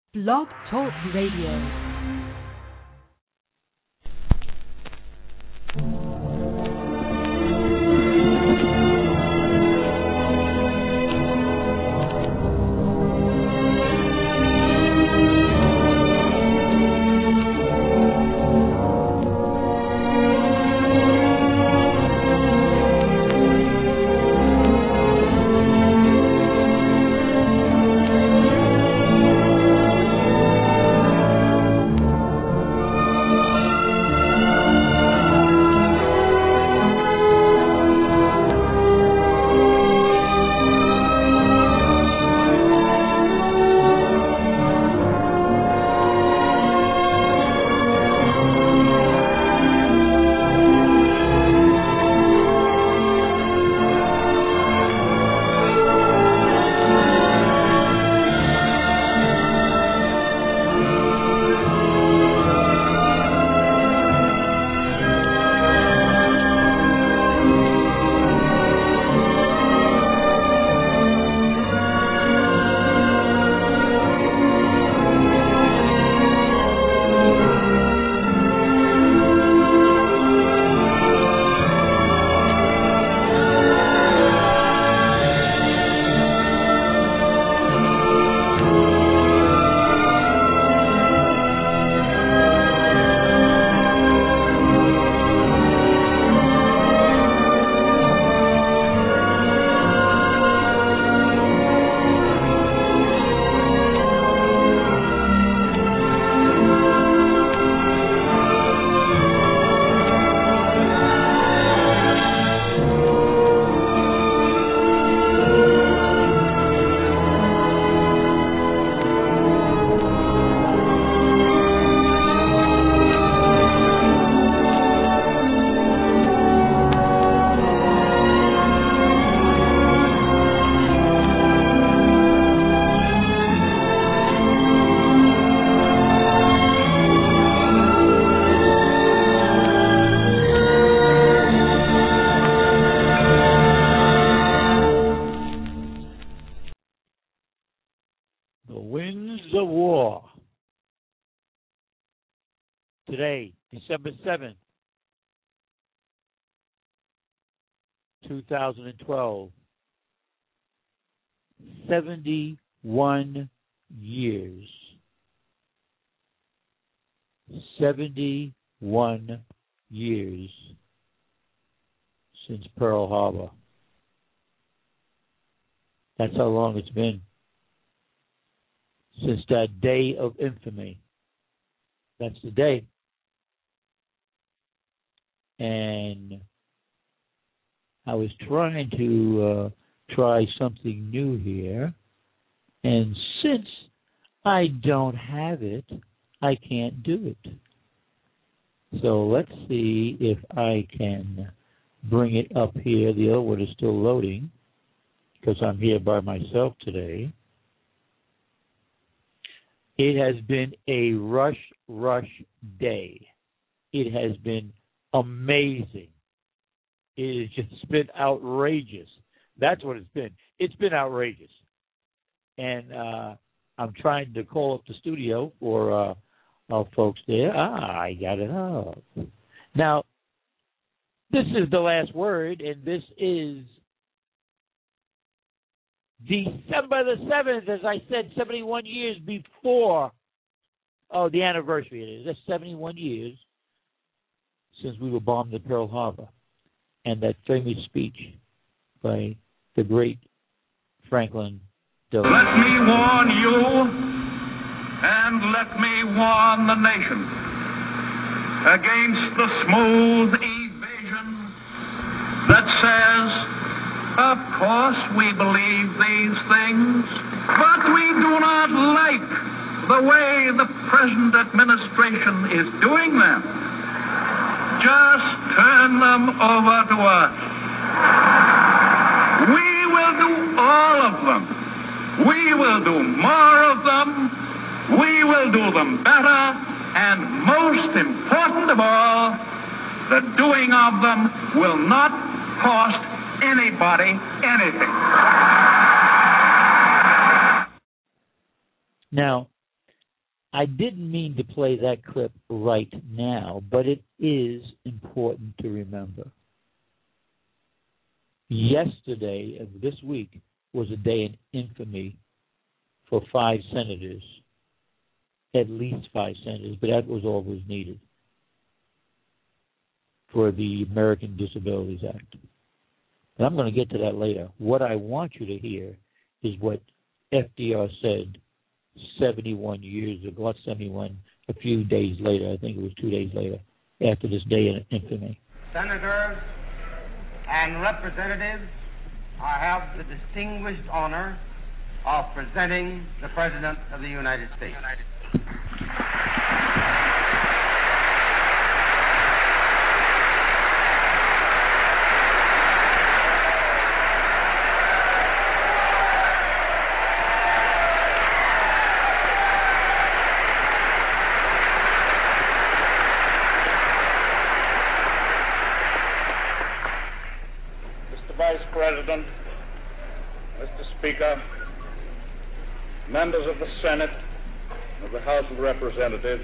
Blog Talk Radio. Today, December 7th, 2012, 71 years. 71 years since Pearl Harbor. That's how long it's been. Since that day of infamy. That's the day. And I was trying to try something new here. And since I don't have it, I can't do it. So let's see if I can bring it up here. The other one is still loading because I'm here by myself today. It has been a rush day. It has been amazing. It has just been outrageous. That's what it's been. It's been outrageous. And I'm trying to call up the studio for our folks there. I got it up. Now, this is the last word, and this is December the 7th, as I said, 71 years before, the anniversary it is. That's 71 years since we were bombed at Pearl Harbor. And that famous speech by the great Franklin Delano. Let me warn you, and let me warn the nation against the smooth evasion that says, of course we believe these things, but we do not like the way the present administration is doing them. Just turn them over to us. We will do all of them. We will do more of them. We will do them better. And most important of all, the doing of them will not cost anybody anything. Now, I didn't mean to play that clip right now, but it is important to remember. Yesterday of this week was a day in infamy for 5 senators, at least 5 senators, but that was all that was needed for the American Disabilities Act. And I'm going to get to that later. What I want you to hear is what FDR said 71 years ago, not 71, a few days later, I think it was 2 days later, after this day in infamy. Senators and representatives, I have the distinguished honor of presenting the President of the United States. Vice President, Mr. Speaker, members of the Senate, of the House of Representatives,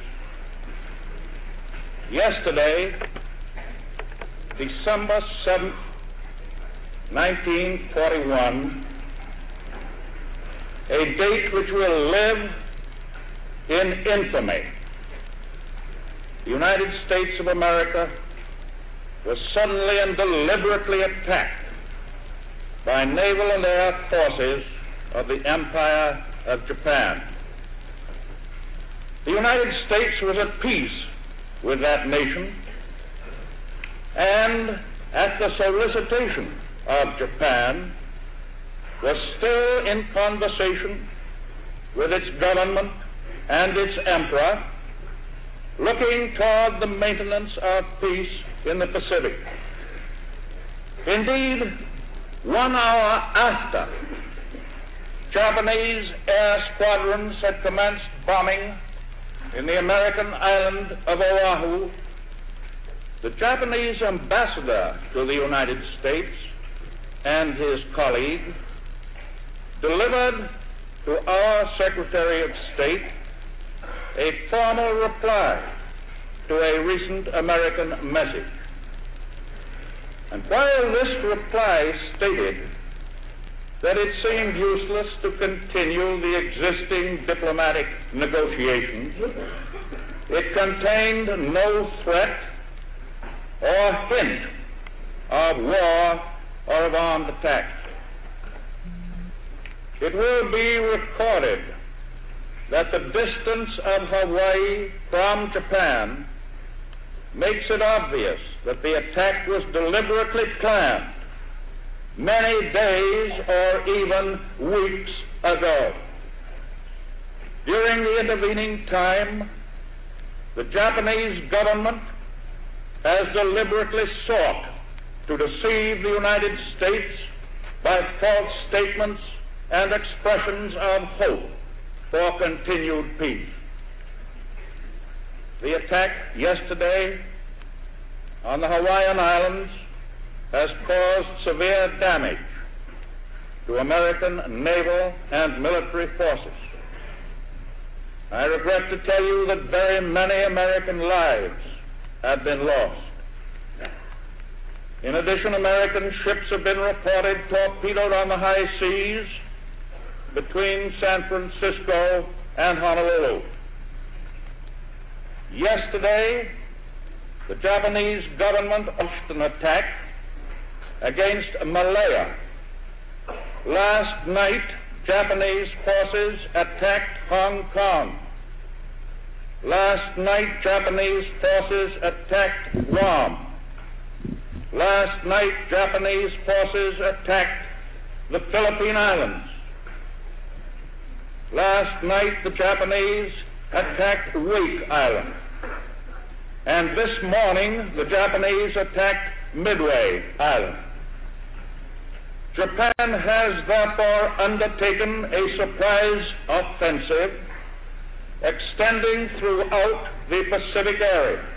yesterday, December 7th, 1941, a date which will live in infamy, the United States of America was suddenly and deliberately attacked by naval and air forces of the Empire of Japan. The United States was at peace with that nation, and at the solicitation of Japan, was still in conversation with its government and its emperor, looking toward the maintenance of peace in the Pacific. Indeed, 1 hour after Japanese air squadrons had commenced bombing in the American island of Oahu, the Japanese ambassador to the United States and his colleague delivered to our Secretary of State a formal reply to a recent American message. And while this reply stated that it seemed useless to continue the existing diplomatic negotiations, it contained no threat or hint of war or of armed attack. It will be recorded that the distance of Hawaii from Japan makes it obvious that the attack was deliberately planned many days or even weeks ago. During the intervening time, the Japanese government has deliberately sought to deceive the United States by false statements and expressions of hope for continued peace. The attack yesterday on the Hawaiian Islands has caused severe damage to American naval and military forces. I regret to tell you that very many American lives have been lost. In addition, American ships have been reported torpedoed on the high seas between San Francisco and Honolulu. Yesterday, the Japanese government launched an attack against Malaya. Last night, Japanese forces attacked Hong Kong. Last night, Japanese forces attacked Guam. Last night, Japanese forces attacked the Philippine Islands. Last night, the Japanese attacked Wake Island. And this morning, the Japanese attacked Midway Island. Japan has therefore undertaken a surprise offensive extending throughout the Pacific area.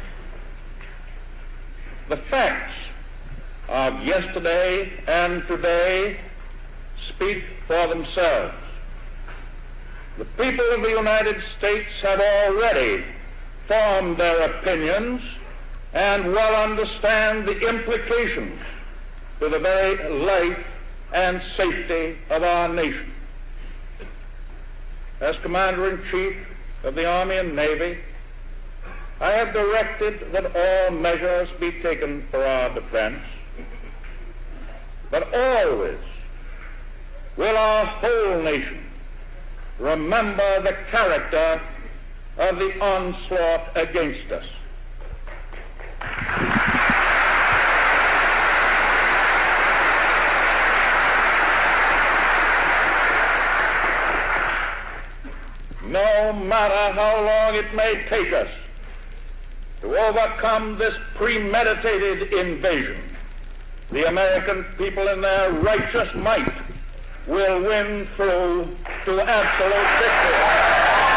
The facts of yesterday and today speak for themselves. The people of the United States have already formed their opinions and well understand the implications to the very life and safety of our nation. As Commander-in-Chief of the Army and Navy, I have directed that all measures be taken for our defense, but always will our whole nation remember the character of the onslaught against us. No matter how long it may take us to overcome this premeditated invasion, the American people in their righteous might will win through to absolute victory.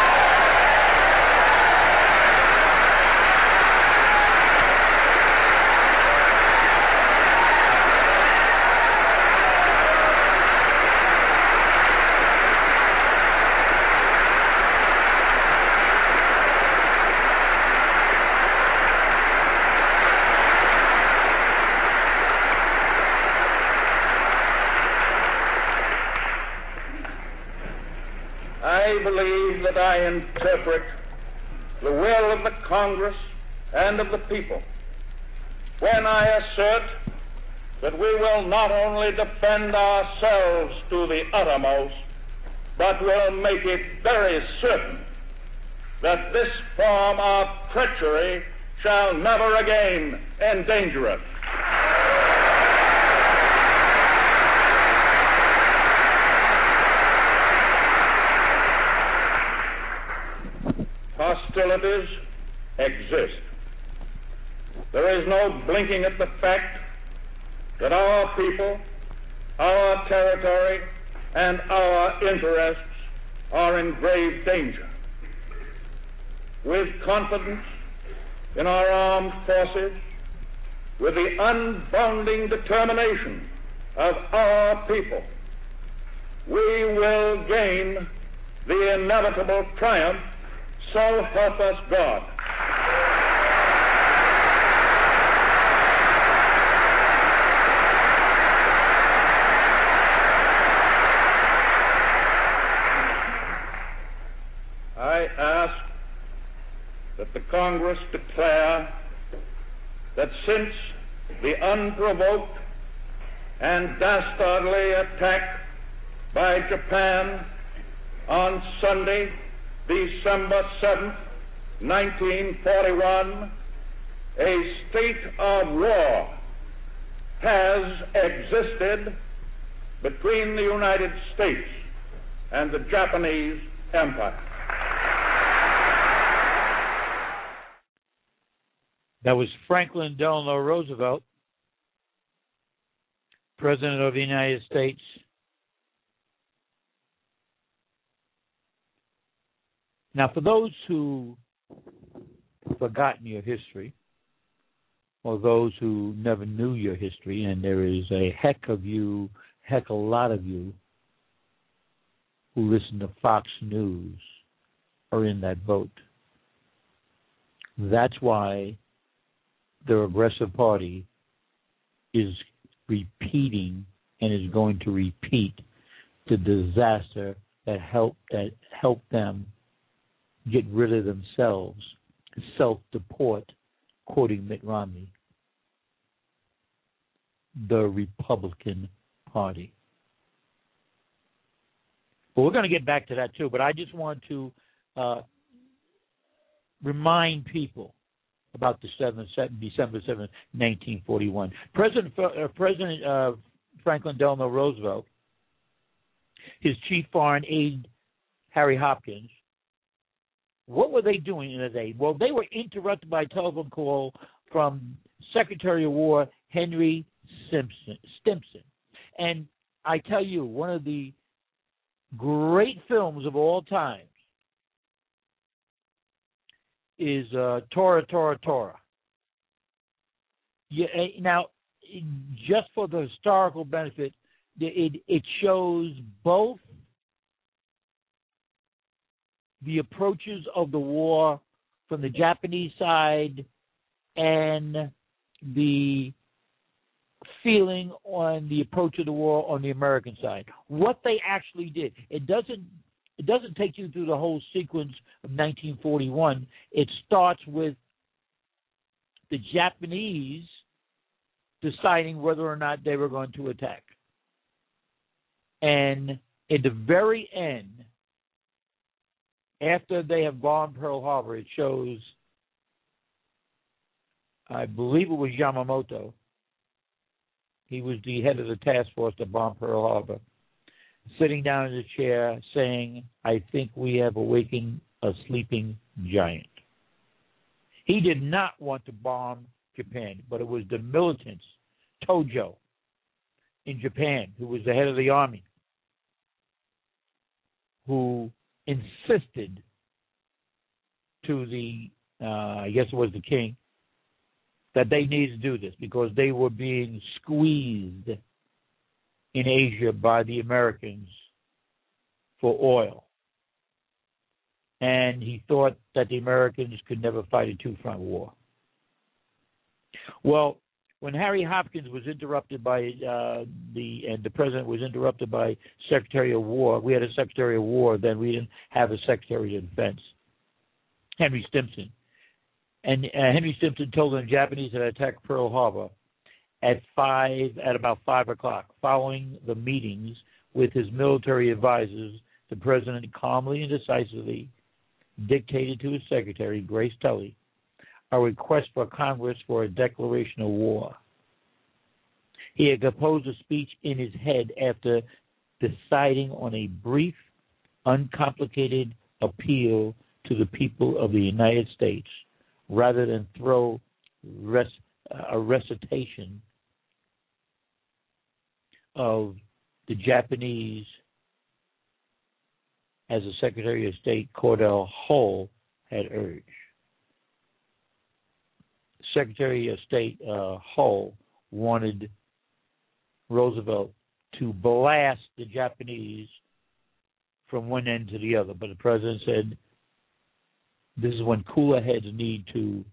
I believe that I interpret the will of the Congress and of the people when I assert that we will not only defend ourselves to the uttermost, but will make it very certain that this form of treachery shall never again endanger us. Hostilities exist. There is no blinking at the fact that our people, our territory, and our interests are in grave danger. With confidence in our armed forces, with the unbounding determination of our people, we will gain the inevitable triumph. So help us God. I ask that the Congress declare that since the unprovoked and dastardly attack by Japan on Sunday, December 7th, 1941, a state of war has existed between the United States and the Japanese Empire. That was Franklin Delano Roosevelt, President of the United States. Now, for those who have forgotten your history, or those who never knew your history, and there is a heck a lot of you who listen to Fox News are in that boat. That's why the Progressive Party is repeating and is going to repeat the disaster that helped them get rid of themselves, self-deport, quoting Mitt Romney, the Republican Party. But we're going to get back to that too, but I just want to remind people about the December 7th, 1941. President Franklin Delano Roosevelt, his chief foreign aide, Harry Hopkins, what were they doing in the day? Well, they were interrupted by a telephone call from Secretary of War Henry Stimson. And I tell you, one of the great films of all time is Tora, Tora, Tora. Yeah, now, just for the historical benefit, it shows both the approaches of the war from the Japanese side and the feeling on the approach of the war on the American side. What they actually did. It doesn't take you through the whole sequence of 1941. It starts with the Japanese deciding whether or not they were going to attack. And at the very end, after they have bombed Pearl Harbor, it shows, I believe it was Yamamoto. He was the head of the task force that bombed Pearl Harbor, sitting down in the chair saying, I think we have awakened a sleeping giant. He did not want to bomb Japan, but it was the militants, Tojo, in Japan, who was the head of the army, who insisted to the, I guess it was the king, that they needed to do this because they were being squeezed in Asia by the Americans for oil. And he thought that the Americans could never fight a two-front war. Well, when Harry Hopkins was interrupted by the president was interrupted by Secretary of War, we had a Secretary of War, then we didn't have a Secretary of Defense, Henry Stimson. And Henry Stimson told the Japanese had attacked Pearl Harbor at about 5 o'clock. Following the meetings with his military advisors, the president calmly and decisively dictated to his secretary, Grace Tully, a request for Congress for a declaration of war. He had composed a speech in his head after deciding on a brief, uncomplicated appeal to the people of the United States, rather than throw a recitation of the Japanese, as the Secretary of State Cordell Hull had urged. Secretary of State Hull wanted Roosevelt to blast the Japanese from one end to the other, but the president said, this is when cooler heads need to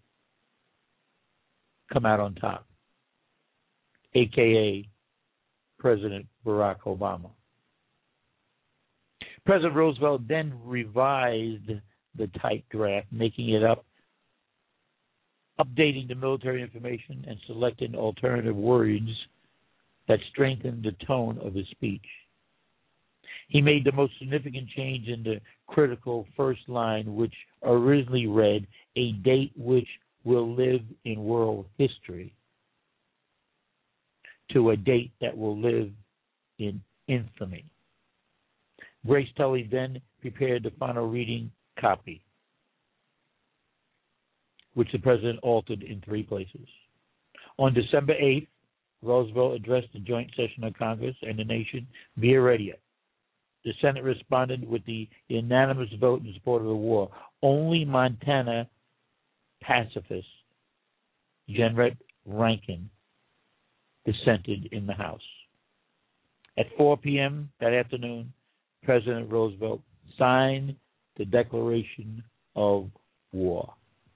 come out on top, a.k.a. President Barack Obama. President Roosevelt then revised the type draft, making it up, updating the military information, and selecting alternative words that strengthened the tone of his speech. He made the most significant change in the critical first line, which originally read, a date which will live in world history, to a date that will live in infamy. Grace Tully then prepared the final reading copy, which the president altered in 3 places. On December 8th, Roosevelt addressed the joint session of Congress and the nation via radio. The Senate responded with the unanimous vote in support of the war. Only Montana pacifist General Rankin dissented in the House. At 4 p.m. that afternoon, President Roosevelt signed the Declaration of War.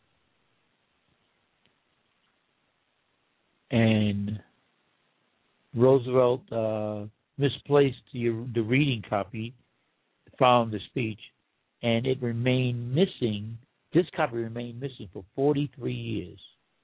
And Roosevelt misplaced the reading copy following the speech, and it remained missing. This copy remained missing for 43 years.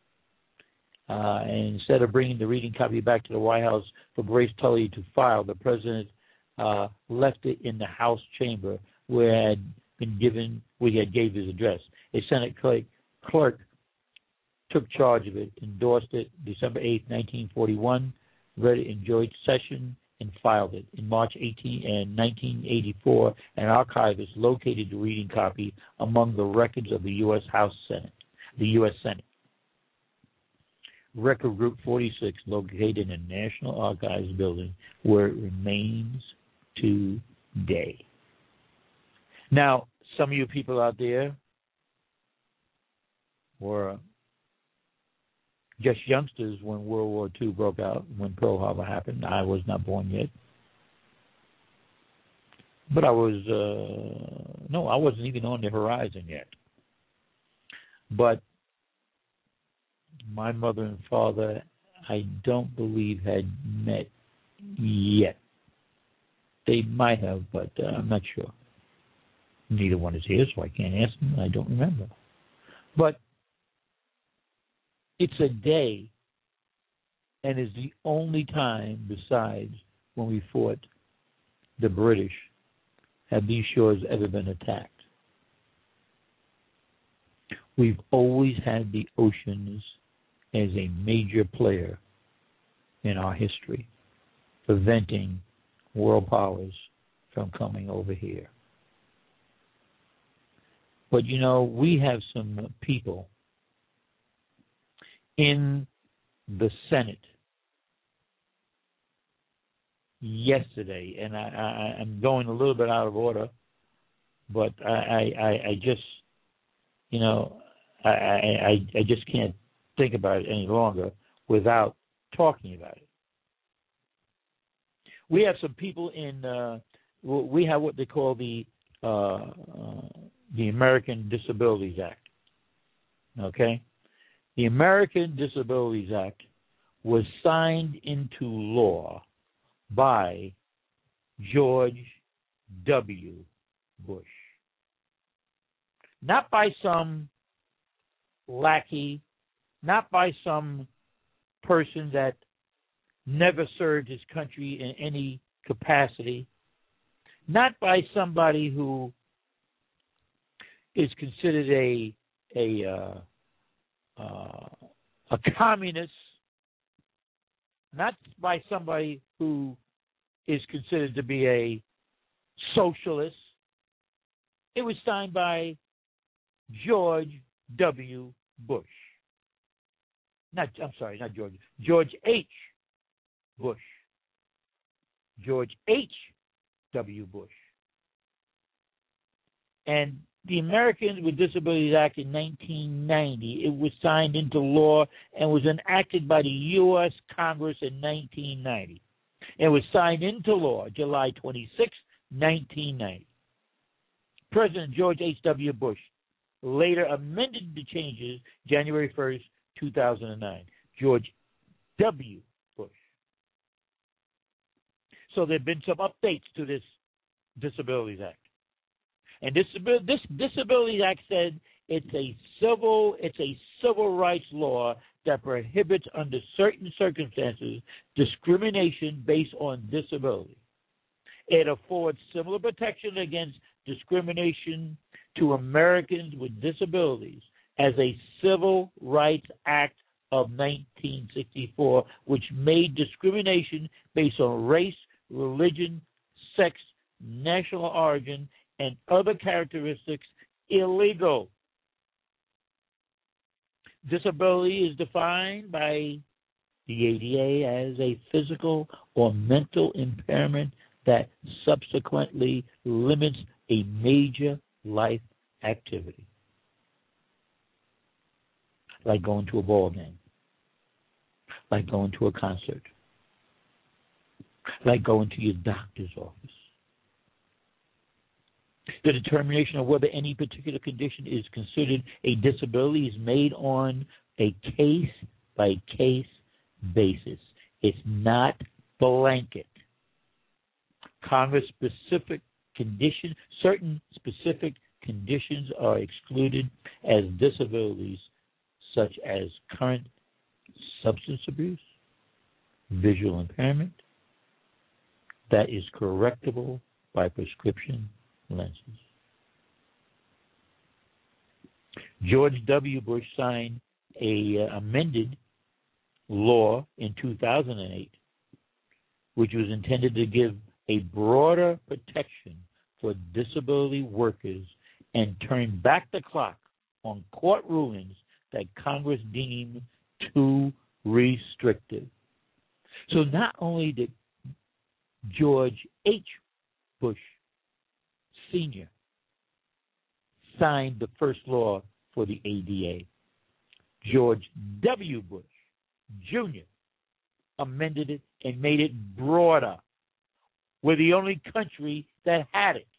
And instead of bringing the reading copy back to the White House for Grace Tully to file, the president left it in the House chamber where he had gave his address. A Senate clerk took charge of it, endorsed it December 8, 1941, read it in joint session, and filed it. In March 1984, an archivist located the reading copy among the records of the U.S. Senate. Record Group 46, located in the National Archives building, where it remains today. Now, some of you people out there were just youngsters when World War II broke out, when Pearl Harbor happened. I was not born yet. But I was, no, I wasn't even on the horizon yet. But my mother and father, I don't believe had met yet. They might have, but I'm not sure. Neither one is here, so I can't ask them. I don't remember. But it's a day, and is the only time besides when we fought the British have these shores ever been attacked. We've always had the oceans as a major player in our history, preventing world powers from coming over here. But, you know, we have some people in the Senate yesterday, and I'm going a little bit out of order, but I just, you know, I just can't think about it any longer without talking about it. We have some people in, we have what they call the American Disabilities Act. Okay? The American Disabilities Act was signed into law by George W. Bush. Not by some lackey, not by some person that never served his country in any capacity, not by somebody who is considered a communist, not by somebody who is considered to be a socialist. It was signed by George W. Bush. George H. Bush. George H. W. Bush. And the Americans with Disabilities Act in 1990, it was signed into law and was enacted by the U.S. Congress in 1990. It was signed into law July 26, 1990. President George H.W. Bush later amended the changes January 1st, 2009. George W. Bush. So there have been some updates to this Disabilities Act. And this Disabilities Act said it's a civil rights law that prohibits under certain circumstances discrimination based on disability. It affords similar protection against discrimination to Americans with disabilities as a Civil Rights Act of 1964, which made discrimination based on race, religion, sex, national origin, and other characteristics illegal. Disability is defined by the ADA as a physical or mental impairment that subsequently limits a major life activity, like going to a ball game, like going to a concert, like going to your doctor's office. The determination of whether any particular condition is considered a disability is made on a case-by-case basis. It's not blanket. Certain specific conditions are excluded as disabilities, such as current substance abuse, visual impairment, that is correctable by prescription lenses. George W. Bush signed a amended law in 2008, which was intended to give a broader protection for disability workers and turn back the clock on court rulings that Congress deemed too restrictive. So not only did George H. Bush Sr. signed the first law for the ADA, George W. Bush Jr. amended it and made it broader. We're the only country that had it.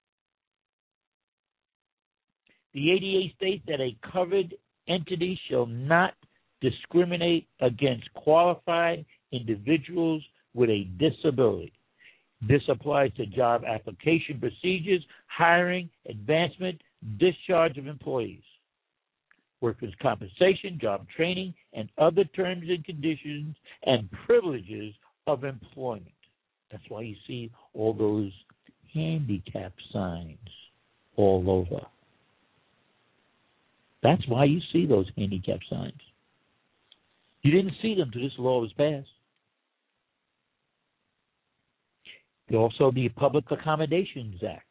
The ADA states that a covered entity shall not discriminate against qualified individuals with a disability. This applies to job application procedures, hiring, advancement, discharge of employees, workers' compensation, job training, and other terms and conditions and privileges of employment. That's why you see all those handicap signs all over. That's why you see those handicap signs. You didn't see them till this law was passed. Also, the Public Accommodations Act.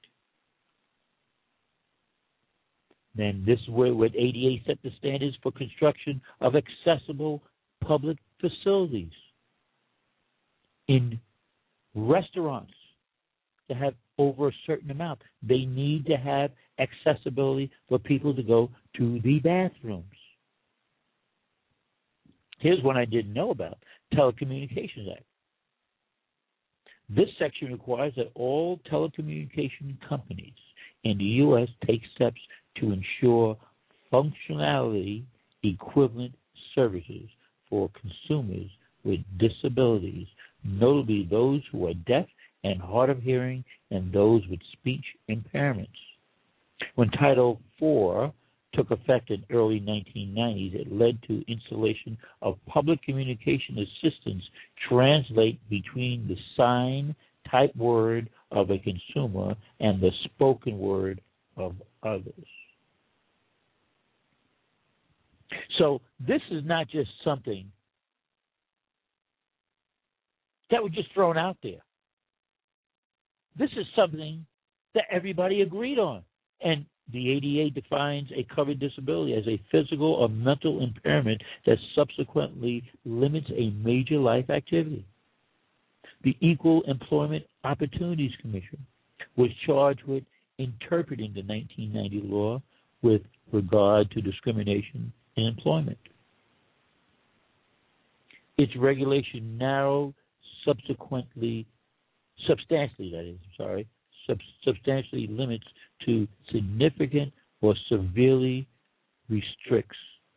Then this is where ADA set the standards for construction of accessible public facilities. In restaurants to have over a certain amount, they need to have accessibility for people to go to the bathrooms. Here's one I didn't know about, Telecommunications Act. This section requires that all telecommunication companies in the U.S. take steps to ensure functionality equivalent services for consumers with disabilities, notably those who are deaf and hard of hearing and those with speech impairments. When Title IV took effect in early 1990s, it led to installation of public communication assistants translate between the sign type word of a consumer and the spoken word of others. So this is not just something that was just thrown out there. This is something that everybody agreed on. And the ADA defines a covered disability as a physical or mental impairment that subsequently limits a major life activity. The Equal Employment Opportunities Commission was charged with interpreting the 1990 law with regard to discrimination in employment. Its regulation narrowed substantially limits to significant or severely restricts.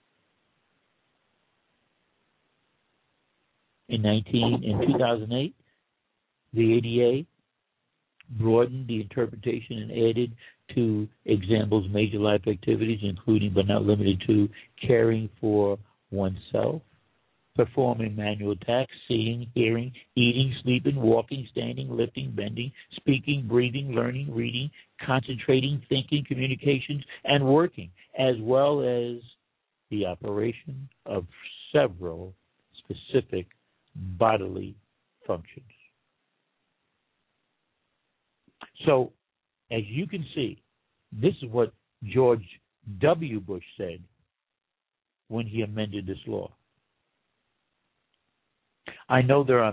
In 2008, the ADA broadened the interpretation and added to examples major life activities, including but not limited to caring for oneself, performing manual tasks, seeing, hearing, eating, sleeping, walking, standing, lifting, bending, speaking, breathing, learning, reading, concentrating, thinking, communications, and working, as well as the operation of several specific bodily functions. So, as you can see, this is what George W. Bush said when he amended this law. I know there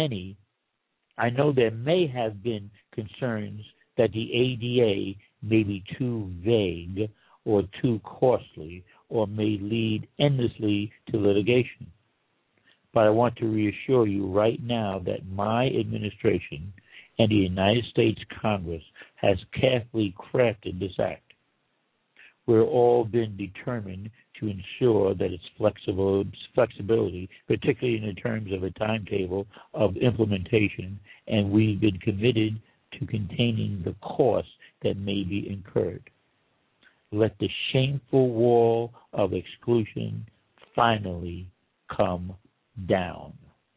may have been concerns that the ADA may be too vague or too costly or may lead endlessly to litigation. But I want to reassure you right now that my administration and the United States Congress has carefully crafted this act. We've all been determined to ensure that its flexibility, particularly in terms of a timetable of implementation, and we've been committed to containing the costs that may be incurred. Let the shameful wall of exclusion finally come down.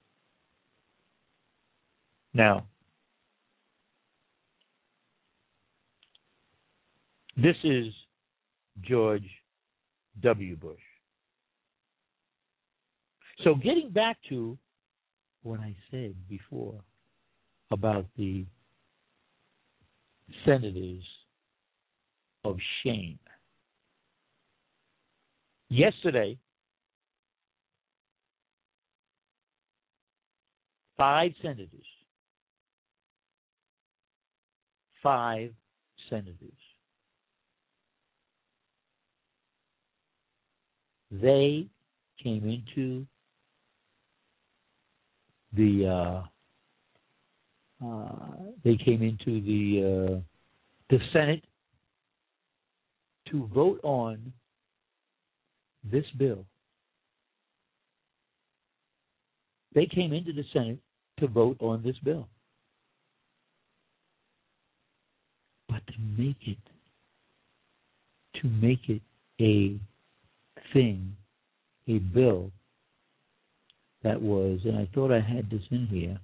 Now, this is George W. Bush. So getting back to what I said before about the senators of shame. Yesterday, 5 senators, they came into the they came into the Senate to vote on this bill. They came into the Senate to vote on this bill. But to make it a thing, a bill that was, and I thought I had this in here.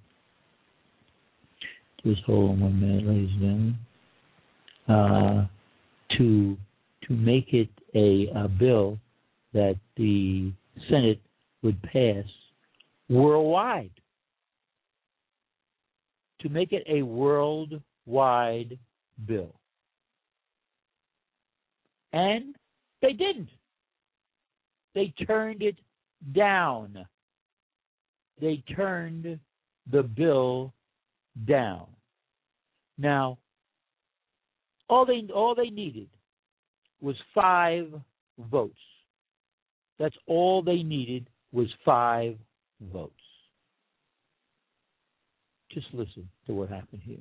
Just hold on 1 minute, ladies and gentlemen. To make it a bill that the Senate would pass worldwide. To make it a worldwide bill. And they didn't. They turned it down. They turned the bill down. Now, all they needed was 5 votes. That's all they needed was 5 votes. Just listen to what happened here.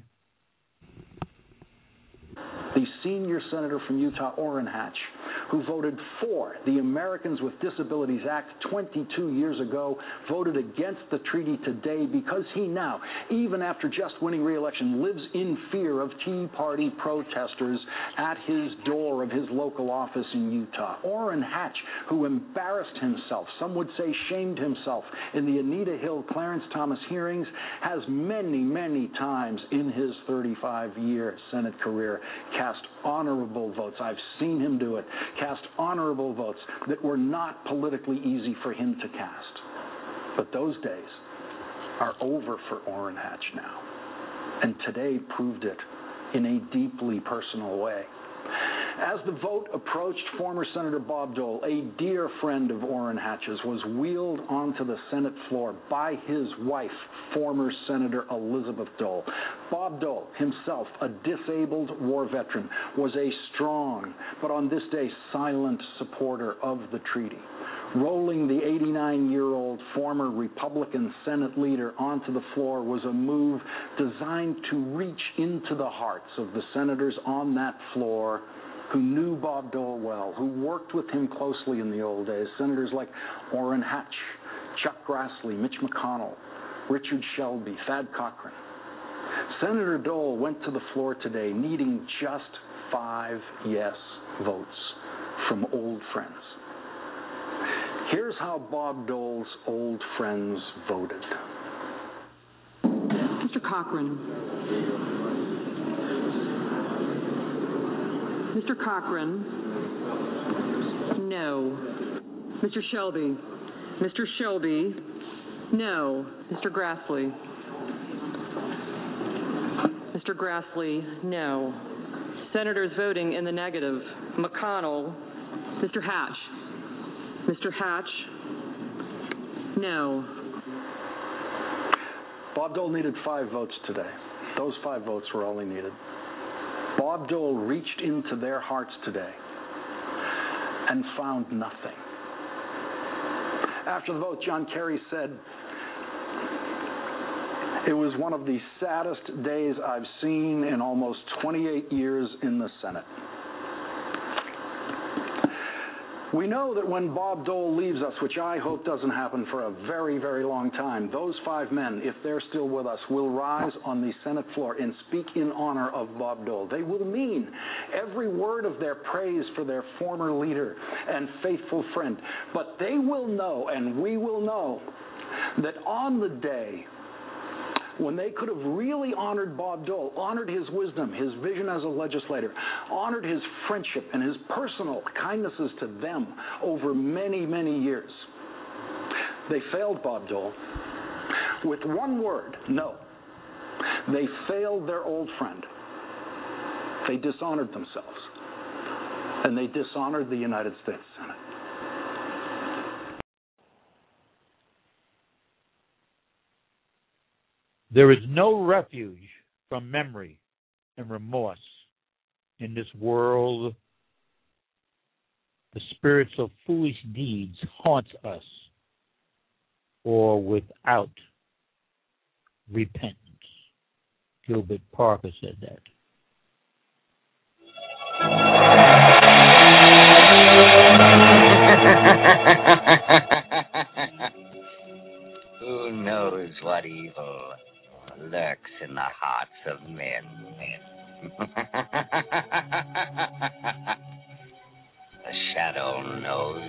The senior senator from Utah, Orrin Hatch, who voted for the Americans with Disabilities Act 22 years ago, voted against the treaty today because he now, even after just winning re-election, lives in fear of Tea Party protesters at his door of his local office in Utah. Orrin Hatch, who embarrassed himself, some would say shamed himself, in the Anita Hill Clarence Thomas hearings, has many, many times in his 35-year Senate career cast honorable votes. I've seen him do it. Cast honorable votes that were not politically easy for him to cast. But those days are over for Orrin Hatch now. And today proved it in a deeply personal way. As the vote approached, former Senator Bob Dole, a dear friend of Orrin Hatch's, was wheeled onto the Senate floor by his wife, former Senator Elizabeth Dole. Bob Dole, himself a disabled war veteran, was a strong, but on this day silent supporter of the treaty. Rolling the 89-year-old former Republican Senate leader onto the floor was a move designed to reach into the hearts of the senators on that floor who knew Bob Dole well, who worked with him closely in the old days. Senators like Orrin Hatch, Chuck Grassley, Mitch McConnell, Richard Shelby, Thad Cochran. Senator Dole went to the floor today needing just 5 yes votes from old friends. Here's how Bob Dole's old friends voted. Mr. Cochran. Mr. Cochran. No. Mr. Shelby. Mr. Shelby. No. Mr. Grassley. Mr. Grassley, no. Senators voting in the negative. McConnell. Mr. Hatch. Mr. Hatch, no. Bob Dole needed 5 votes today. Those 5 votes were all he needed. Bob Dole reached into their hearts today and found nothing. After the vote, John Kerry said, "It was one of the saddest days I've seen in almost 28 years in the Senate." We know that when Bob Dole leaves us, which I hope doesn't happen for a very, very long time, those 5 men, if they're still with us, will rise on the Senate floor and speak in honor of Bob Dole. They will mean every word of their praise for their former leader and faithful friend. But they will know, and we will know, that on the day when they could have really honored Bob Dole, honored his wisdom, his vision as a legislator, honored his friendship and his personal kindnesses to them over many, many years, they failed Bob Dole with one word: no. They failed their old friend. They dishonored themselves, and they dishonored the United States Senate. There is no refuge from memory and remorse in this world. The spirits of foolish deeds haunt us, or without repentance. Gilbert Parker said that. Who knows what evil lurks in the hearts of men? The shadow knows.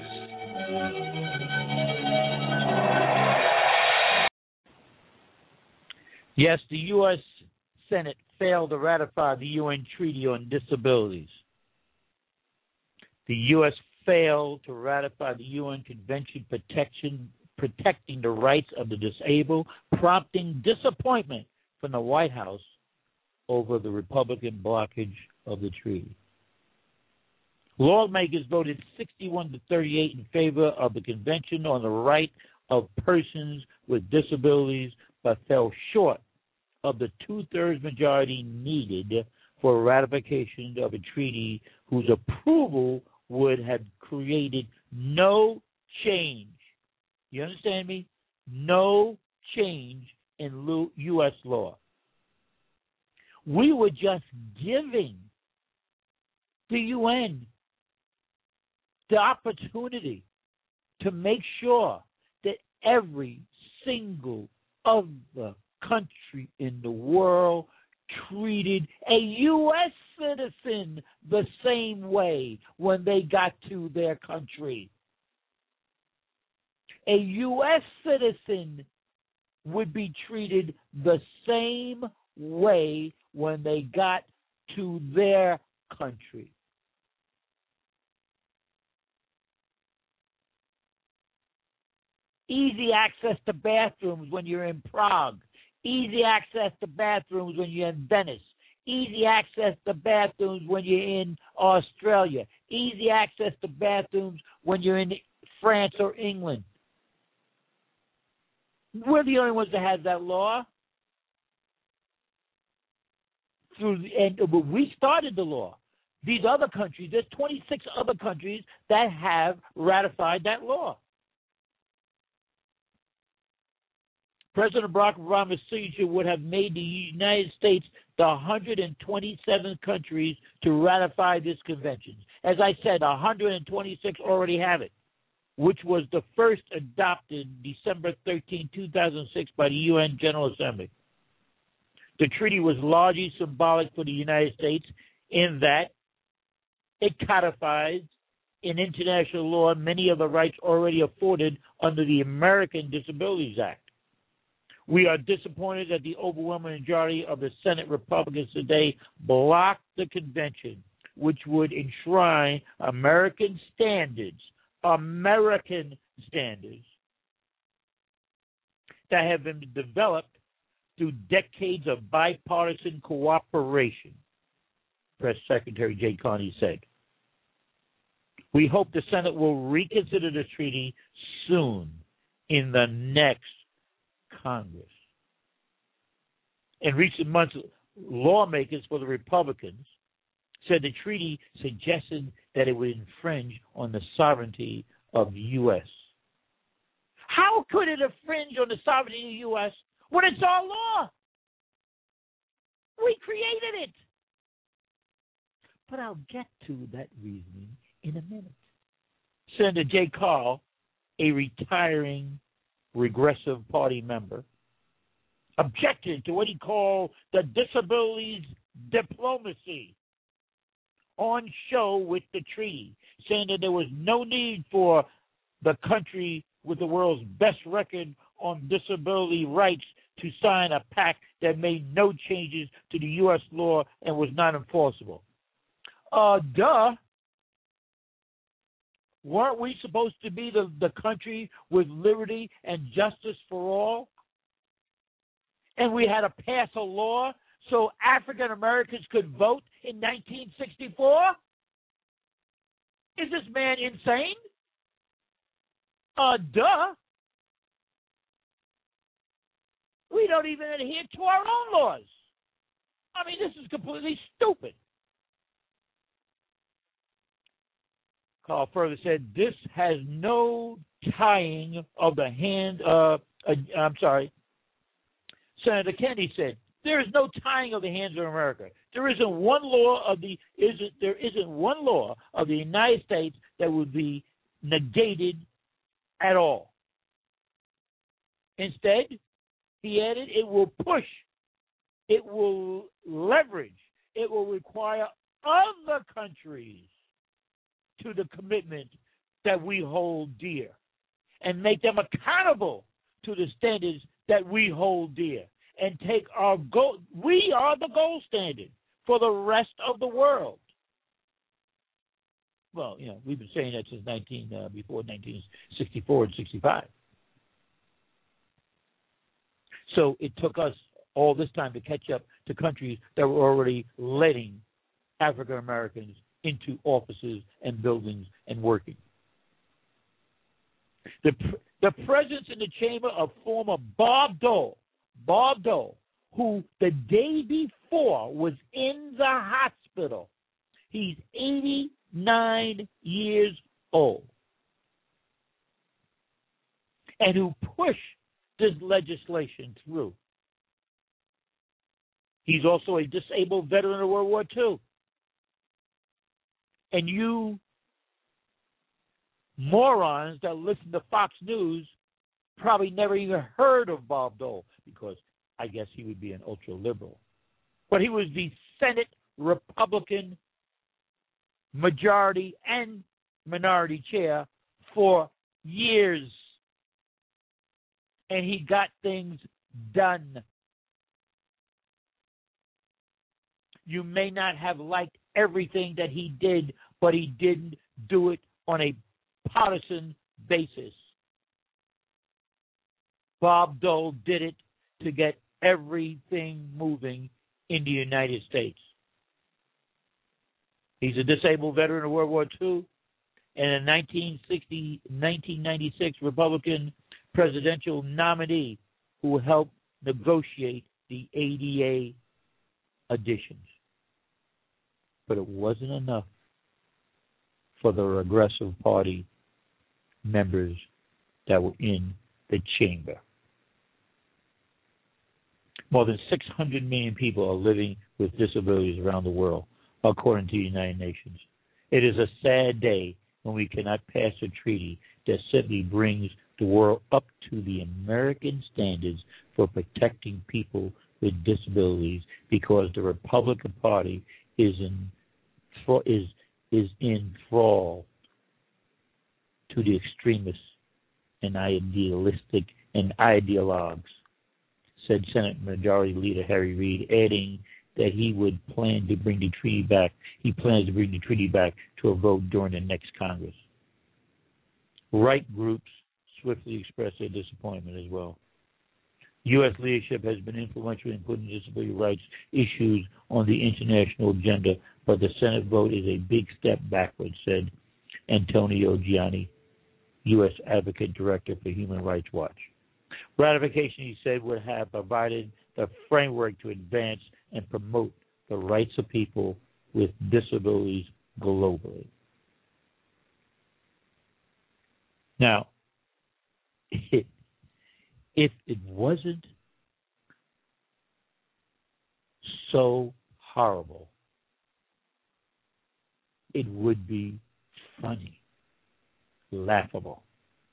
Yes, the U.S. Senate failed to ratify the UN Treaty on Disabilities. The U.S. failed to ratify the UN Convention protecting the rights of the disabled, prompting disappointment from the White House over the Republican blockage of the treaty. Lawmakers voted 61-38 in favor of the Convention on the Right of Persons with Disabilities, but fell short of the two-thirds majority needed for ratification of a treaty whose approval would have created no change. You understand me? No change in U.S. law. We were just giving the UN the opportunity to make sure that every single other country in the world treated a U.S. citizen the same way when they got to their country. A U.S. citizen would be treated the same way when they got to their country. Easy access to bathrooms when you're in Prague. Easy access to bathrooms when you're in Venice. Easy access to bathrooms when you're in Australia. Easy access to bathrooms when you're in France or England. We're the only ones that have that law. We started the law. These other countries, there's 26 other countries that have ratified that law. President Barack Obama's signature would have made the United States the 127th countries to ratify this convention. As I said, 126 already have it, which was the first adopted December 13, 2006 by the UN General Assembly. The treaty was largely symbolic for the United States in that it codifies in international law many of the rights already afforded under the American Disabilities Act. We are disappointed that the overwhelming majority of the Senate Republicans today blocked the convention, which would enshrine American standards that have been developed through decades of bipartisan cooperation, Press Secretary Jay Carney said. We hope the Senate will reconsider the treaty soon in the next Congress. In recent months, lawmakers for the Republicans said the treaty suggested that it would infringe on the sovereignty of the U.S. How could it infringe on the sovereignty of the U.S. when it's our law? We created it. But I'll get to that reasoning in a minute. Senator Jay Carl, a retiring Regressive Party member, objected to what he called the disabilities diplomacy on show with the treaty, saying that there was no need for the country with the world's best record on disability rights to sign a pact that made no changes to the U.S. law and was not enforceable. Duh. Weren't we supposed to be the country with liberty and justice for all? And we had to pass a law so African Americans could vote in 1964? Is this man insane? Duh. We don't even adhere to our own laws. I mean, this is completely stupid. Carl further said, this has no tying of the hand Senator Kennedy said, There is no tying of the hands of America. There isn't one law of the United States that would be negated at all. Instead, he added, it will push, it will leverage, it will require other countries to the commitment that we hold dear and make them accountable to the standards that we hold dear and take our goal. We are the gold standard for the rest of the world. Well, we've been saying that since before 1964 and 65. So it took us all this time to catch up to countries that were already letting African Americans into offices and buildings and working. The presence in the chamber of former Bob Dole, who the day before was in the hospital. He's 89 years old. And who pushed this legislation through. He's also a disabled veteran of World War II. And you morons that listen to Fox News probably never even heard of Bob Dole, because I guess he would be an ultra-liberal. But he was the Senate Republican majority and minority chair for years. And he got things done. You may not have liked everything that he did, but he didn't do it on a partisan basis. Bob Dole did it to get everything moving in the United States. He's a disabled veteran of World War II and a 1996 Republican presidential nominee who helped negotiate the ADA additions. But it wasn't enough for the Regressive Party members that were in the chamber. More than 600 million people are living with disabilities around the world, according to the United Nations. It is a sad day when we cannot pass a treaty that simply brings the world up to the American standards for protecting people with disabilities, because the Republican Party is in thrall to the extremists and idealistic and ideologues, said Senate Majority Leader Harry Reid, adding that he would plan to bring the treaty back. He plans to bring the treaty back to a vote during the next Congress. Right groups swiftly expressed their disappointment as well. U.S. leadership has been influential in putting disability rights issues on the international agenda, but the Senate vote is a big step backward, said Antonio Gianni, U.S. Advocate Director for Human Rights Watch. Ratification, he said, would have provided the framework to advance and promote the rights of people with disabilities globally. Now, if it wasn't so horrible, it would be funny, laughable.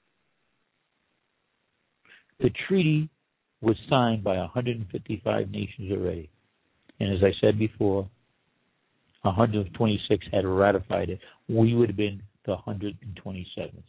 The treaty was signed by 155 nations already. And as I said before, 126 had ratified it. We would have been the 127th.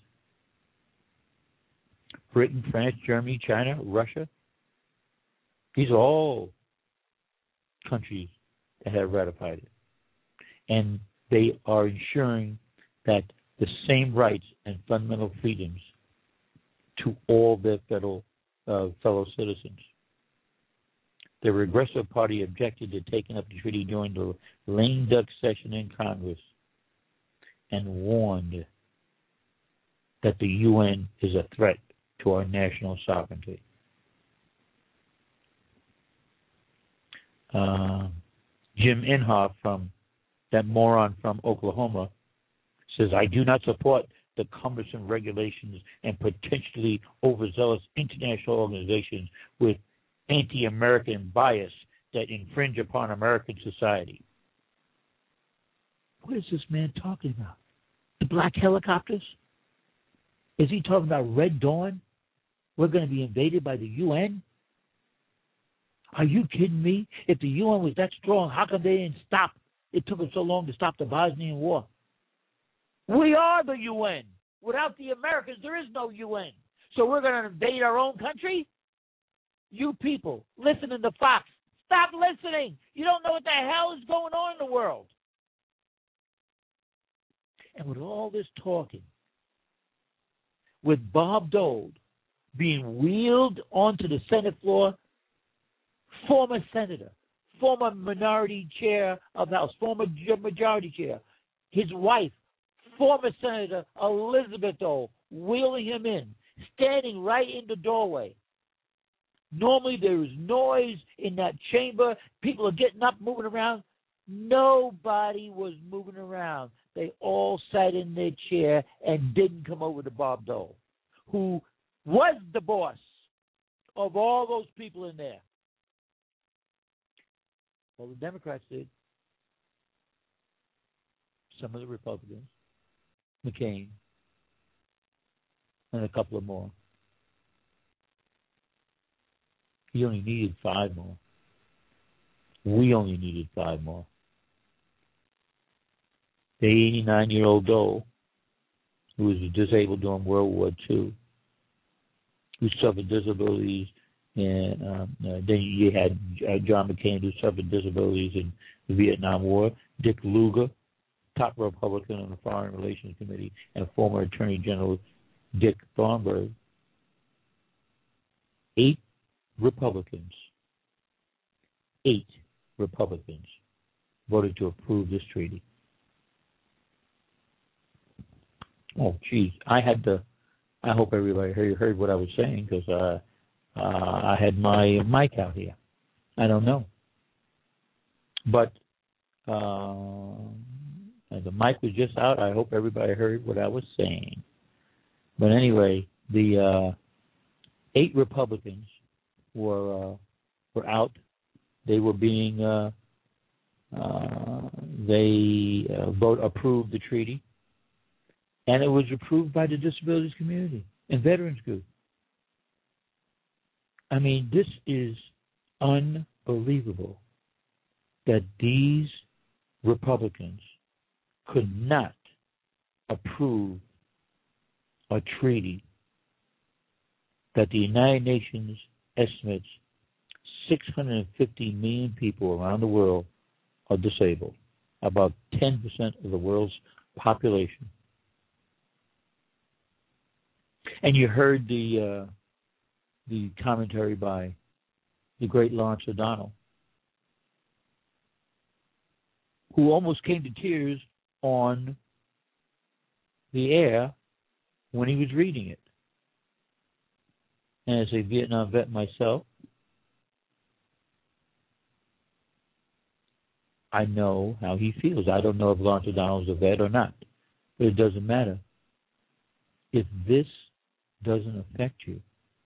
Britain, France, Germany, China, Russia, these are all countries that have ratified it. And they are ensuring that the same rights and fundamental freedoms to all their fellow citizens. The Regressive Party objected to taking up the treaty during the lame duck session in Congress and warned that the UN is a threat to our national sovereignty. Jim Inhofe, that moron from Oklahoma, says, I do not support the cumbersome regulations and potentially overzealous international organizations with anti-American bias that infringe upon American society. What is this man talking about? The black helicopters? Is he talking about Red Dawn? We're going to be invaded by the UN? Are you kidding me? If the UN was that strong, how come they didn't stop? It took them so long to stop the Bosnian War. We are the UN. Without the Americans, there is no UN. So we're going to invade our own country? You people, listening to Fox, stop listening. You don't know what the hell is going on in the world. And with all this talking, with Bob Dole being wheeled onto the Senate floor, former senator, former minority chair of the House, former majority chair, his wife, former Senator Elizabeth Dole, wheeling him in, standing right in the doorway. Normally there is noise in that chamber. People are getting up, moving around. Nobody was moving around. They all sat in their chair and didn't come over to Bob Dole, who was the boss of all those people in there. Well, the Democrats did. Some of the Republicans, McCain, and a couple of more. He only needed 5 more. We only needed 5 more. The 89-year-old Dole, who was disabled during World War II, who suffered disabilities, and then you had John McCain, who suffered disabilities in the Vietnam War, Dick Lugar, top Republican on the Foreign Relations Committee, and former Attorney General Dick Thornburgh. 8 Republicans voted to approve this treaty. Oh, geez. I hope everybody heard what I was saying, because I had my mic out here. I don't know. But the mic was just out. I hope everybody heard what I was saying. But anyway, the 8 Republicans were out. They were being approved the treaty, and it was approved by the disabilities community and veterans group. I mean, this is unbelievable that these Republicans could not approve a treaty that the United Nations estimates 650 million people around the world are disabled, about 10% of the world's population. And you heard the commentary by the great Lawrence O'Donnell, who almost came to tears on the air when he was reading it. And as a Vietnam vet myself, I know how he feels. I don't know if Lawrence O'Donnell is a vet or not, but it doesn't matter. If this doesn't affect you,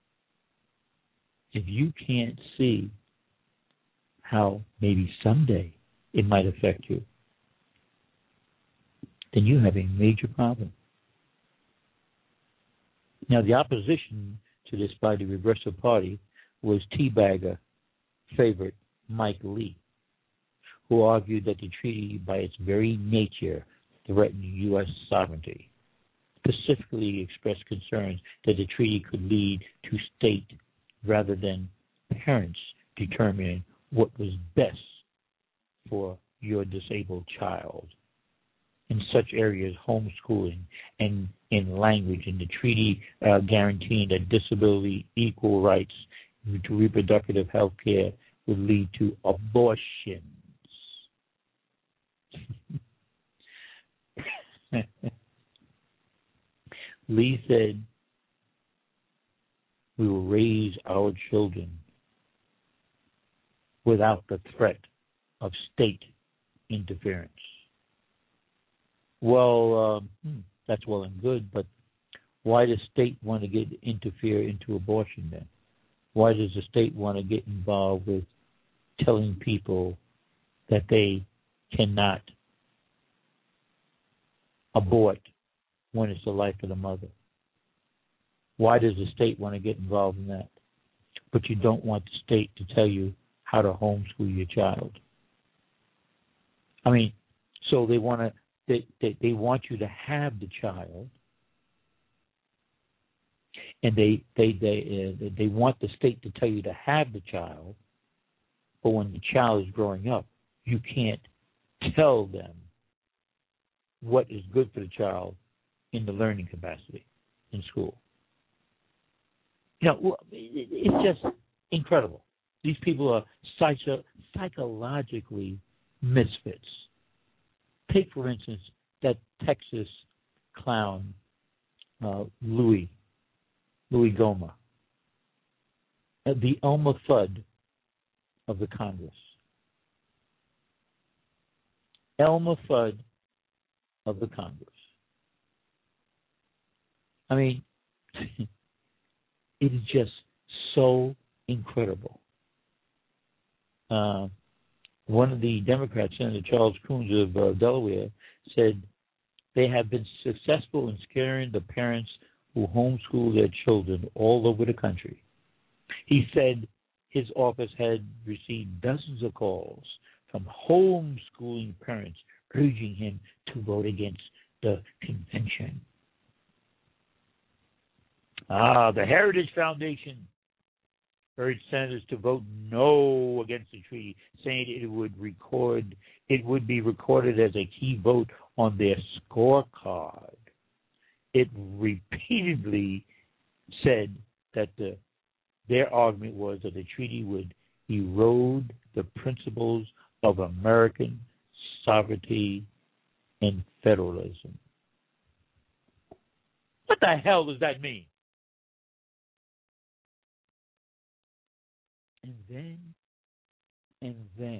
if you can't see how maybe someday it might affect you, then you have a major problem. Now, the opposition to this by the Progressive Party was teabagger favorite Mike Lee, who argued that the treaty, by its very nature, threatened U.S. sovereignty. Specifically expressed concerns that the treaty could lead to state rather than parents determining what was best for your disabled child. In such areas, homeschooling and in language, and the treaty guaranteeing that disability equal rights to reproductive health care would lead to abortions. Lee said, we will raise our children without the threat of state interference. Well, that's well and good, but why does state want to interfere into abortion then? Why does the state want to get involved with telling people that they cannot abort when it's the life of the mother? Why does the state want to get involved in that? But you don't want the state to tell you how to homeschool your child. I mean, so they want you to have the child, and they want the state to tell you to have the child, but when the child is growing up, you can't tell them what is good for the child in the learning capacity in school. You know, it's just incredible. These people are psychologically misfits. Take, for instance, that Texas clown, Louis Gohmert, the Elmer Fudd of the Congress. Elmer Fudd of the Congress. I mean, it is just so incredible. One of the Democrats, Senator Charles Coons of Delaware, said they have been successful in scaring the parents who homeschool their children all over the country. He said his office had received dozens of calls from homeschooling parents urging him to vote against the convention. The Heritage Foundation urged senators to vote no against the treaty, saying it would be recorded as a key vote on their scorecard. It repeatedly said that their argument was that the treaty would erode the principles of American sovereignty and federalism. What the hell does that mean? And then,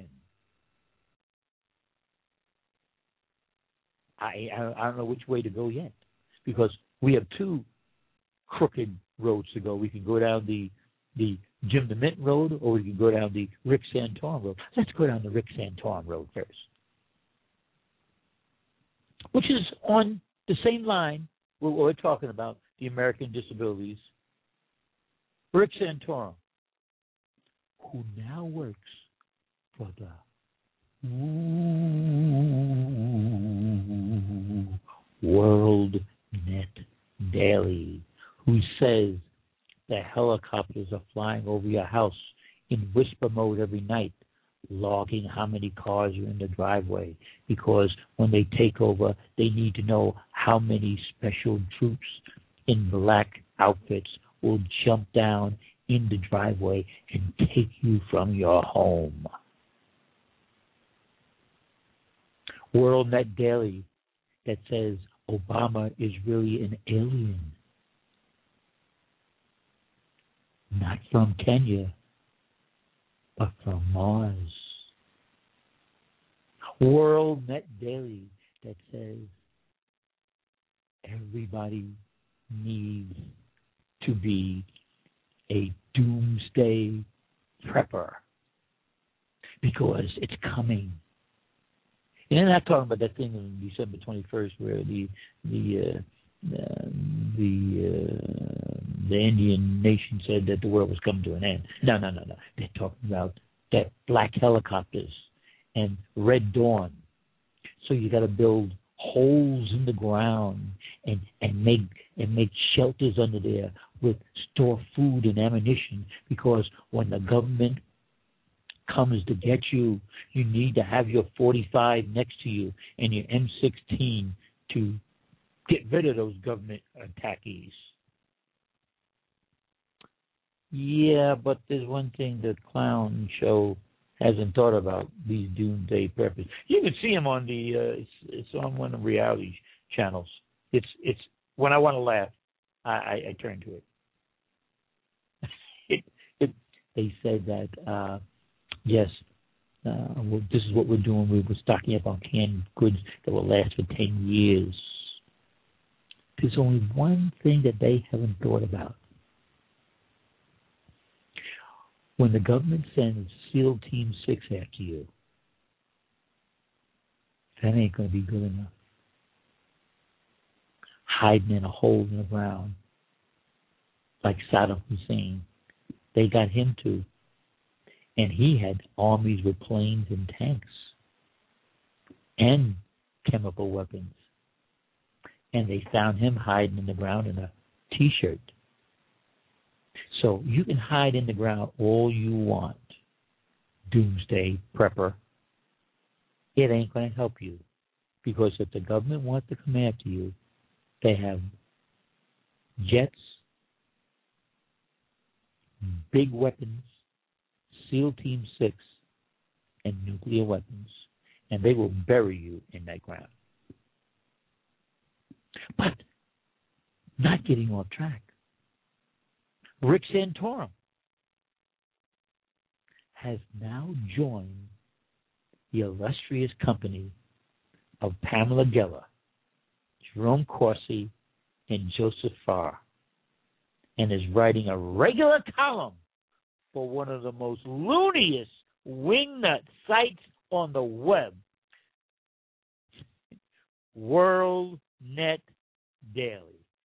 I don't know which way to go yet, because we have two crooked roads to go. We can go down the Jim DeMint road, or we can go down the Rick Santorum road. Let's go down the Rick Santorum road first, which is on the same line where we're talking about the American disabilities. Rick Santorum, who now works for the World Net Daily, who says the helicopters are flying over your house in whisper mode every night, logging how many cars are in the driveway, because when they take over, they need to know how many special troops in black outfits will jump down in the driveway and take you from your home. World Net Daily that says Obama is really an alien, not from Kenya, but from Mars. World Net Daily that says everybody needs to be a doomsday prepper because it's coming. And I'm not talking about that thing on December 21st where the Indian nation said that the world was coming to an end. No. They're talking about that black helicopters and Red Dawn. So you got to build holes in the ground and make shelters under there with store food and ammunition, because when the government comes to get you, you need to have your 45 next to you and your M16 to get rid of those government attackees. Yeah, but there's one thing the clown show hasn't thought about, these doomsday preppers. You can see him on it's on one of the reality channels. It's when I want to laugh, I turn to it. They said that yes, well, this is what we're doing. We're stocking up on canned goods that will last for 10 years. There's only one thing that they haven't thought about. When the government sends SEAL Team 6 after you, that ain't going to be good enough. Hiding in a hole in the ground, like Saddam Hussein. They got him too. And he had armies with planes and tanks and chemical weapons. And they found him hiding in the ground in a T-shirt. So you can hide in the ground all you want, doomsday prepper. It ain't going to help you. Because if the government wants to come after you, they have jets, big weapons, SEAL Team 6, and nuclear weapons. And they will bury you in that ground. But not getting off track. Rick Santorum has now joined the illustrious company of Pamela Geller, Jerome Corsi, and Joseph Farr, and is writing a regular column for one of the most looniest wingnut sites on the web, World Net Daily.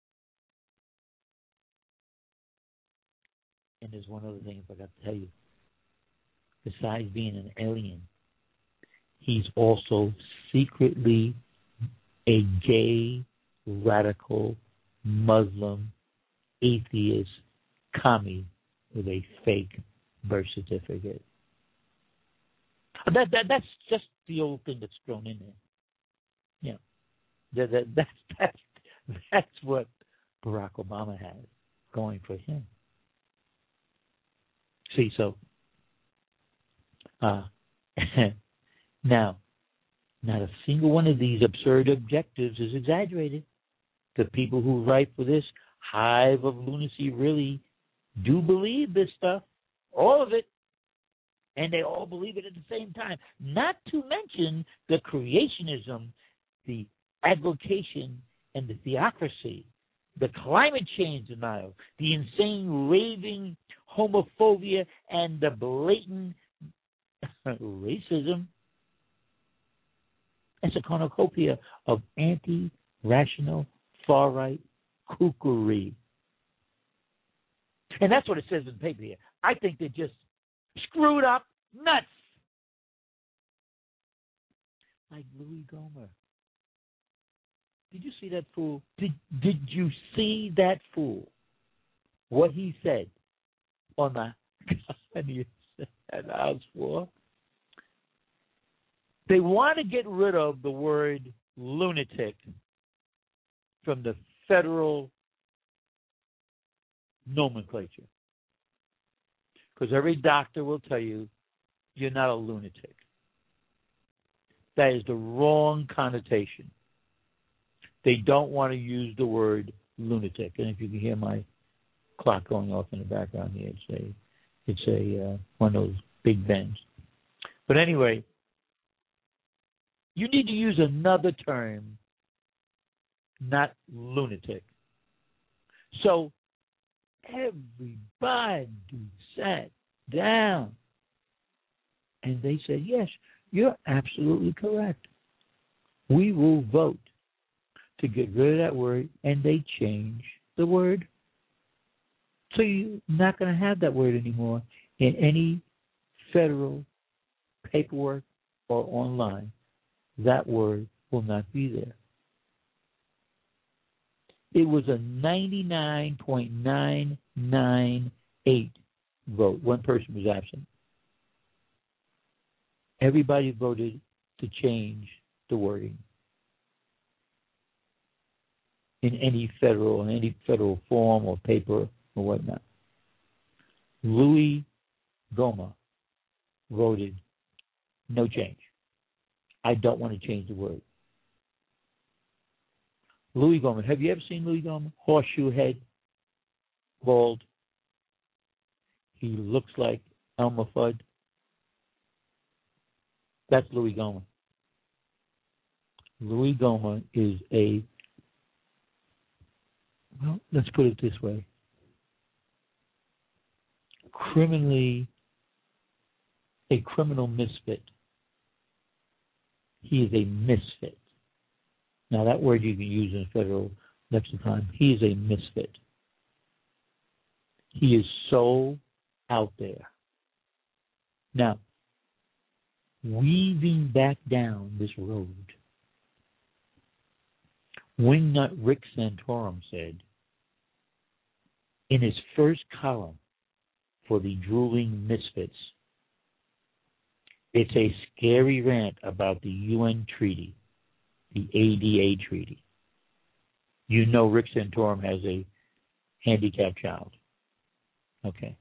And there's one other thing I forgot to tell you. Besides being an alien, he's also secretly a gay, radical, Muslim, atheist, commie with a fake birth certificate. That's just the old thing that's thrown in there. Yeah, that's what Barack Obama has going for him. See, so now, not a single one of these absurd objectives is exaggerated. The people who write for this hive of lunacy really do believe this stuff, all of it, and they all believe it at the same time. Not to mention the creationism, the advocation, and the theocracy, the climate change denial, the insane raving homophobia, and the blatant racism. It's a cornucopia of anti-rational, far-right kookery. And that's what it says in the paper here. I think they're just screwed up nuts. Like Louis Gohmert. Did you see that fool? Did you see that fool? What he said on the House floor? They want to get rid of the word lunatic from the federal nomenclature. Because every doctor will tell you you're not a lunatic. That is the wrong connotation. They don't want to use the word lunatic. And if you can hear my clock going off in the background here, it's a one of those big bends. But anyway, you need to use another term, not lunatic. So everybody sat down and they said, yes, you're absolutely correct. We will vote to get rid of that word, and they changed the word. So you're not going to have that word anymore in any federal paperwork or online. That word will not be there. It was a 99.998 vote. One person was absent. Everybody voted to change the wording in any federal form or paper or whatnot. Louis Gohmert voted no change. I don't want to change the word. Louis Gohmert. Have you ever seen Louis Gohmert? Horseshoe head, bald. He looks like Elmer Fudd. That's Louis Gohmert. Louis Gohmert is let's put it this way, criminally a criminal misfit. He is a misfit. Now, that word you can use in federal lexicon. He is a misfit. He is so out there. Now, weaving back down this road, Wingnut Rick Santorum said in his first column for the Drooling Misfits, it's a scary rant about the UN treaty, the ADA treaty. You know Rick Santorum has a handicapped child. Okay.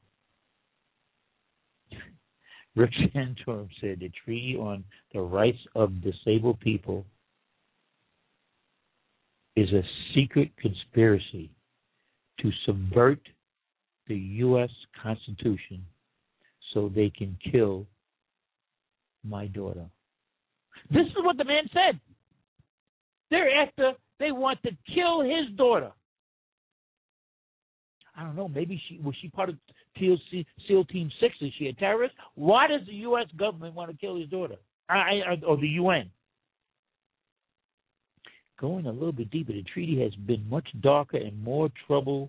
Rick Santorum said the Treaty on the Rights of Disabled People is a secret conspiracy to subvert the U.S. Constitution so they can kill my daughter. This is what the man said. They want to kill his daughter. I don't know, maybe was she part of SEAL Team 6? Is she a terrorist? Why does the U.S. government want to kill his daughter? Or the UN? Going a little bit deeper, the treaty has been much darker and more trouble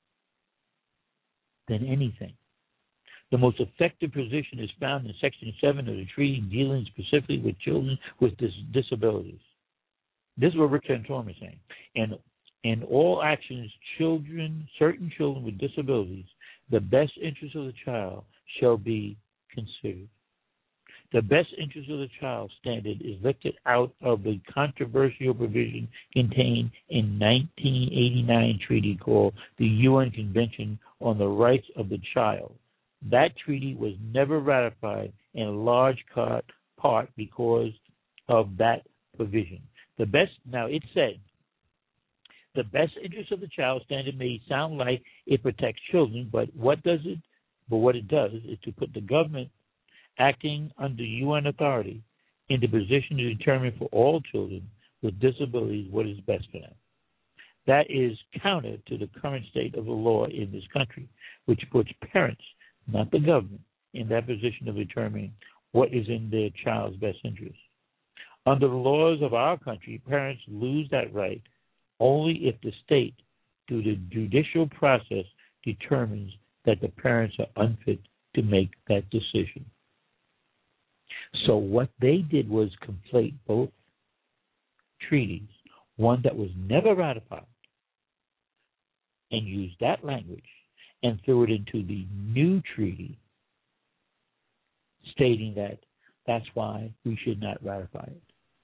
than anything. The most effective position is found in Section 7 of the treaty, dealing specifically with children with disabilities. This is what Rick Santorum is saying. And in all actions, certain children with disabilities, the best interest of the child shall be considered. The best interest of the child standard is lifted out of the controversial provision contained in 1989 treaty called the UN Convention on the Rights of the Child. That treaty was never ratified in large part because of that provision. Now it said, the best interest of the child standard may sound like it protects children, but what it does is to put the government acting under UN authority in the position to determine for all children with disabilities what is best for them. That is counter to the current state of the law in this country, which puts parents, not the government, in that position of determining what is in their child's best interest. Under the laws of our country, parents lose that right only if the state, through the judicial process, determines that the parents are unfit to make that decision. So what they did was conflate both treaties, one that was never ratified, and use that language and threw it into the new treaty, stating that that's why we should not ratify it.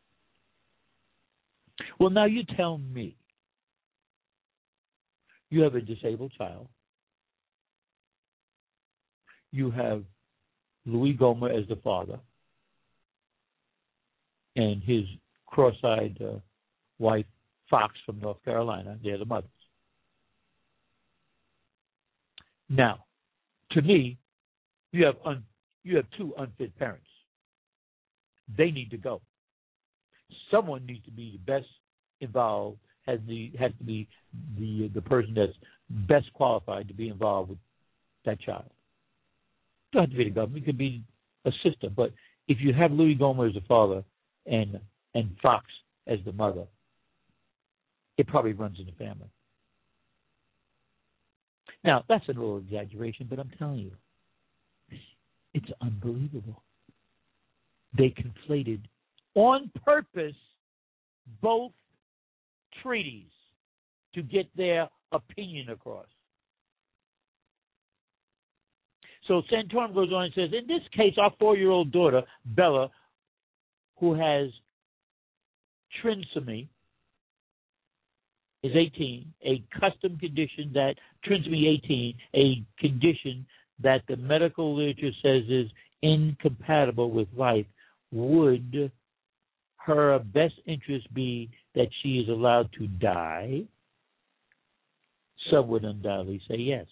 Well, now you tell me. You have a disabled child. You have Louis Gohmert as the father and his cross-eyed wife, Fox, from North Carolina. They're the mothers. Now, to me, you have two unfit parents. They need to go. Someone needs to be the best involved, has to be the person that's best qualified to be involved with that child. It doesn't have to be the government. It could be a sister. But if you have Louis Gohmert as the father and Fox as the mother, it probably runs in the family. Now, that's a little exaggeration, but I'm telling you, it's unbelievable. They conflated on purpose both treaties to get their opinion across. So Santorum goes on and says, in this case, our 4-year-old daughter, Bella, who has trisomy, is 18, a custom condition that, trisomy 18, a condition that the medical literature says is incompatible with life, would her best interest be that she is allowed to die? Some would undoubtedly say yes.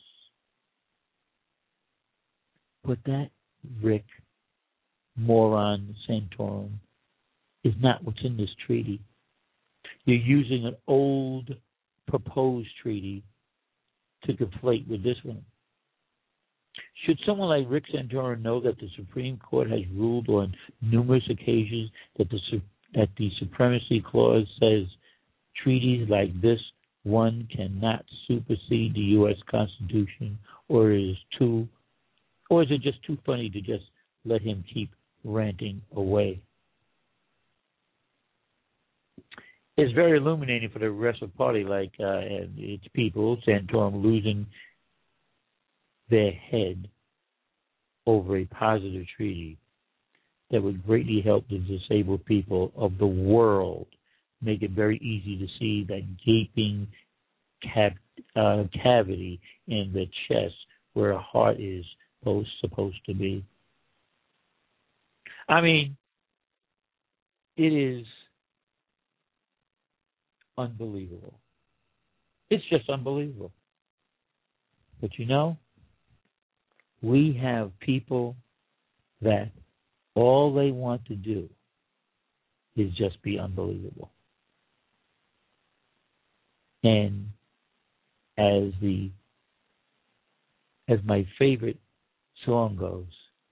But that, Rick, moron, Santorum, is not what's in this treaty. You're using an old proposed treaty to conflate with this one. Should someone like Rick Santorum know that the Supreme Court has ruled on numerous occasions that the Supremacy Clause says treaties like this one cannot supersede the U.S. Constitution, or is it just too funny to just let him keep ranting away? It's very illuminating for the Progressive Party, and its people, Santorum losing their head over a positive treaty that would greatly help the disabled people of the world, make it very easy to see that gaping cavity in the chest where a heart is supposed to be. I mean, it is unbelievable. It's just unbelievable. But we have people that all they want to do is just be unbelievable. And as my favorite song goes,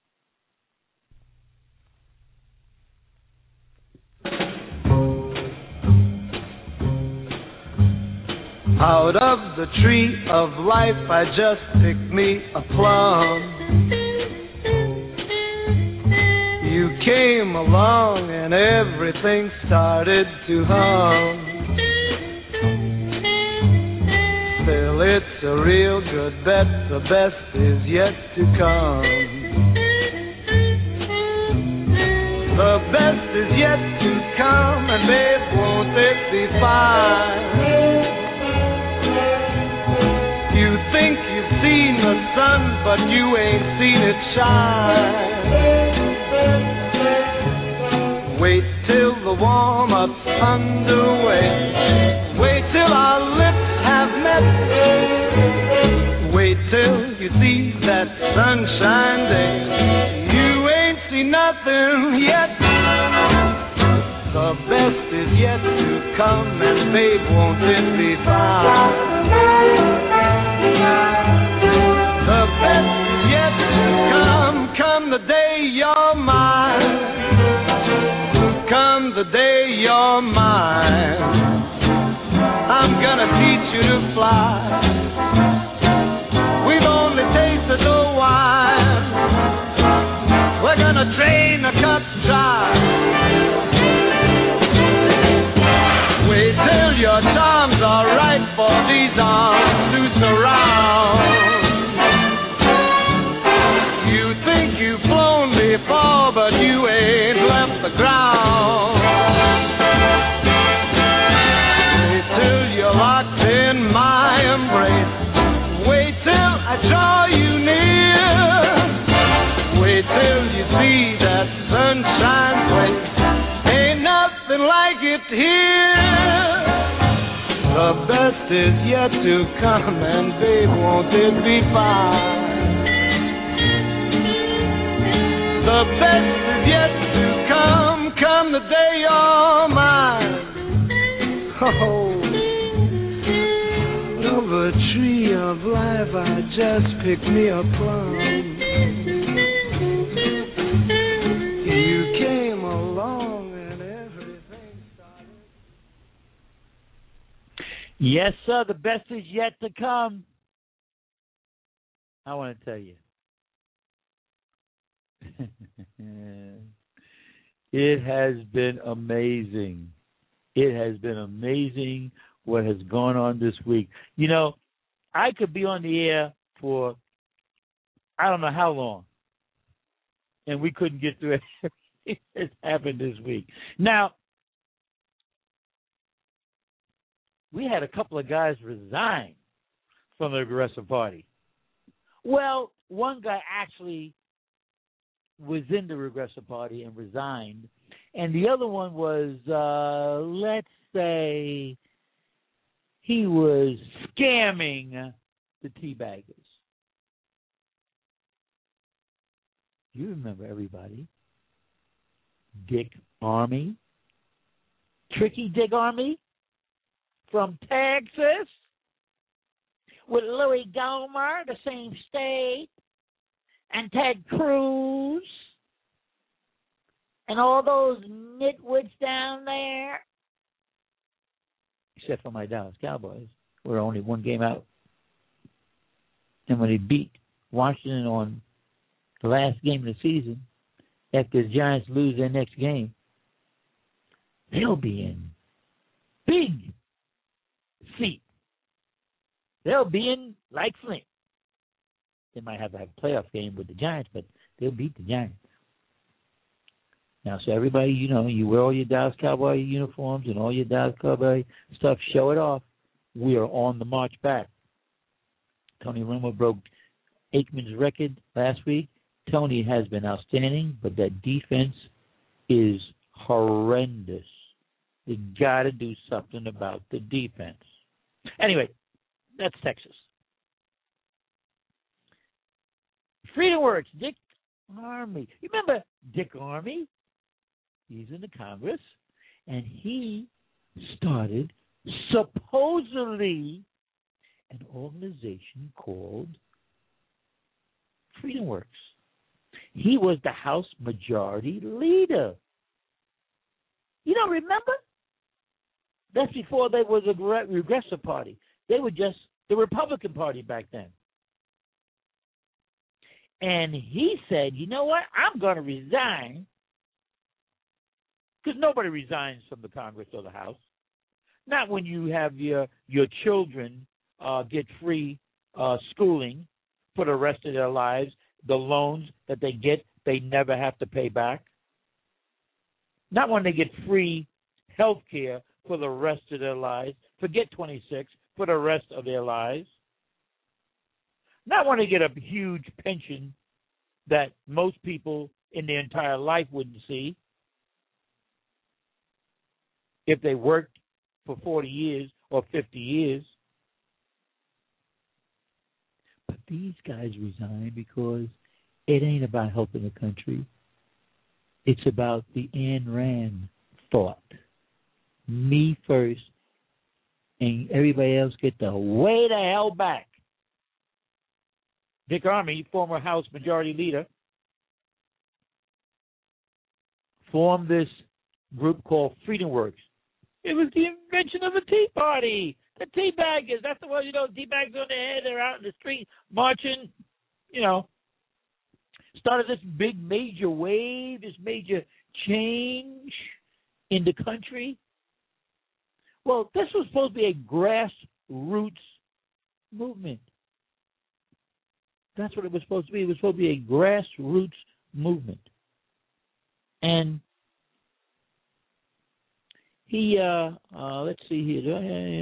out of the tree of life I just picked me a plum. You came along and everything started to hum. Still, it's a real good bet, the best is yet to come. The best is yet to come, and babe, won't it be fine? You think you've seen the sun, but you ain't seen it shine. Wait till the warm-up's underway. Wait till our lips have met. Wait till you see that sunshine day. You ain't seen nothing yet. The best is yet to come, and babe, won't it be fine? The best is yet to come the day you're mine. Come the day you're mine. I'm gonna teach you to fly. We've only tasted the wine. We're gonna drain the cup dry. Wait till your charms are right for these arms to surround. You think you've flown before, but you ain't left the ground. Wait till you're locked in my embrace. Wait till I draw you near. Wait till you see that sunshine place. Ain't nothing like it here. The best is yet to come, and babe, won't it be fine? The best is yet to come the day you're mine. Oh, of a tree of life I just picked me a plum. You came along and everything started. Yes, sir, the best is yet to come. I want to tell you. It has been amazing. It has been amazing what has gone on this week. I could be on the air for I don't know how long, and we couldn't get through everything that's happened this week. Now, we had a couple of guys resign from the Progressive Party. Well, one guy actually was in the Progressive Party and resigned, and the other one was, let's say, he was scamming the teabaggers. You remember everybody. Dick Armey. Tricky Dick Armey from Texas with Louis Gohmert, the same state. and Ted Cruz and all those nitwits down there, except for my Dallas Cowboys, we're only one game out. And when they beat Washington on the last game of the season, after the Giants lose their next game, they'll be in big seat. They'll be in like Flint. They might have to have a playoff game with the Giants, but they'll beat the Giants. Now, so everybody, you wear all your Dallas Cowboy uniforms and all your Dallas Cowboy stuff, show it off. We are on the march back. Tony Romo broke Aikman's record last week. Tony has been outstanding, but that defense is horrendous. They got to do something about the defense. Anyway, that's Texas. Freedom Works, Dick Armey. You remember Dick Armey? He's in the Congress, and he started supposedly an organization called Freedom Works. He was the House Majority Leader. Remember? That's before they was a regressive party. They were just the Republican Party back then. And he said, you know what? I'm going to resign. Because nobody resigns from the Congress or the House. Not when you have your children get free schooling for the rest of their lives. The loans that they get, they never have to pay back. Not when they get free health care for the rest of their lives. Forget 26, for the rest of their lives. Not when they get a huge pension that most people in their entire life wouldn't see if they worked for 40 years or 50 years. But these guys resign because it ain't about helping the country. It's about the Ayn Rand thought. Me first, and everybody else get the way the hell back. Dick Armey, former House Majority Leader, formed this group called Freedom Works. It was the invention of the Tea Party. The tea baggers. That's the one, tea bags on their head. They're out in the street marching, Started this big major wave, this major change in the country. Well, this was supposed to be a grassroots movement. That's what it was supposed to be. It was supposed to be a grassroots movement. And he, let's see here.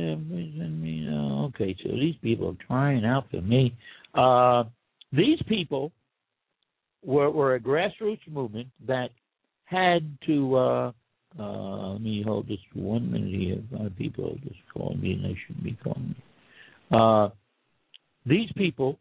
Okay, so these people are trying out for me. These people were a grassroots movement that had to, let me hold this for 1 minute here. People are just calling me and they shouldn't be calling me. These people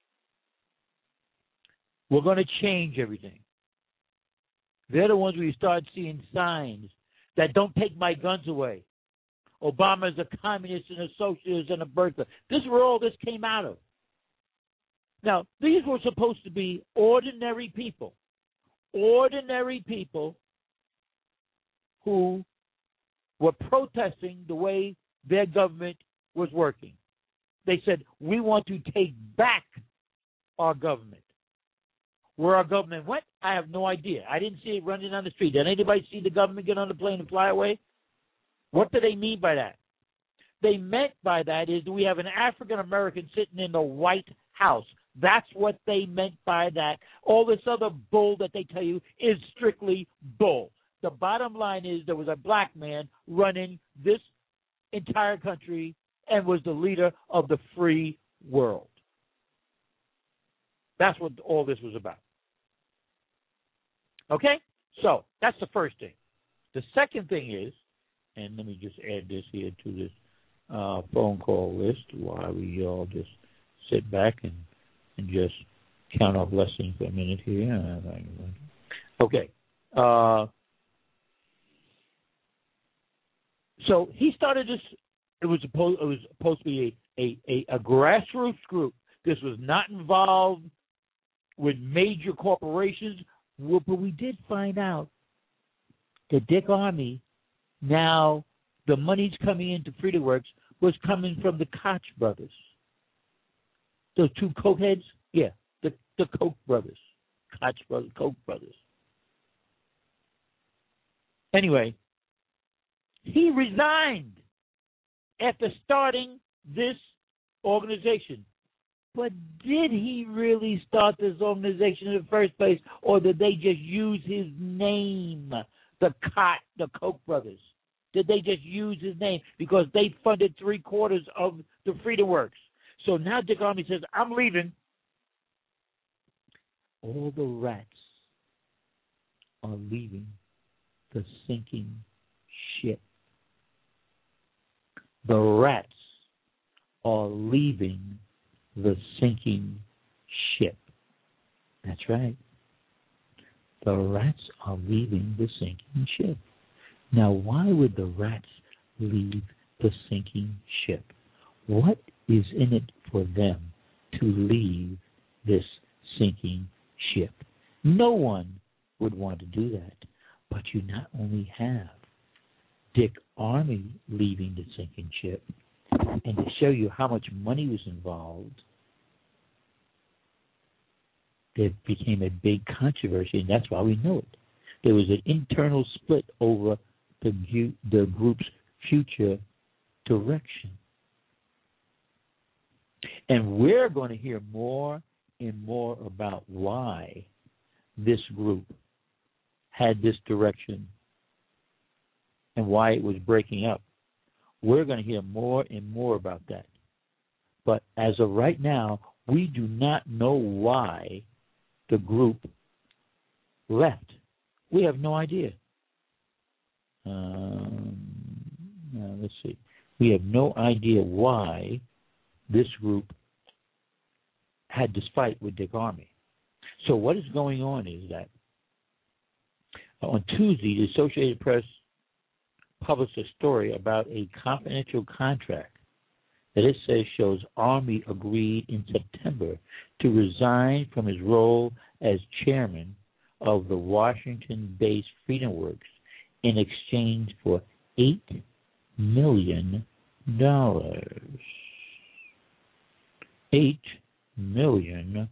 were going to change everything. They're the ones where you start seeing signs that don't take my guns away. Obama is a communist and a socialist and a birther. This is where all this came out of. Now, these were supposed to be ordinary people who were protesting the way their government was working. They said, we want to take back our government. Where our government went, I have no idea. I didn't see it running down the street. Did anybody see the government get on the plane and fly away? What do they mean by that? They meant by that is we have an African-American sitting in the White House. That's what they meant by that. All this other bull that they tell you is strictly bull. The bottom line is there was a black man running this entire country and was the leader of the free world. That's what all this was about. Okay? So that's the first thing. The second thing is, and let me just add this here to this phone call list while we all just sit back and just count our blessings for a minute here. Okay. So he started this. It was supposed to be a grassroots group. This was not involved with major corporations. Well, but we did find out that Dick Armey, now the money's coming into FreedomWorks was coming from the Koch brothers. Those two cokeheads? Yeah, the Koch brothers. Koch brothers, Koch brothers. Anyway, he resigned after starting this organization. But did he really start this organization in the first place, or did they just use his name, the Koch brothers? Did they just use his name because they funded 3/4 of the FreedomWorks? So now Dick Armey says, I'm leaving. All the rats are leaving the sinking ship. The rats are leaving the sinking ship. That's right. The rats are leaving the sinking ship. Now, why would the rats leave the sinking ship? What is in it for them to leave this sinking ship? No one would want to do that. But you not only have Dick Armey leaving the sinking ship, and to show you how much money was involved, there became a big controversy, and that's why we know it. There was an internal split over the group's future direction. And we're going to hear more and more about why this group had this direction and why it was breaking up. We're going to hear more and more about that. But as of right now, we do not know why the group left. We have no idea. Let's see. We have no idea why this group had this fight with Dick Armey. So what is going on is that on Tuesday, the Associated Press published a story about a confidential contract that it says shows Armey agreed in September to resign from his role as chairman of the Washington-based FreedomWorks in exchange for $8 million. $8 million.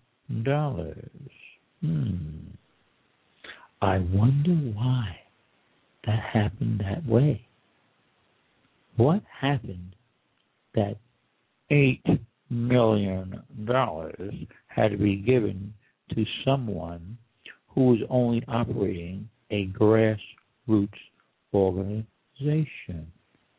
I wonder why that happened that way. What happened that $8 million had to be given to someone who was only operating a grassroots organization?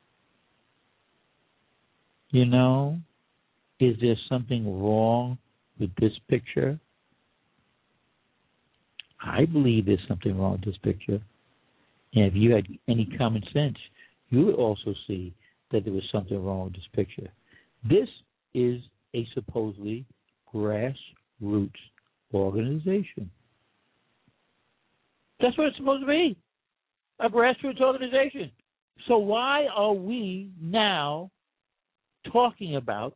You know, is there something wrong with this picture? I believe there's something wrong with this picture. And if you had any common sense, you would also see that there was something wrong with this picture. This is a supposedly grassroots organization. That's what it's supposed to be, a grassroots organization. So why are we now talking about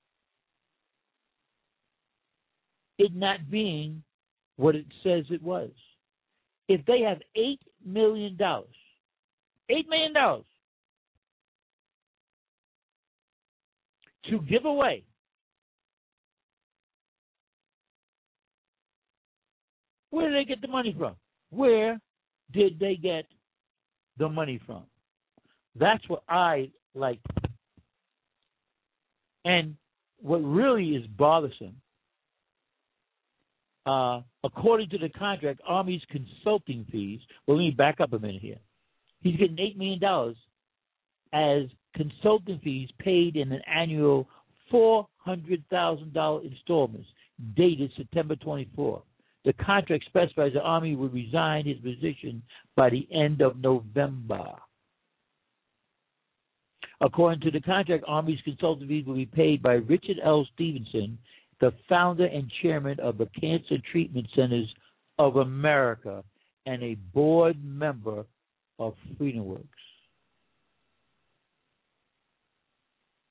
it not being what it says it was? If they have $8 million, $8 million to give away, where did they get the money from? Where did they get the money from? That's what I like. And what really is bothersome, according to the contract, Army's consulting fees, well, let me back up a minute here. He's getting $8 million as consulting fees paid in an annual $400,000 installments dated September 24. The contract specifies the Army would resign his position by the end of November. According to the contract, Army's consulting fees will be paid by Richard L. Stevenson, the founder and chairman of the Cancer Treatment Centers of America and a board member of FreedomWorks.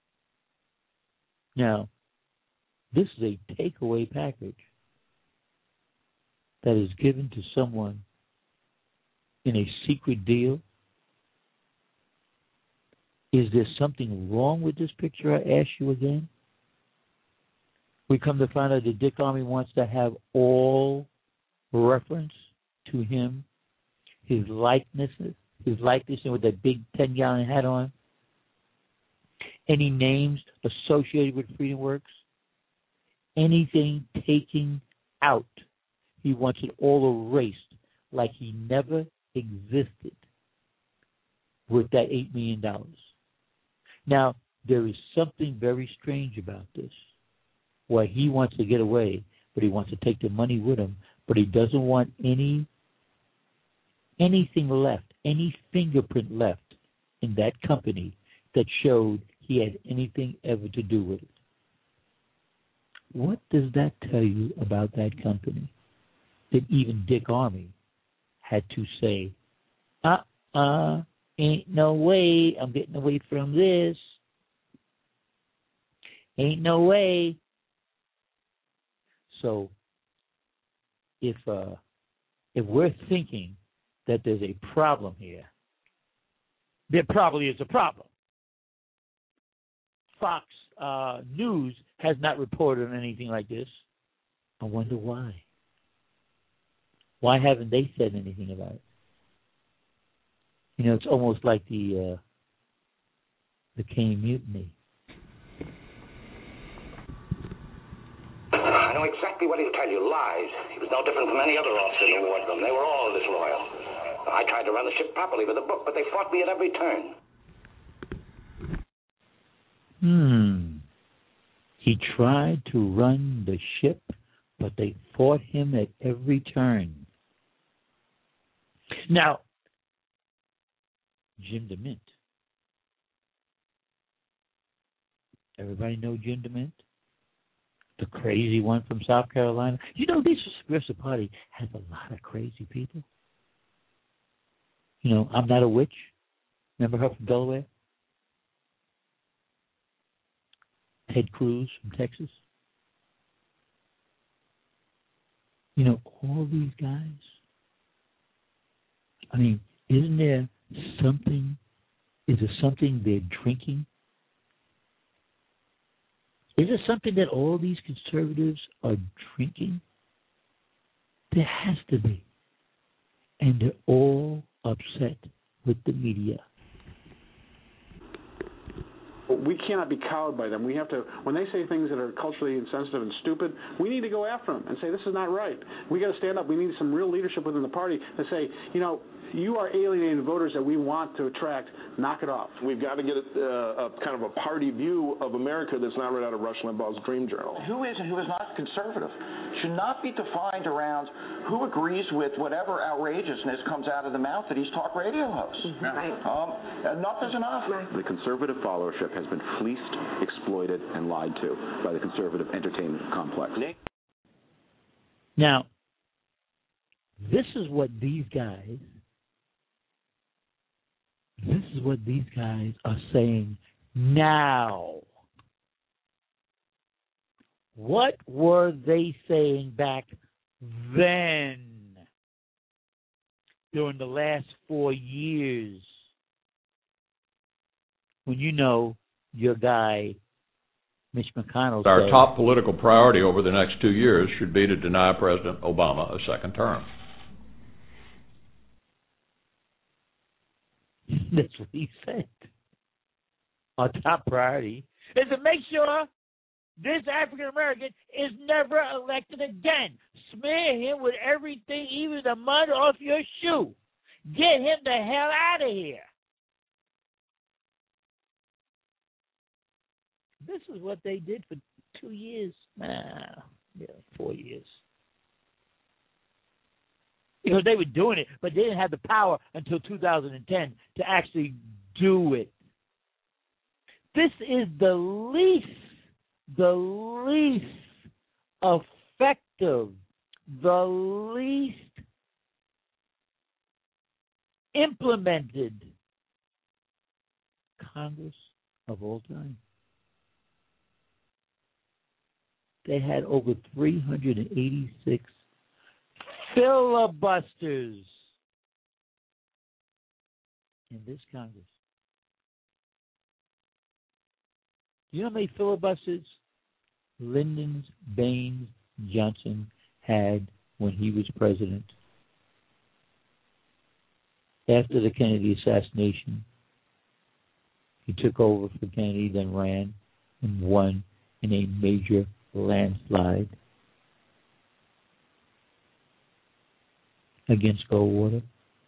Now, this is a takeaway package. that is given to someone in a secret deal? Is there something wrong with this picture? I ask you again. We come to find out that Dick Armey wants to have all reference to him, his likeness with that big 10-gallon hat on, any names associated with FreedomWorks, anything taken out. He wants it all erased like he never existed with that $8 million. Now, there is something very strange about this. Why he wants to get away, but he wants to take the money with him, but he doesn't want anything left, any fingerprint left in that company that showed he had anything ever to do with it. What does that tell you about that company? That even Dick Armey had to say, ain't no way I'm getting away from this. Ain't no way. So if we're thinking that there's a problem here, there probably is a problem. Fox News has not reported on anything like this. I wonder why. Why haven't they said anything about it? You know, it's almost like the Caine Mutiny. I know exactly what he'll tell you. Lies. He was no different from any other officer in the wardroom. They were all disloyal. I tried to run the ship properly with a book, but they fought me at every turn. He tried to run the ship, but they fought him at every turn. Now, Jim DeMint. Everybody know Jim DeMint? The crazy one from South Carolina. You know, this Progressive Party has a lot of crazy people. You know, I'm Not a Witch. Remember her from Delaware? Ted Cruz from Texas. You know, all these guys. I mean, isn't there something? Is there something they're drinking? Is it something that all these conservatives are drinking? There has to be. And they're all upset with the media. We cannot be cowed by them. We have to, when they say things that are culturally insensitive and stupid, we need to go after them and say, this is not right. We got to stand up. We need some real leadership within the party to say, you know, you are alienating voters that we want to attract. Knock it off. We've got to get a kind of a party view of America that's not right out of Rush Limbaugh's Dream Journal. Who is and who is not conservative should not be defined around who agrees with whatever outrageousness comes out of the mouth of these talk radio hosts. Right. Enough is enough. Right. The conservative followership has been fleeced, exploited, and lied to by the conservative entertainment complex. Now, this is what these guys are saying now. What were they saying back then during the last 4 years when you know your guy, Mitch McConnell, our top political priority over the next 2 years should be to deny President Obama a second term. That's what he said. Our top priority is to make sure this African American is never elected again. Smear him with everything, even the mud off your shoe. Get him the hell out of here. This is what they did for 2 years. 4 years. Because they were doing it, but they didn't have the power until 2010 to actually do it. This is the least effective, the least implemented Congress of all time. They had over 386 filibusters in this Congress. Do you know how many filibusters Lyndon Baines Johnson had when he was president? After the Kennedy assassination, he took over for Kennedy, then ran and won in a major landslide against Goldwater.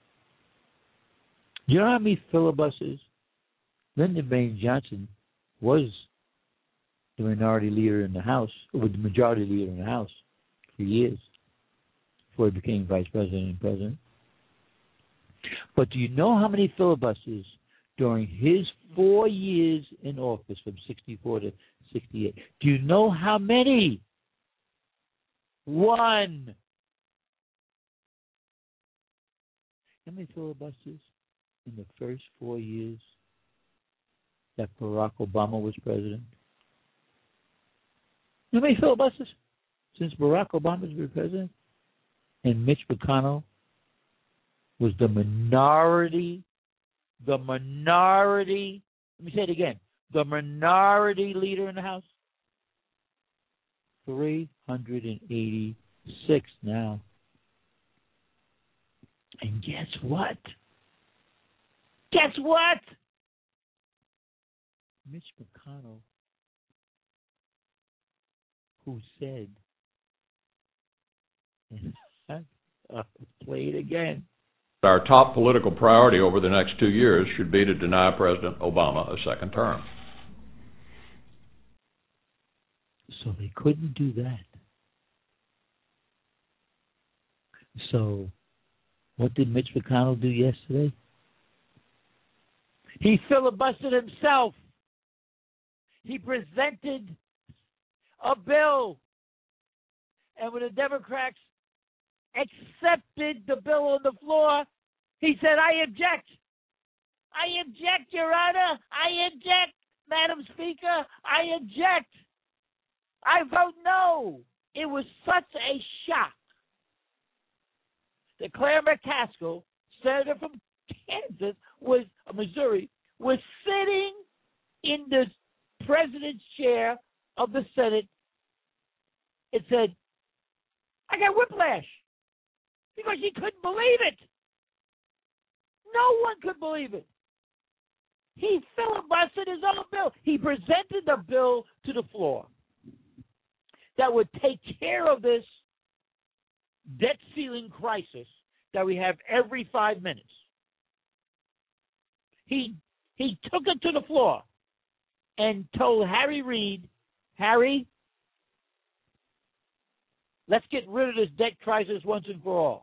Do you know how many filibusters? Lyndon Baines Johnson was the minority leader in the House, or the majority leader in the House for years before he became vice president and president. But do you know how many filibusters during his 4 years in office from 64 to 68? Do you know how many? One. How many filibusters in the first 4 years that Barack Obama was president? How many filibusters since Barack Obama's been president? And Mitch McConnell was the minority, let me say it again, the minority leader in the House. 386 now. And guess what? Mitch McConnell, who said, and I'll play it again. Our top political priority over the next 2 years should be to deny President Obama a second term. So they couldn't do that. So what did Mitch McConnell do yesterday? He filibustered himself. He presented a bill. And when the Democrats accepted the bill on the floor, he said, I object. I object, Your Honor. I object, Madam Speaker. I object. I vote no. It was such a shock that Claire McCaskill, senator from Missouri, was sitting in the president's chair of the Senate. It said, I got whiplash because she couldn't believe it. No one could believe it. He filibustered his own bill. He presented the bill to the floor that would take care of this debt ceiling crisis that we have every 5 minutes. He took it to the floor and told Harry Reid, Harry, let's get rid of this debt crisis once and for all.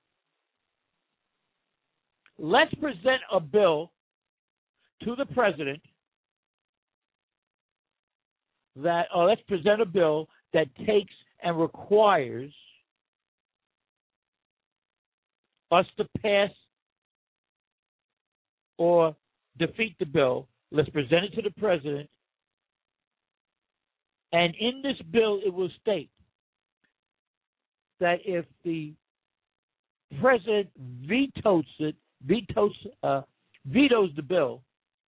Let's present a bill to the president let's present a bill that takes and requires us to pass or defeat the bill. Let's present it to the president. And in this bill, it will state that if the president vetoes the bill,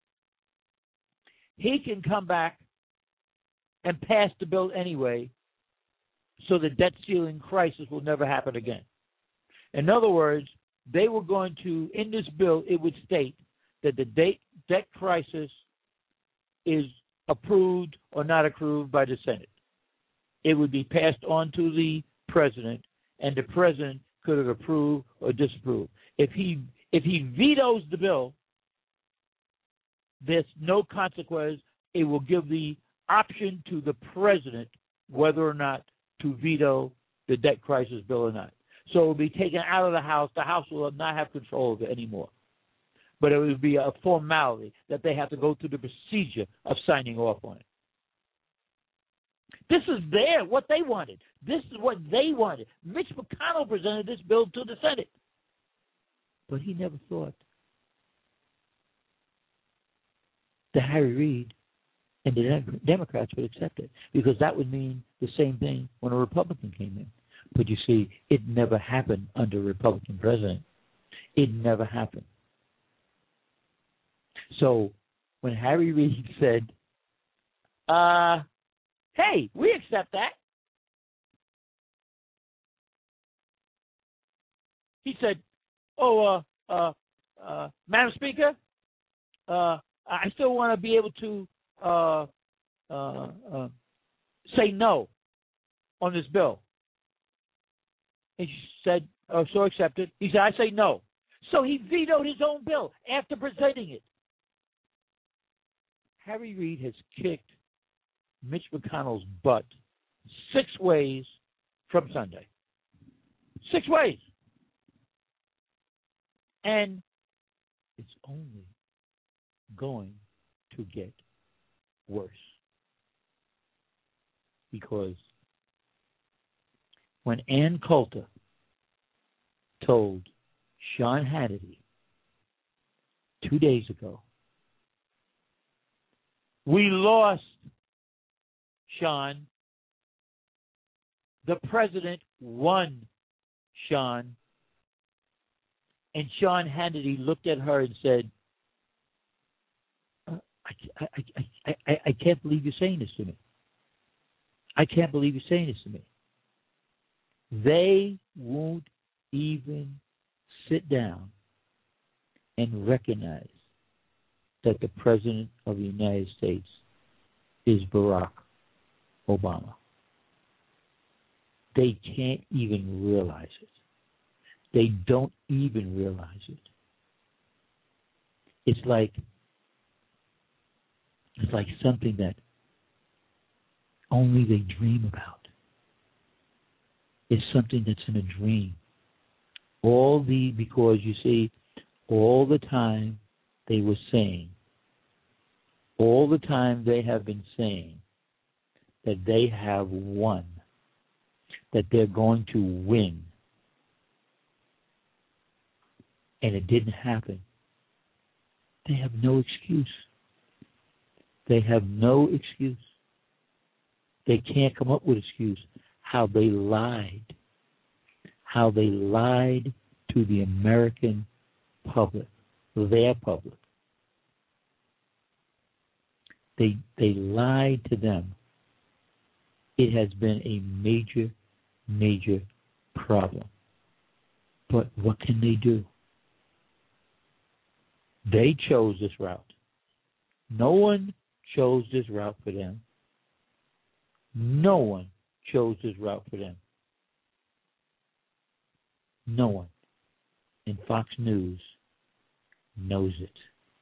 he can come back and pass the bill anyway, so the debt ceiling crisis will never happen again. In other words, they were going to, in this bill, it would state that the debt crisis is approved or not approved by the Senate. It would be passed on to the president, and the president could have approved or disapproved. If he vetoes the bill, there's no consequence. It will give the option to the president whether or not to veto the debt crisis bill or not. So it will be taken out of the House. The House will not have control of it anymore. But it would be a formality that they have to go through the procedure of signing off on it. This is what they wanted. This is what they wanted. Mitch McConnell presented this bill to the Senate. But he never thought that Harry Reid and the Democrats would accept it, because that would mean the same thing when a Republican came in. But you see, it never happened under a Republican president. It never happened. So when Harry Reid said, hey, we accept that. He said, Madam Speaker, I still want to be able to say no on this bill. And she said, so accepted. He said, I say no. So he vetoed his own bill after presenting it. Harry Reid has kicked Mitch McConnell's butt 6 ways from Sunday. 6 ways. And it's only going to get worse. Because when Ann Coulter told Sean Hannity 2 days ago, we lost, Sean. The president won, Sean. And Sean Hannity looked at her and said, I can't believe you're saying this to me. I can't believe you're saying this to me. They won't even sit down and recognize that the President of the United States is Barack Obama. They can't even realize it. They don't even realize it. It's like something that only they dream about. It's something that's in a dream. Because you see, all the time they were saying, all the time they have been saying that they have won, that they're going to win. And it didn't happen. They have no excuse. They have no excuse. They can't come up with an excuse how they lied. How they lied to the American public, their public. They lied to them. It has been a major, major problem. But what can they do? They chose this route. No one chose this route for them. No one chose this route for them. No one. And Fox News knows it.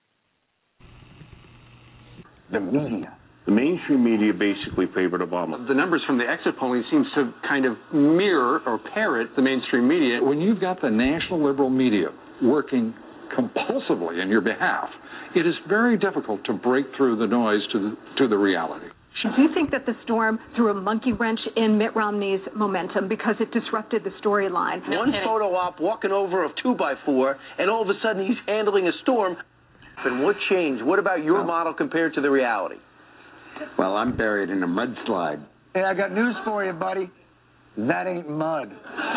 The media. The mainstream media basically favored Obama. The numbers from the exit polling seems to kind of mirror or parrot the mainstream media. When you've got the national liberal media working compulsively on your behalf, it is very difficult to break through the noise to the reality. Do you think that the storm threw a monkey wrench in Mitt Romney's momentum because it disrupted the storyline? One photo op walking over a 2x4, and all of a sudden he's handling a storm. And what changed? What about your model compared to the reality? Well, I'm buried in a mudslide. Hey, I got news for you, buddy. That ain't mud.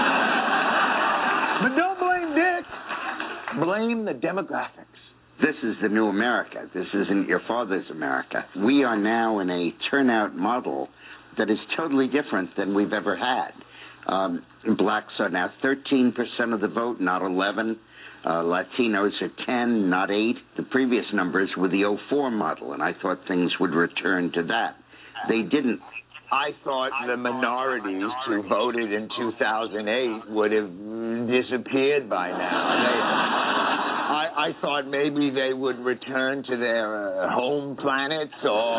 But don't blame Dick. Blame the demographics. This is the new America. This isn't your father's America. We are now in a turnout model that is totally different than we've ever had. Blacks are now 13% of the vote, not 11. Latinos are 10, not 8. The previous numbers were the 04 model, and I thought things would return to that. They didn't. I thought the minorities who voted in 2008 would have disappeared by now. I thought maybe they would return to their home planets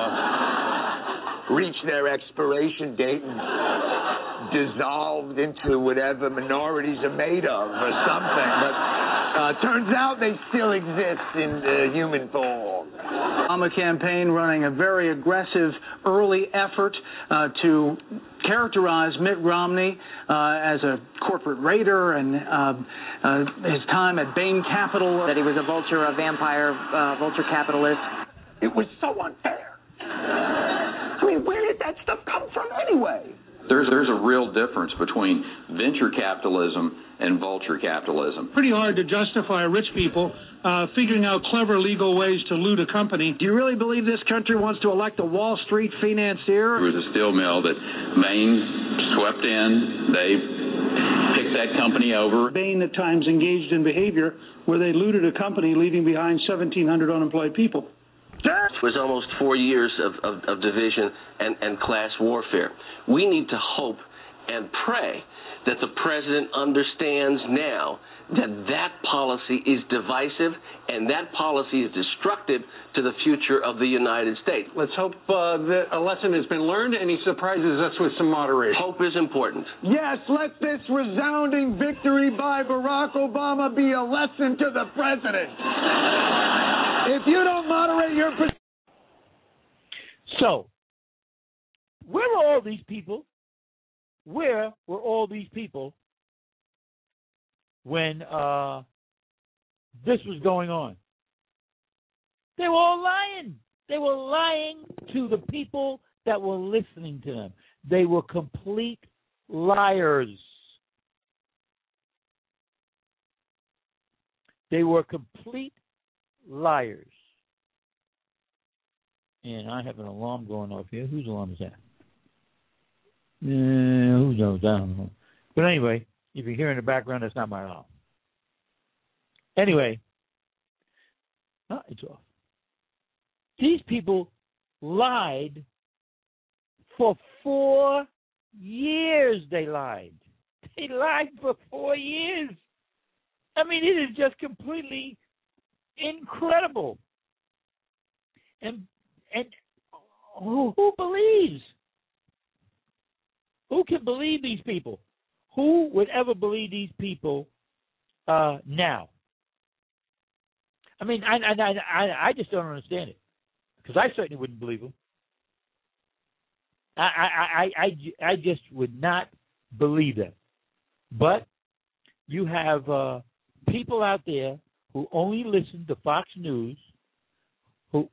or reach their expiration date and dissolved into whatever minorities are made of or something. But turns out they still exist in human form. Obama campaign running a very aggressive early effort to characterize Mitt Romney as a corporate raider and his time at Bain Capital. That he was a vulture, a vampire, vulture capitalist. It was so unfair. I mean, where did that stuff come from anyway? There's a real difference between venture capitalism and vulture capitalism. Pretty hard to justify rich people figuring out clever legal ways to loot a company. Do you really believe this country wants to elect a Wall Street financier? There was a steel mill that Bain swept in. They picked that company over. Bain at times engaged in behavior where they looted a company, leaving behind 1,700 unemployed people. It was almost 4 years of division and class warfare. We need to hope and pray that the president understands now that policy is divisive and that policy is destructive to the future of the United States. Let's hope that a lesson has been learned and he surprises us with some moderation. Hope is important. Yes, let this resounding victory by Barack Obama be a lesson to the president. If you don't moderate your... So, where were all these people? Where were all these people when this was going on? They were all lying. They were lying to the people that were listening to them. They were complete liars. They were complete liars. And I have an alarm going off here. Whose alarm is that? Who knows? I don't know. But anyway, if you hear in the background, that's not my alarm. Anyway, it's off. These people lied for 4 years. They lied. They lied for 4 years. I mean, it is just completely incredible. And who believes? Who can believe these people? Who would ever believe these people now? I mean, I just don't understand it, because I certainly wouldn't believe them. I just would not believe them. But you have people out there who only listen to Fox News, who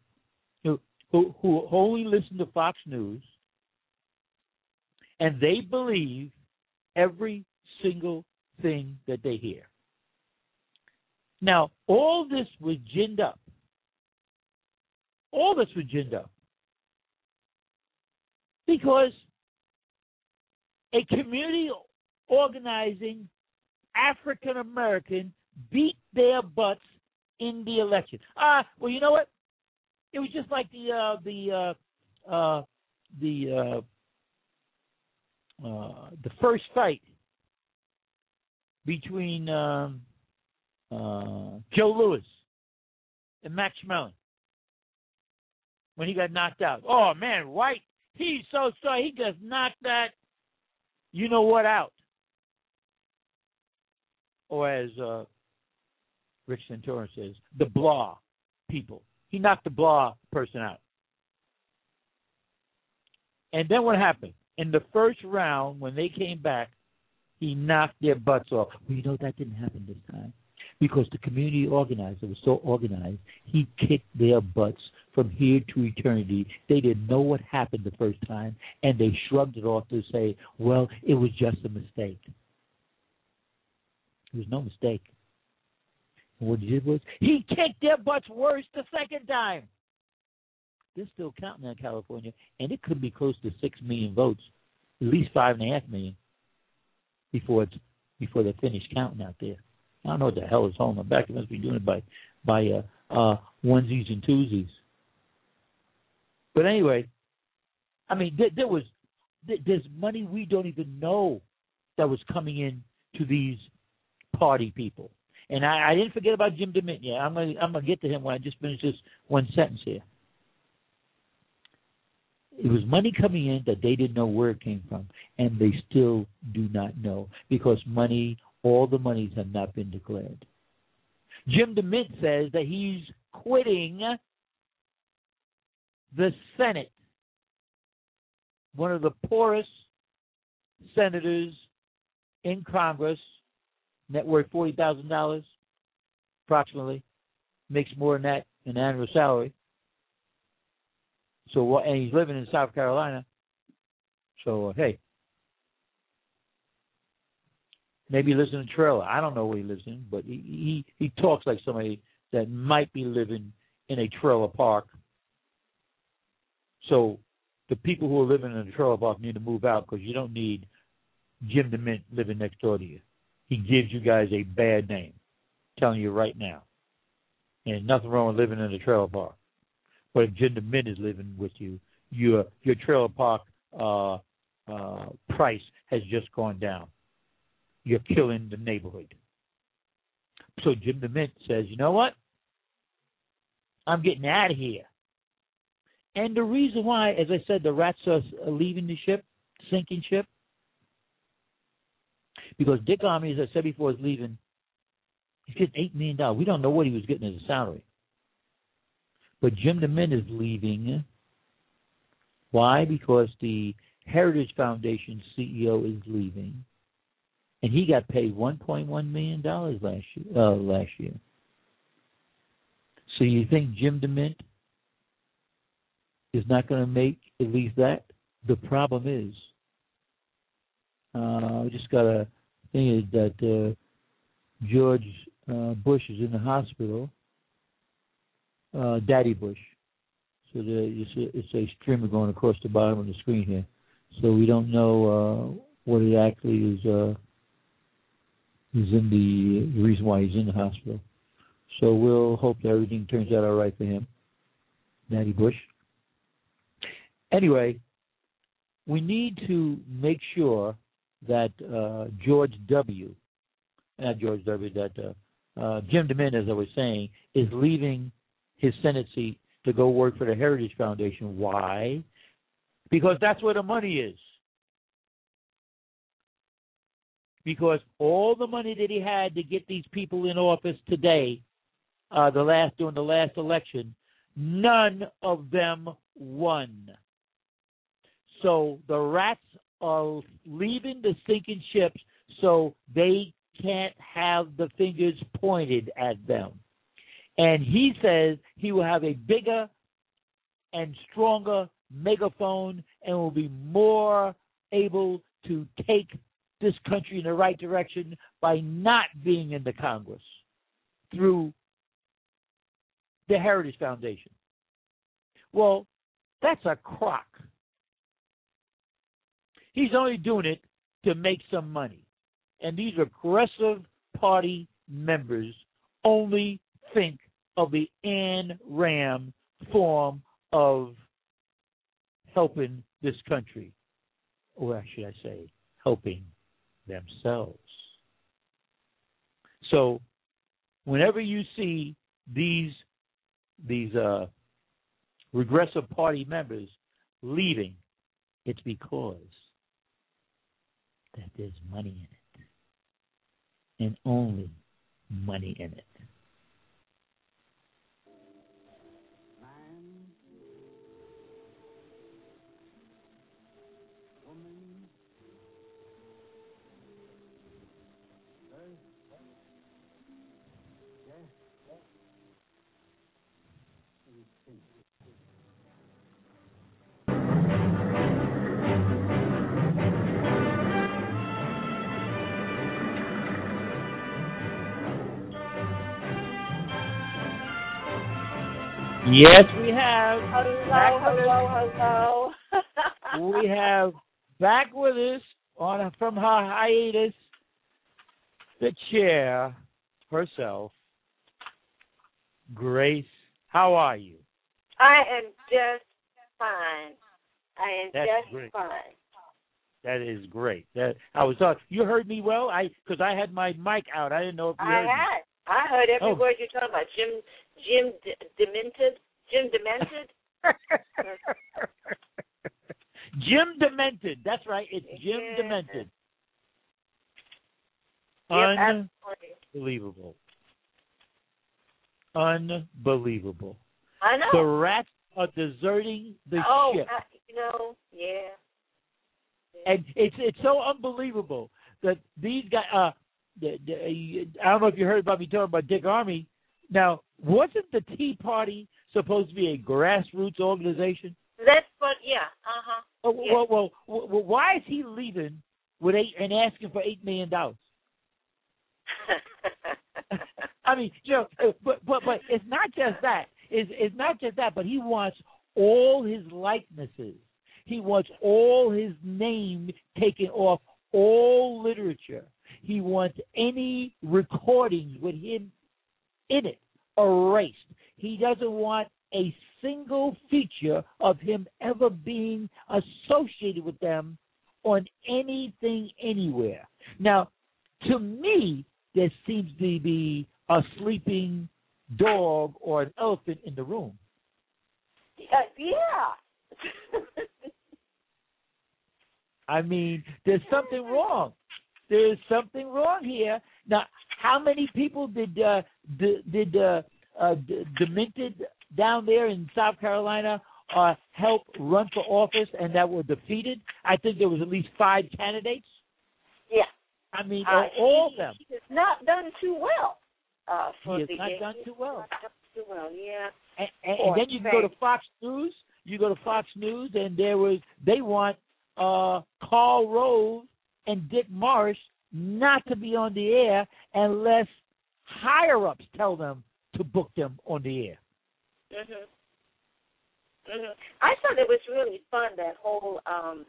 only listen to Fox News, and they believe every single thing that they hear. Now, all this was ginned up. All this was ginned up because a community organizing African American beat their butts in the election. Well, you know what? It was just like the first fight between Joe Louis and Max Schmeling when he got knocked out. Oh man, White, he's so strong. He just knocked that you know what out. Or as Rich Santorum says, the blah people. He knocked the blah person out. And then what happened? In the first round, when they came back, he knocked their butts off. Well, you know, that didn't happen this time. Because the community organizer was so organized, he kicked their butts from here to eternity. They didn't know what happened the first time, and they shrugged it off to say, well, it was just a mistake. It was no mistake. And what he did was, he kicked their butts worse the second time. They're still counting in California, and it could be close to 6 million votes, at least 5.5 million, before they finish counting out there. I don't know what the hell is holding them back. They must be doing it by onesies and twosies. But anyway, I mean, there's money we don't even know that was coming in to these party people. And I didn't forget about Jim DeMint yet. I'm gonna get to him when I just finish this one sentence here. It was money coming in that they didn't know where it came from, and they still do not know, because all the monies have not been declared. Jim DeMint says that he's quitting the Senate, one of the poorest senators in Congress, net worth $40,000 approximately, makes more than that in annual salary. So, and he's living in South Carolina. So, hey, Maybe he lives in a trailer. I don't know where he lives in, but he talks like somebody that might be living in a trailer park. So the people who are living in a trailer park need to move out because you don't need Jim DeMint living next door to you. He gives you guys a bad name. I'm telling you right now. And there's nothing wrong with living in a trailer park. But if Jim DeMint is living with you, your trailer park price has just gone down. You're killing the neighborhood. So Jim DeMint says, you know what? I'm getting out of here. And the reason why, as I said, the rats are leaving the ship, sinking ship, because Dick Armey, as I said before, is leaving. He's getting $8 million. We don't know what he was getting as a salary. But Jim DeMint is leaving. Why? Because the Heritage Foundation CEO is leaving. And he got paid $1.1 million last year. So you think Jim DeMint is not going to make at least that? The problem is, I just got a thing that George Bush is in the hospital, Daddy Bush. So it's a streamer going across the bottom of the screen here. So we don't know what it actually is in the reason why he's in the hospital. So we'll hope that everything turns out all right for him, Daddy Bush. Anyway, we need to make sure that Jim DeMint, as I was saying, is leaving his Senate seat to go work for the Heritage Foundation. Why? Because that's where the money is. Because all the money that he had to get these people in office today, during the last election, none of them won. So the rats are leaving the sinking ships so they can't have the fingers pointed at them. And he says he will have a bigger and stronger megaphone and will be more able to take this country in the right direction by not being in the Congress through the Heritage Foundation. Well, that's a crock. He's only doing it to make some money. And these Progressive Party members only think of the Ayn Rand form of helping this country. Or should I say, helping themselves. So whenever you see these Regressive Party members leaving, it's because that there's money in it, and only money in it. Yes, we have. Hello. We have back with us from her hiatus, the chair herself, Grace. How are you? I am just fine. Just fine. That is great. I was talking. You heard me well? Because I had my mic out. I didn't know if you heard me. I heard every word you're talking about. Jim Demented. Jim Demented. That's right. It's Jim Demented. Yep, Unbelievable. Unbelievable. I know. The rats are deserting the ship. Yeah. And it's so unbelievable that these guys. I don't know if you heard about me talking about Dick Armey. Now, wasn't the Tea Party supposed to be a grassroots organization? That's what. Yeah. Well, why is he leaving with and asking for $8 million? I mean, but it's not just that. It's not just that, but he wants all his likenesses. He wants all his name taken off all literature. He wants any recordings with him in it erased. He doesn't want a single feature of him ever being associated with them on anything anywhere. Now, to me, there seems to be a sleeping dog or an elephant in the room. Yeah. I mean, there's something wrong. There's something wrong here. Now, how many people did Demented down there in South Carolina help run for office and that were defeated? I think there was at least 5 candidates. Yeah. I mean, all of them. He has not done too well. He has not done too well. Not done too well, yeah. And then you can go to Fox News. You go to Fox News, and they want Karl Rove and Dick Morris not to be on the air unless higher-ups tell them to book them on the air. Mhm. Mhm. I thought it was really fun, that whole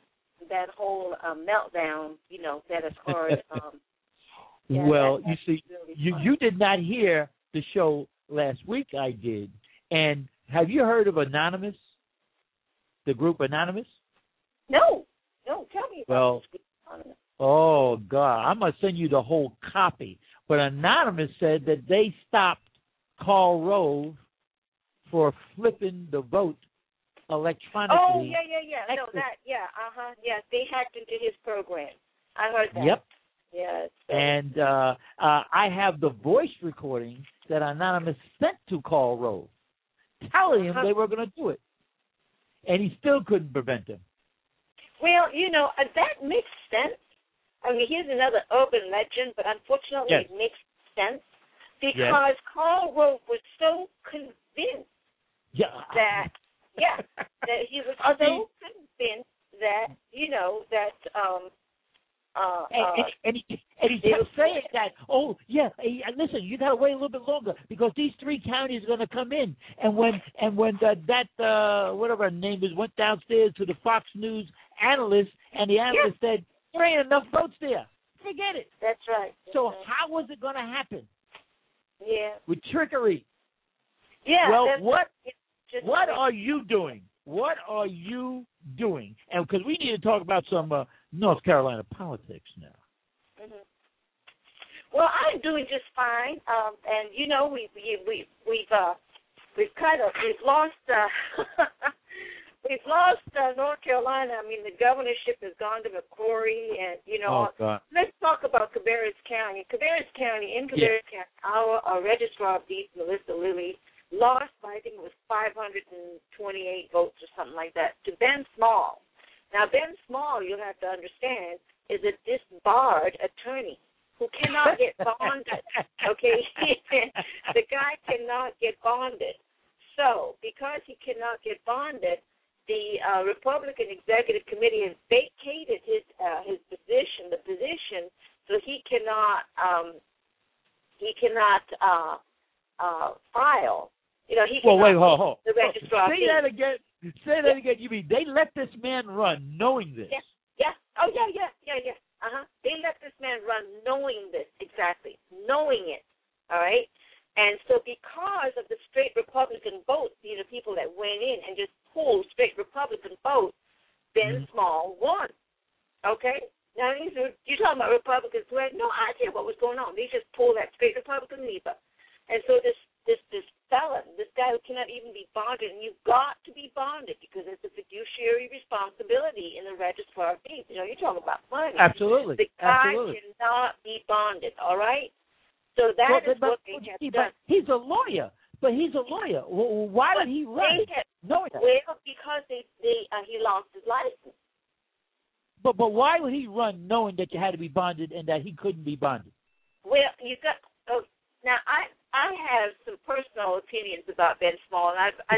meltdown. You know, that as far as well, you see, really you did not hear the show last week. I did. And have you heard of Anonymous? The group Anonymous? No, tell me about this group Anonymous. Oh, God, I'm going to send you the whole copy. But Anonymous said that they stopped Karl Rove for flipping the vote electronically. Oh, yeah. No, that, yeah, Yes, they hacked into his program. I heard that. Yep. Yes. And I have the voice recording that Anonymous sent to Karl Rove, telling him they were going to do it. And he still couldn't prevent them. Well, you know, that makes sense. I mean, here's another urban legend, but unfortunately it makes sense because Karl Rove was so convinced that he was so convinced that, you know, that and he kept saying that, listen, you got to wait a little bit longer because these 3 counties are going to come in. And when whatever her name is went downstairs to the Fox News analyst, and the analyst said, there ain't enough votes there. Forget it. That's right. So how was it going to happen? Yeah. With trickery. Yeah. Well, what are you doing? What are you doing? And because we need to talk about some North Carolina politics now. Mm-hmm. Well, I'm doing just fine, and you know we've lost we've lost North Carolina. I mean, the governorship has gone to McCrory, and you know let's talk about Cabarrus County. Cabarrus County, our registrar of deeds, Melissa Lilly, lost by, I think it was 528 votes or something like that, to Ben Small. Now, Ben Small, you'll have to understand, is a disbarred attorney who cannot get bonded, okay? The guy cannot get bonded. So, because he cannot get bonded, the Republican Executive Committee has vacated his position, so he cannot file. You know, he cannot. Hold. The registrar. Say that again. You mean they let this man run knowing this? Yeah. Oh, yeah. They let this man run knowing this, exactly, knowing it, all right? And so because of the straight Republican votes, these are people that went in and just pulled straight Republican votes, Ben Small won, okay? Now, you're talking about Republicans who had no idea what was going on. They just pulled that straight Republican lever. And so this felon, this guy who cannot even be bonded, and you've got to be bonded because it's a fiduciary responsibility in the registrar of deeds. You know, you're talking about money. Absolutely. The guy cannot be bonded, all right? So that is what they have done. He's a lawyer. Why did he run? Well, because he lost his license. But why would he run knowing that you had to be bonded and that he couldn't be bonded? Well, now I have some personal opinions about Ben Small, and I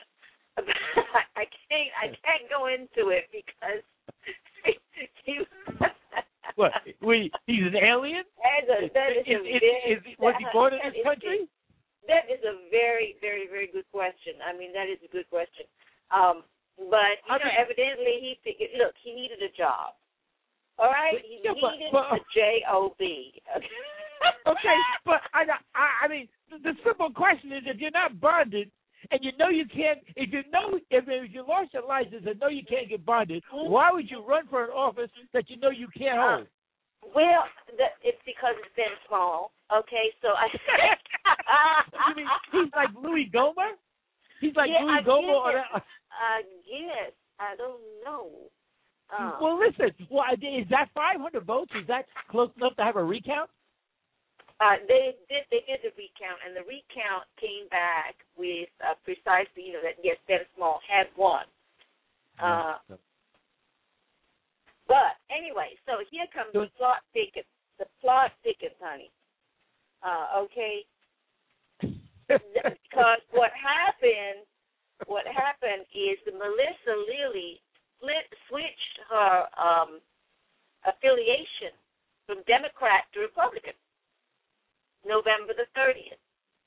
can't go into it because what? He's an alien? Was he born in this country? That is a very, very, very good question. I mean, that is a good question. But evidently he figured, look, he needed a job. All right, he needed a job. Okay, but I mean, the simple question is, if you're not bonded and you know you can't, if you lost your license and know you can't get bonded, why would you run for an office that you know you can't hold? Well, it's because it's been small. Okay, so I. You mean he's like Louis Gohmert? He's like Louis Gohmert. I guess. I don't know. Well, listen. Well, is that 500 votes? Is that close enough to have a recount? They did the recount, and the recount came back with precisely, that yes, Ben Small had won. But anyway, so here comes the plot thickens. The plot thickens, honey. Okay. Because what happened is the Melissa Lilly switched her affiliation from Democrat to Republican. November the 30th.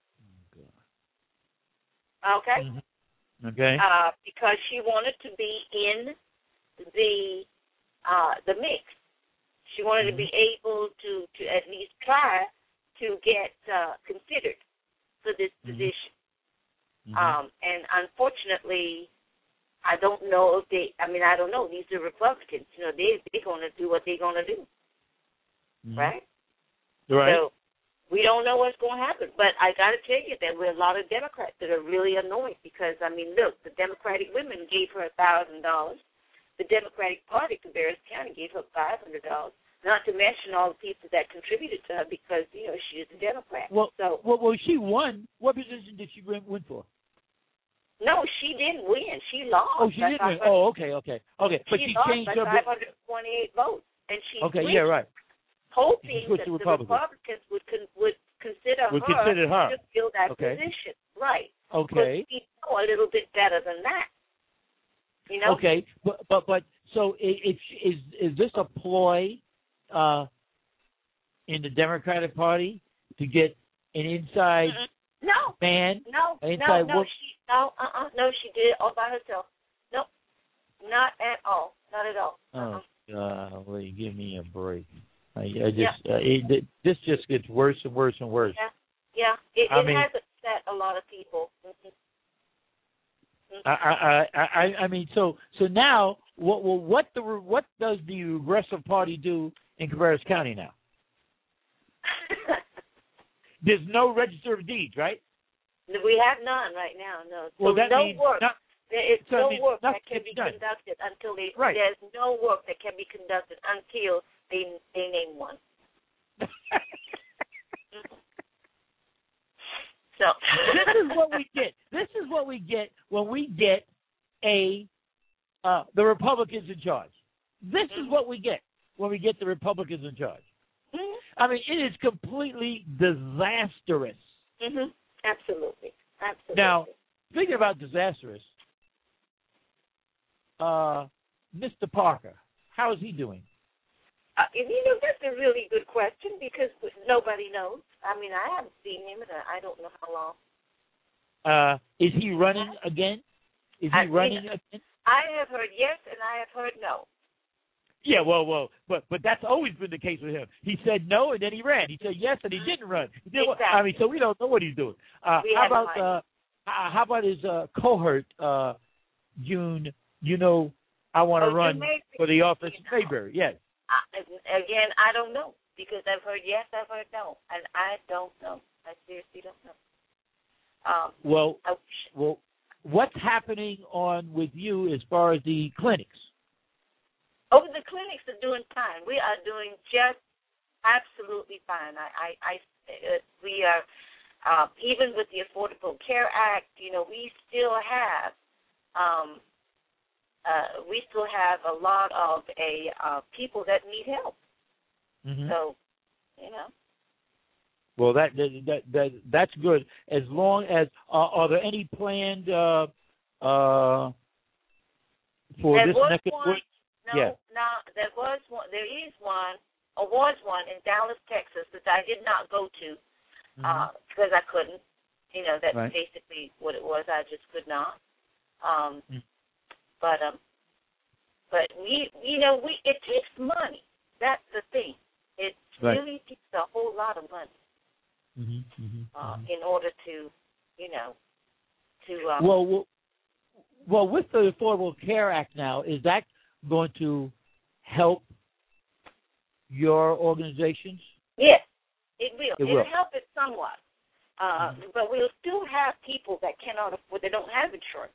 Okay? Mm-hmm. Okay. Because she wanted to be in the mix. She wanted to be able to at least try to get considered for this position. And unfortunately, I don't know if I don't know. These are Republicans. They're going to do what they're going to do. Right? Right. So, we don't know what's going to happen, but I got to tell you that we're a lot of Democrats that are really annoyed because, look, the Democratic women gave her $1,000. The Democratic Party, Cabarrus County, gave her $500, not to mention all the people that contributed to her because, she is a Democrat. Well, she won. What position did she win for? No, she didn't win. She lost. Oh, she didn't win. Oh, okay. But she lost changed by her 528 votes, and she switched. Yeah, right. Hoping that the Republicans would consider her to fill that position. Right. Okay. But we know a little bit better than that. Okay. But so is this a ploy in the Democratic Party to get an inside man? No, she did it all by herself. Nope. Not at all. Not at all. Oh, golly, give me a break. This just gets worse and worse and worse. Yeah. It has upset a lot of people. So now, what does the Progressive Party do in Cabarrus County now? There's no register of deeds, right? We have none right now. No. Well, that no means work. There's no work that can be done. conducted until they. Right. There's no work that can be conducted until they name one. So this is what we get. This is what we get when we get the Republicans in charge. This is what we get when we get the Republicans in charge. It is completely disastrous. Absolutely. Now, speaking about disastrous, Mr. Parker, how is he doing? That's a really good question because nobody knows. I haven't seen him, and I don't know how long. Is he running again? Again? I have heard yes, and I have heard no. Yeah, well, but that's always been the case with him. He said no, and then he ran. He said yes, and he didn't run. Exactly. So we don't know what he's doing. How about his cohort, June? I want to run for the office of Mayberry. Yes. Again, I don't know because I've heard yes, I've heard no, and I don't know. I seriously don't know. Well, what's happening with you as far as the clinics? Oh, the clinics are doing fine. We are doing just absolutely fine. We are even with the Affordable Care Act. We still have. We still have a lot of people that need help. So, Well, that's good. As long as are there any planned for this next week? No, there was one. There is one one in Dallas, Texas, that I did not go to because I couldn't. That's basically what it was. I just could not. But it takes money. That's the thing. It really takes a whole lot of money in order to, Well, with the Affordable Care Act now, is that going to help your organizations? Yes, it will. It'll help it somewhat. But we'll still have people that cannot afford, they don't have insurance.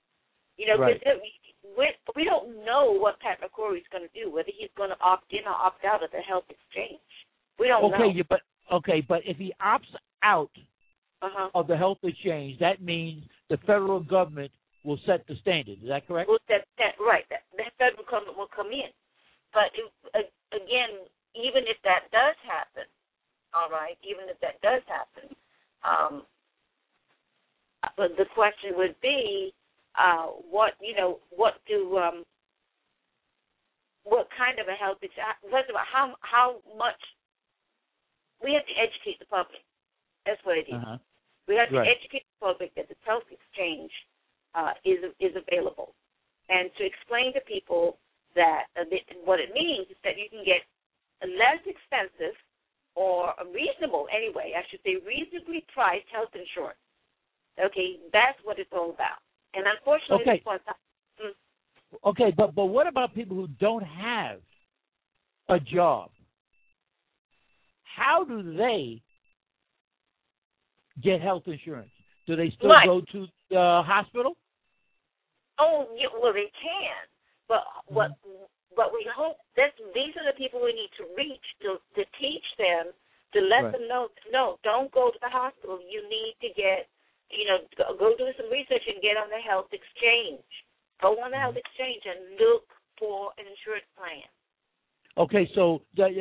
We don't know what Pat McCrory's going to do, whether he's going to opt in or opt out of the health exchange. We don't know. But if he opts out of the health exchange, that means the federal government will set the standard. Is that correct? Right. The federal government will come in. But, again, even if that does happen, the question would be, what kind of a health exchange? First of all, how much? We have to educate the public. That's what it is. We have to educate the public that the health exchange is available, and to explain to people that what it means is that you can get a less expensive or a reasonable, reasonably priced health insurance. Okay, that's what it's all about. And unfortunately, but what about people who don't have a job? How do they get health insurance? Do they still go to the hospital? Oh, yeah, well, they can. But what we hope, these are the people we need to reach to teach them, to let them know, no, don't go to the hospital. You need to get, go do some research and get on the health exchange. Go on the health exchange and look for an insurance plan. Okay, so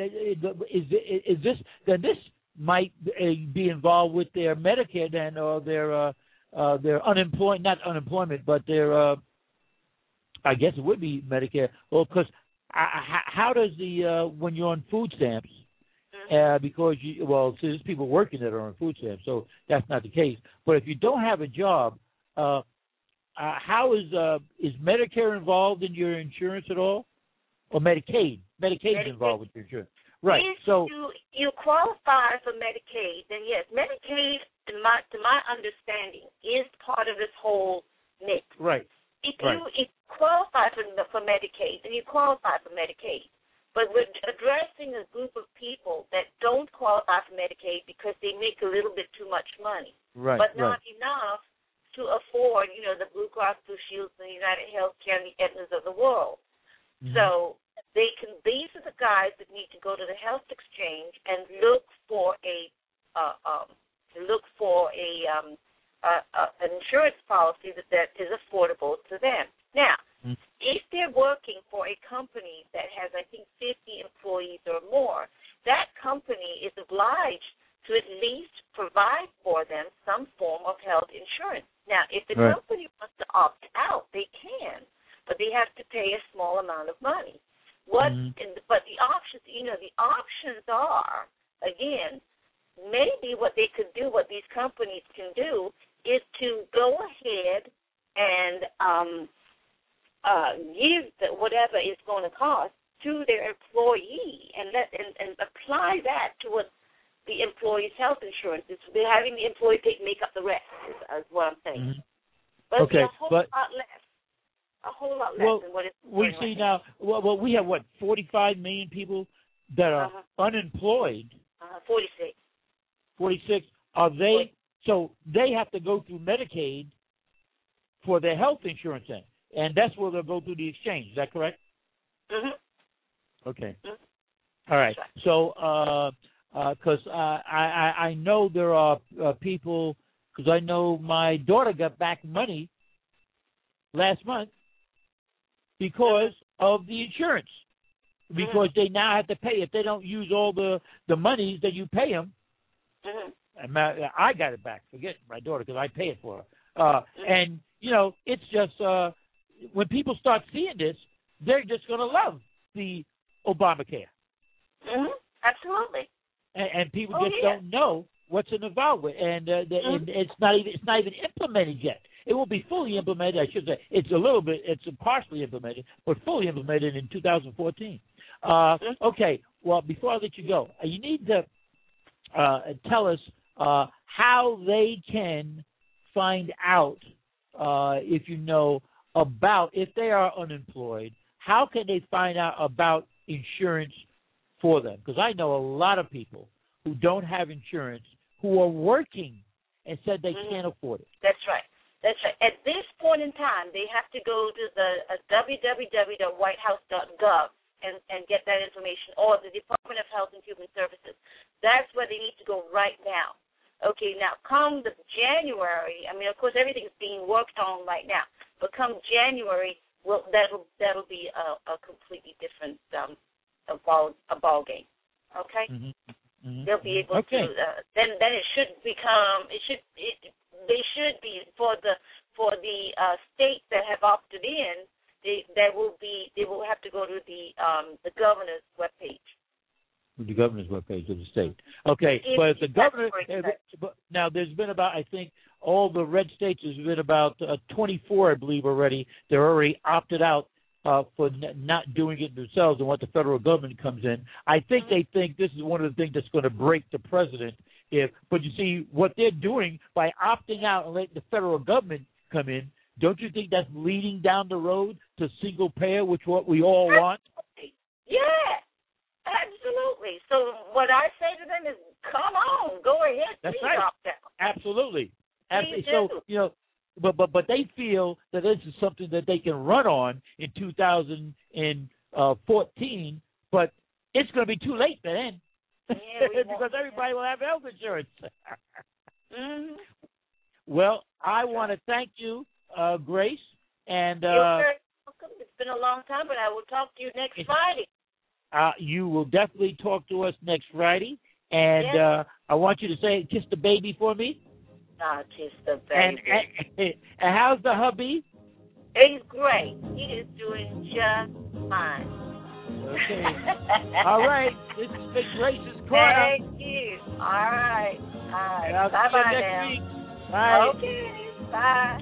this might be involved with their Medicare then, or their not unemployment, but their I guess it would be Medicare. Well, because how does when you're on food stamps, because there's people working that are on food stamps, so that's not the case. But if you don't have a job, how is Medicare involved in your insurance at all, or Medicaid? Medicaid's involved with your insurance, right? If you qualify for Medicaid, then yes, Medicaid, to my understanding, is part of this whole mix. Right. If you qualify for Medicaid, then you qualify for Medicaid. But we're addressing a group of people that don't qualify for Medicaid because they make a little bit too much money, but not enough to afford, the Blue Cross Blue Shields and the United Healthcare and the Aetnas of the world. So these are the guys that need to go to the health exchange and look for an insurance policy that is affordable to them. Now, if they're working for a company that has, I think, 50 employees or more, that company is obliged to at least provide for them some form of health insurance. Now, if the company wants to opt out, they can, but they have to pay a small amount of money. But the options, the options are, again, maybe what they could do, what these companies can do, is to go ahead and give whatever it's going to cost to their employee and apply that to what the employee's health insurance is. They're having the employee make up the rest, is what I'm saying. But it'll be a whole lot less. A whole lot less than what it's we see right now. Well, we have 45 million people that are unemployed. 46. 46. Are they? So they have to go through Medicaid for their health insurance then, and that's where they'll go through the exchange. Is that correct? Okay. All right. So, because I know there are people, because I know my daughter got back money last month because of the insurance, because they now have to pay if they don't use all the monies that you pay them. And I got it back. Forget my daughter, because I pay it for her. And it's just when people start seeing this, they're just going to love the Obamacare. Absolutely. And people just don't know what's involved with, and it's not even implemented yet. It will be fully implemented, I should say. It's partially implemented, but fully implemented in 2014. Okay. Well, before I let you go, you need to tell us how they can find out, if you know, about if they are unemployed. How can they find out about insurance for them? Because I know a lot of people who don't have insurance who are working and said they can't afford it. That's right. That's right. At this point in time, they have to go to the www.whitehouse.gov and get that information, or the Department of Health and Human Services. That's where they need to go right now. Okay, now come the January, I mean, of course, everything's being worked on right now, but come January, that'll be a completely different a ball game. Okay? They'll be able to. Then it should become. They should be for the states that have opted in. They will have to go to the governor's webpage. The governor's webpage of the state. Okay, but the governor. Now, there's been about, I think, all the red states. There's been about 24, I believe, already. They're already opted out for not doing it themselves, and what the federal government comes in. I think they think this is one of the things that's going to break the president. But you see, what they're doing by opting out and letting the federal government come in, don't you think that's leading down the road to single payer, which what we all want? Yeah, absolutely. So what I say to them is, come on, go ahead. That's please right. opt out. Absolutely. Please So, do. you know, but they feel that this is something that they can run on in 2014, but it's going to be too late then. Because everybody will have health insurance. Well, I want to thank you, Grace. And you're very welcome. It's been a long time, but I will talk to you next Friday. You will definitely talk to us next Friday. And I want you to say, kiss the baby for me. Kiss the baby. And how's the hubby? He's great. He is doing just fine. Okay. All right. This has been Grace's Corner. Thank you. All right. Bye-bye now. Week. Bye. Okay. Bye.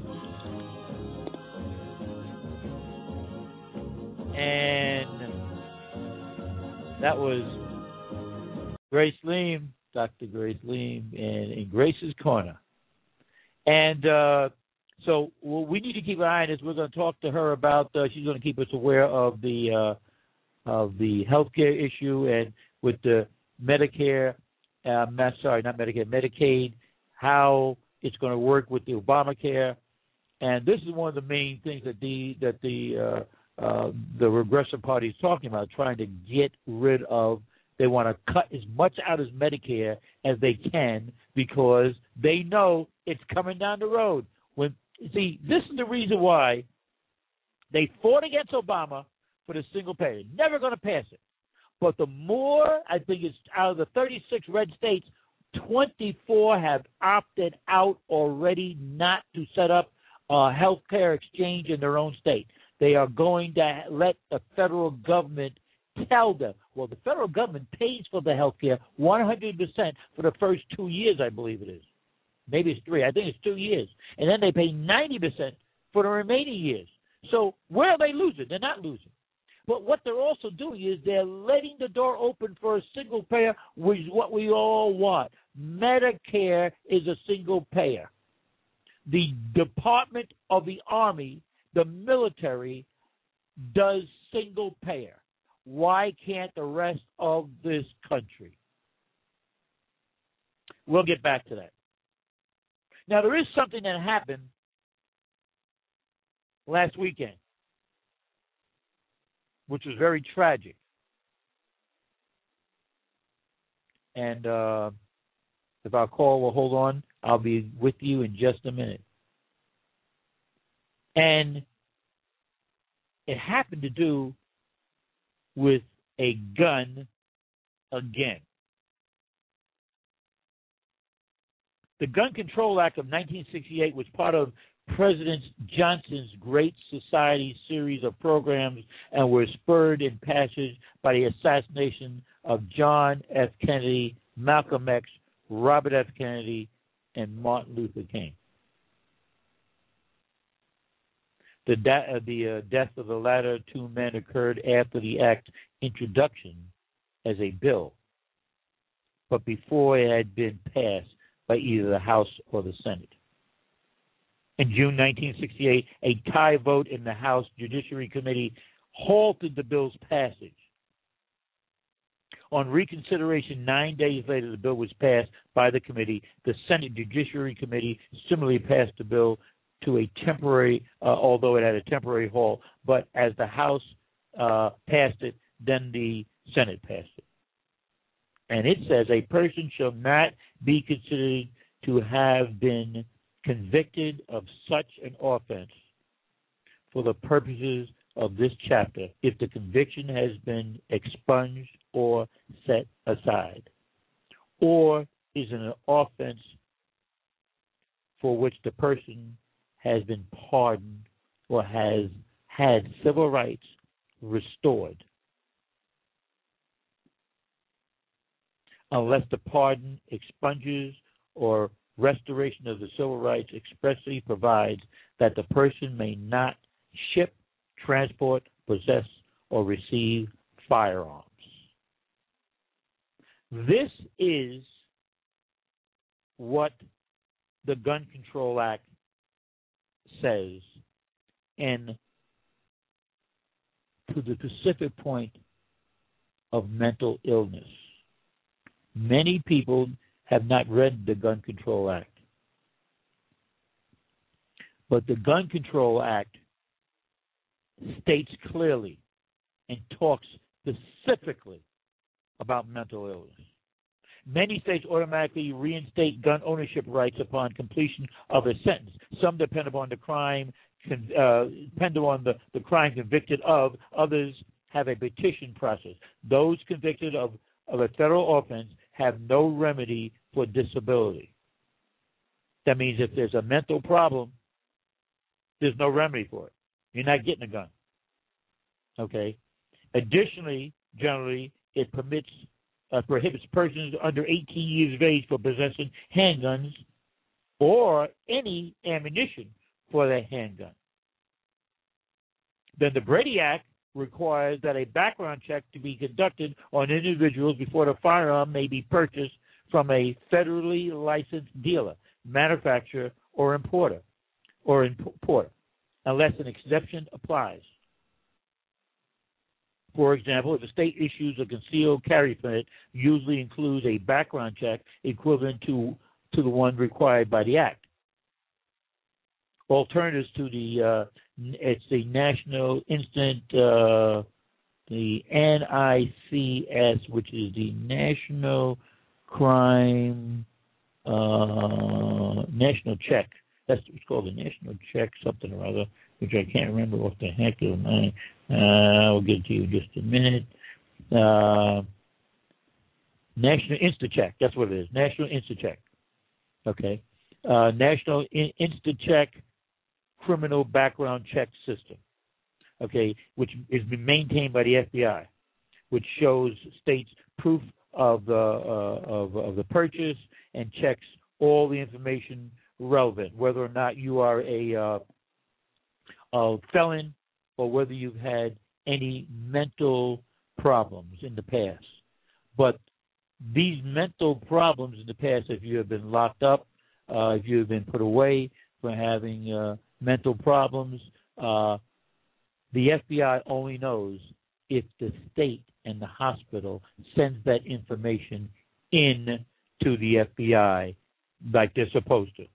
And that was Grace Leem, Dr. Grace Leem, in Grace's Corner. And so we need to keep an eye on this. We're going to talk to her about. She's going to keep us aware of the healthcare issue and with the Medicare. Medicaid. How it's going to work with the Obamacare, and this is one of the main things that the Regressive Party is talking about, trying to get rid of. They want to cut as much out as Medicare as they can because they know it's coming down the road. This is the reason why they fought against Obama for the single payer. Never going to pass it. But the more, I think it's out of the 36 red states, 24 have opted out already not to set up a health care exchange in their own state. They are going to let the federal government tell them. Well, the federal government pays for the health care 100% for the first 2 years, I believe it is. Maybe it's 3. I think it's 2 years. And then they pay 90% for the remaining years. So where are they losing? They're not losing. But what they're also doing is they're letting the door open for a single payer, which is what we all want. Medicare is a single payer. The Department of the Army, the military, does single payer. Why can't the rest of this country? We'll get back to that. Now, there is something that happened last weekend, which was very tragic. And if our call will hold on, I'll be with you in just a minute. And it happened to do with a gun again. The Gun Control Act of 1968 was part of President Johnson's Great Society series of programs and were spurred in passage by the assassination of John F. Kennedy, Malcolm X, Robert F. Kennedy, and Martin Luther King. The death of the latter two men occurred after the act's introduction as a bill, but before it had been passed by either the House or the Senate. In June 1968, a tie vote in the House Judiciary Committee halted the bill's passage. On reconsideration, 9 days later, the bill was passed by the committee. The Senate Judiciary Committee similarly passed the bill to a temporary, although it had a temporary halt, but as the House passed it, then the Senate passed it. And it says a person shall not be considered to have been convicted of such an offense for the purposes of this chapter if the conviction has been expunged or set aside, or is an offense for which the person has been pardoned or has had civil rights restored, unless the pardon expunges or restoration of the civil rights expressly provides that the person may not ship, transport, possess, or receive firearms. This is what the Gun Control Act says, and to the specific point of mental illness. Many people have not read the Gun Control Act. But the Gun Control Act states clearly and talks specifically about mental illness. Many states automatically reinstate gun ownership rights upon completion of a sentence. Some depend upon the crime, the crime convicted of. Others have a petition process. Those convicted of a federal offense have no remedy for disability. That means if there's a mental problem, there's no remedy for it. You're not getting a gun. Okay? Additionally, generally, it prohibits persons under 18 years of age from possessing handguns or any ammunition for their handgun. Then the Brady Act requires that a background check to be conducted on individuals before the firearm may be purchased from a federally licensed dealer, manufacturer, or importer, unless an exception applies. For example, if a state issues a concealed carry permit, usually includes a background check equivalent to the one required by the Act. Alternatives to it's the National Instant, the NICS, which is the National Crime National Check. That's what's called the National Check something or other, which I can't remember what the heck is. I'll get it to you in just a minute. National InstaCheck. That's what it is. National InstaCheck. Okay. National InstaCheck Criminal Background Check System. Okay, which is been maintained by the FBI, which shows states proof of the purchase and checks all the information relevant, whether or not you are a felon or whether you've had any mental problems in the past. But these mental problems in the past, if you have been locked up, if you have been put away for having mental problems, the FBI only knows if the state and the hospital sends that information in to the FBI like they're supposed to.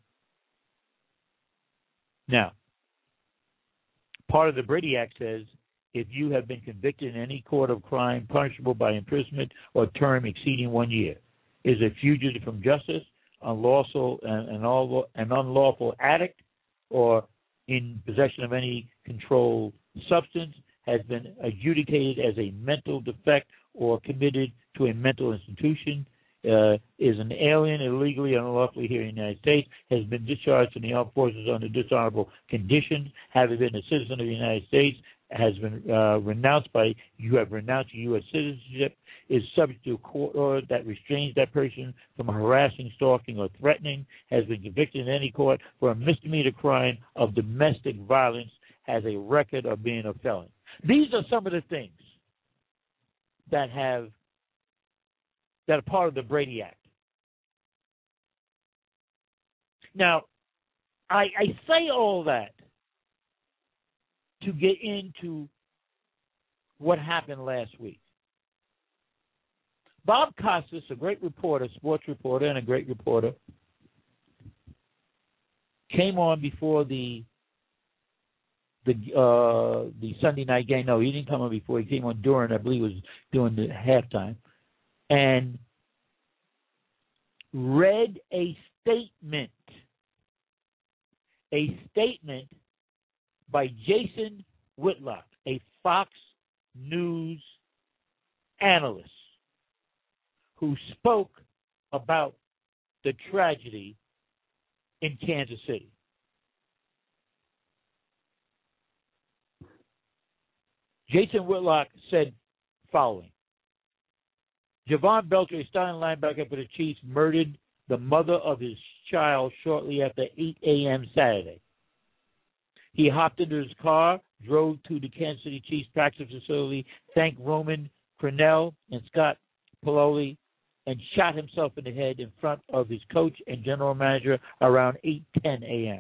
Now, part of the Brady Act says if you have been convicted in any court of crime punishable by imprisonment or term exceeding 1 year, is a fugitive from justice, unlawful addict, or in possession of any controlled substance, has been adjudicated as a mental defect or committed to a mental institution, is an alien illegally and unlawfully here in the United States, has been discharged from the armed forces under dishonorable conditions, having been a citizen of the United States, has been renounced by, you have renounced your U.S. citizenship, is subject to a court order that restrains that person from harassing, stalking, or threatening, has been convicted in any court for a misdemeanor crime of domestic violence, has a record of being a felon. These are some of the things that are part of the Brady Act. Now, I say all that to get into what happened last week. Bob Costas, a great reporter, sports reporter, and a great reporter, came on before the Sunday night game. No, he didn't come on before. He came on during, I believe it was during the halftime, and read a statement by Jason Whitlock, a Fox News analyst, who spoke about the tragedy in Kansas City. Jason Whitlock said following: Javon Belcher, a starting linebacker for the Chiefs, murdered the mother of his child shortly after 8 a.m. Saturday. He hopped into his car, drove to the Kansas City Chiefs practice facility, thanked Roman Crennel and Scott Pololi, and shot himself in the head in front of his coach and general manager around 8:10 a.m.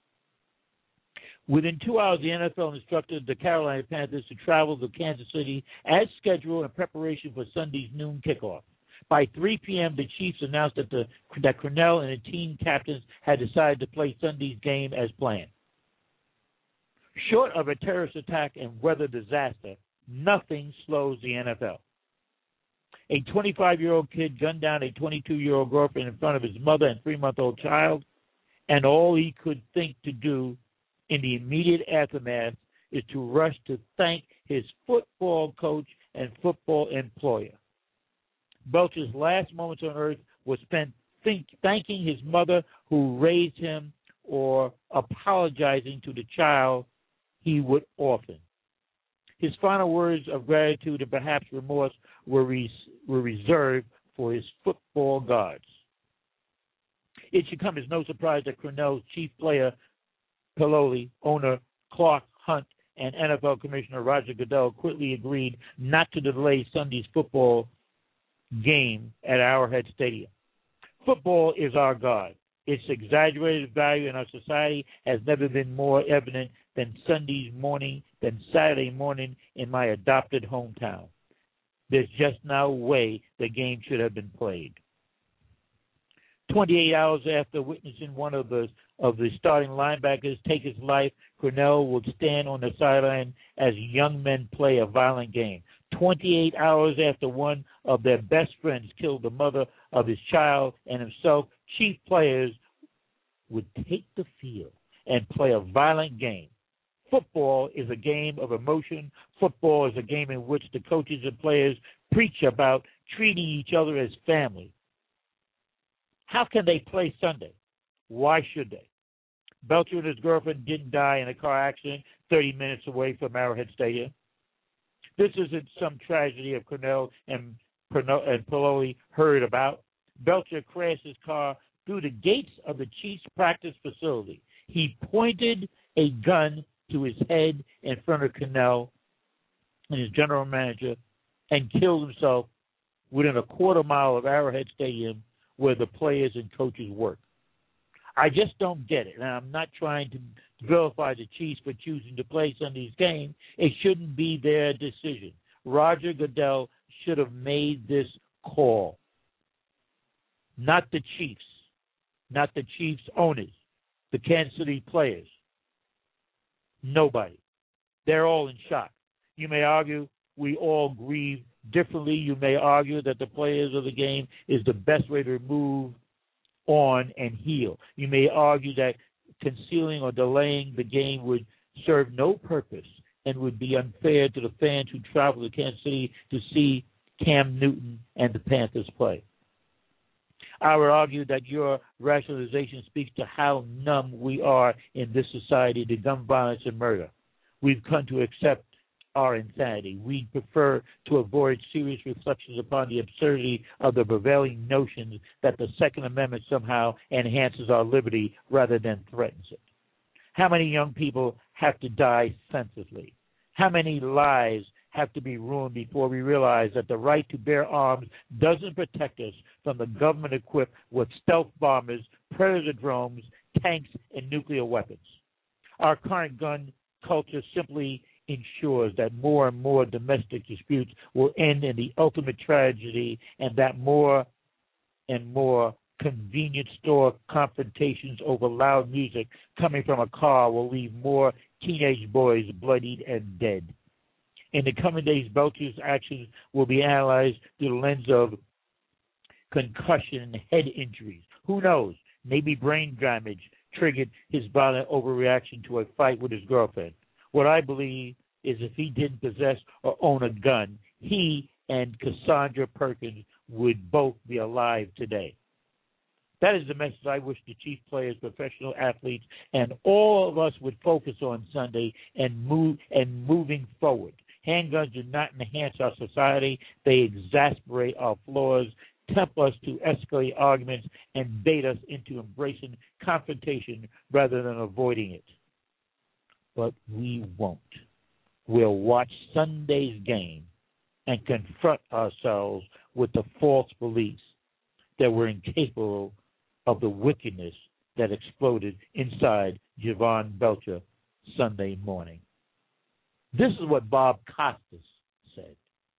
Within 2 hours, the NFL instructed the Carolina Panthers to travel to Kansas City as scheduled in preparation for Sunday's noon kickoff. By 3 p.m., the Chiefs announced that Crennel and the team captains had decided to play Sunday's game as planned. Short of a terrorist attack and weather disaster, nothing slows the NFL. A 25-year-old kid gunned down a 22-year-old girlfriend in front of his mother and 3-month-old child, and all he could think to do in the immediate aftermath is to rush to thank his football coach and football employer. Belcher's last moments on earth was spent thanking his mother who raised him or apologizing to the child he would orphan. His final words of gratitude and perhaps remorse were reserved for his football gods. It should come as no surprise that Crennel's chief player, Pololi, owner Clark Hunt, and NFL Commissioner Roger Goodell quickly agreed not to delay Sunday's football game at Arrowhead Stadium. Football is our God. Its exaggerated value in our society has never been more evident than Saturday morning in my adopted hometown. There's just no way the game should have been played. 28 hours after witnessing one of the starting linebackers take his life, Crennel would stand on the sideline as young men play a violent game. 28 hours after one of their best friends killed the mother of his child and himself, Chief players would take the field and play a violent game. Football is a game of emotion. Football is a game in which the coaches and players preach about treating each other as family. How can they play Sunday? Why should they? Belcher and his girlfriend didn't die in a car accident 30 minutes away from Arrowhead Stadium. This isn't some tragedy of Crennel and Pololi heard about. Belcher crashed his car through the gates of the Chiefs practice facility. He pointed a gun to his head in front of Crennel and his general manager and killed himself within a quarter mile of Arrowhead Stadium where the players and coaches work. I just don't get it, and I'm not trying to vilify the Chiefs for choosing to play Sunday's game. It shouldn't be their decision. Roger Goodell should have made this call. Not the Chiefs, not the Chiefs owners, the Kansas City players. Nobody. They're all in shock. You may argue we all grieve differently. You may argue that the players of the game is the best way to move on and heal. You may argue that concealing or delaying the game would serve no purpose and would be unfair to the fans who travel to Kansas City to see Cam Newton and the Panthers play. I would argue that your rationalization speaks to how numb we are in this society to gun violence and murder. we've come to accept our insanity. We prefer to avoid serious reflections upon the absurdity of the prevailing notions that the Second Amendment somehow enhances our liberty rather than threatens it. How many young people have to die senselessly? How many lives have to be ruined before we realize that the right to bear arms doesn't protect us from the government equipped with stealth bombers, predator drones, tanks, and nuclear weapons? Our current gun culture simply ensures that more and more domestic disputes will end in the ultimate tragedy, and that more and more convenience store confrontations over loud music coming from a car will leave more teenage boys bloodied and dead. In the coming days, Belcher's actions will be analyzed through the lens of concussion and head injuries. Who knows? Maybe brain damage triggered his violent overreaction to a fight with his girlfriend. What I believe is if he didn't possess or own a gun, he and Cassandra Perkins would both be alive today. That is the message I wish the chief players, professional athletes, and all of us would focus on Sunday and moving forward. Handguns do not enhance our society. They exasperate our flaws, tempt us to escalate arguments, and bait us into embracing confrontation rather than avoiding it. But we won't. We'll watch Sunday's game and confront ourselves with the false beliefs that we're incapable of the wickedness that exploded inside Javon Belcher Sunday morning. This is what Bob Costas said.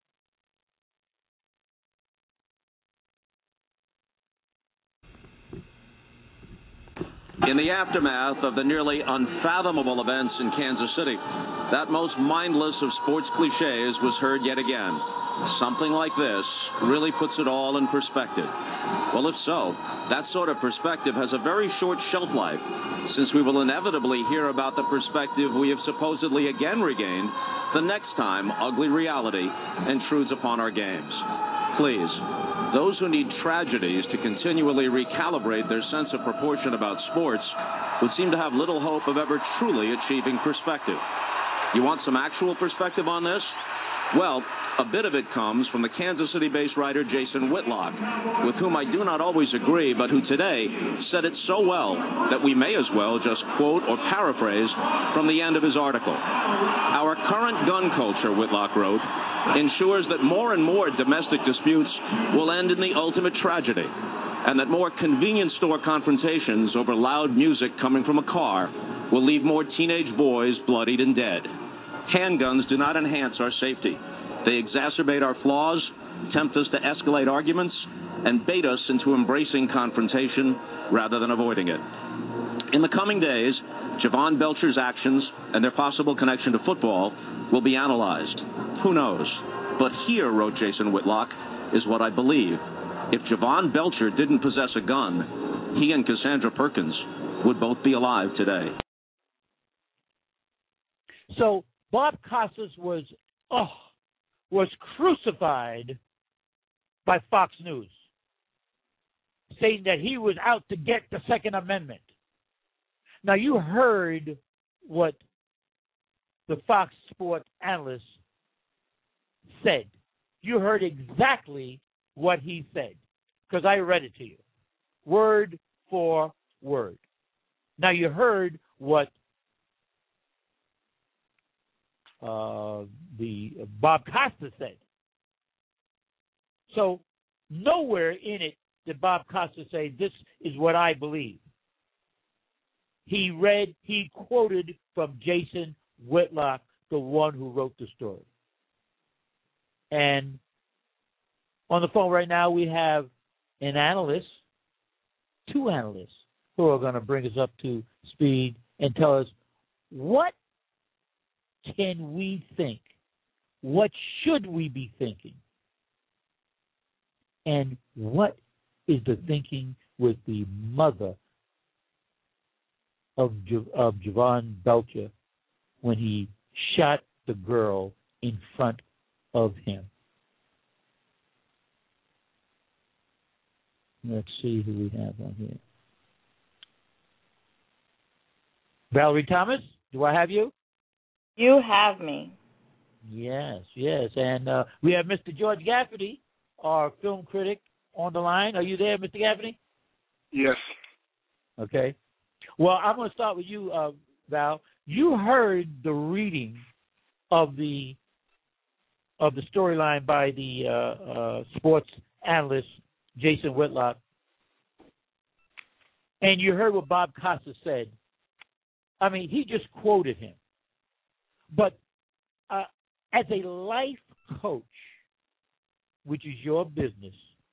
In the aftermath of the nearly unfathomable events in Kansas City, that most mindless of sports cliches was heard yet again. Something like this really puts it all in perspective. Well, if so, that sort of perspective has a very short shelf life, since we will inevitably hear about the perspective we have supposedly again regained the next time ugly reality intrudes upon our games. Please, those who need tragedies to continually recalibrate their sense of proportion about sports would seem to have little hope of ever truly achieving perspective. You want some actual perspective on this? Well, a bit of it comes from the Kansas City-based writer Jason Whitlock, with whom I do not always agree, but who today said it so well that we may as well just quote or paraphrase from the end of his article. Our current gun culture, Whitlock wrote, ensures that more and more domestic disputes will end in the ultimate tragedy, and that more convenience store confrontations over loud music coming from a car will leave more teenage boys bloodied and dead. Handguns do not enhance our safety. They exacerbate our flaws, tempt us to escalate arguments, and bait us into embracing confrontation rather than avoiding it. In the coming days, Javon Belcher's actions and their possible connection to football will be analyzed. Who knows? But here, wrote Jason Whitlock, is what I believe. If Javon Belcher didn't possess a gun, he and Cassandra Perkins would both be alive today. So Bob Costas was crucified by Fox News, saying that he was out to get the Second Amendment. Now, you heard what the Fox Sports analyst said. You heard exactly what he said, because I read it to you, word for word. Now, you heard what the Bob Costas said. So nowhere in it did Bob Costas say, this is what I believe. He quoted from Jason Whitlock, the one who wrote the story. And on the phone right now, we have an analyst, two analysts, who are going to bring us up to speed and tell us what can we think? What should we be thinking? And what is the thinking with the mother of Javon Belcher when he shot the girl in front of him? Let's see who we have on here. Valerie Thomas, do I have you? You have me. Yes, yes. And we have Mr. George Gaffney, our film critic, on the line. Are you there, Mr. Gaffney? Yes. Okay. Well, I'm going to start with you, Val. You heard the reading of the storyline by the sports analyst Jason Whitlock, and you heard what Bob Costa said. I mean, he just quoted him. But as a life coach, which is your business,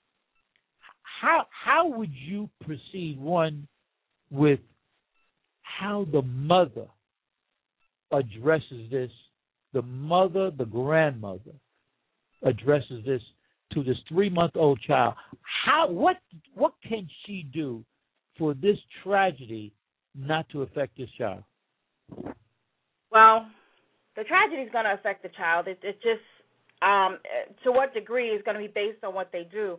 how would you proceed, one, with how the mother addresses this, the mother, the grandmother addresses this to this 3-month-old child? What can she do for this tragedy not to affect this child? Well, the tragedy is going to affect the child. It just, to what degree, is going to be based on what they do.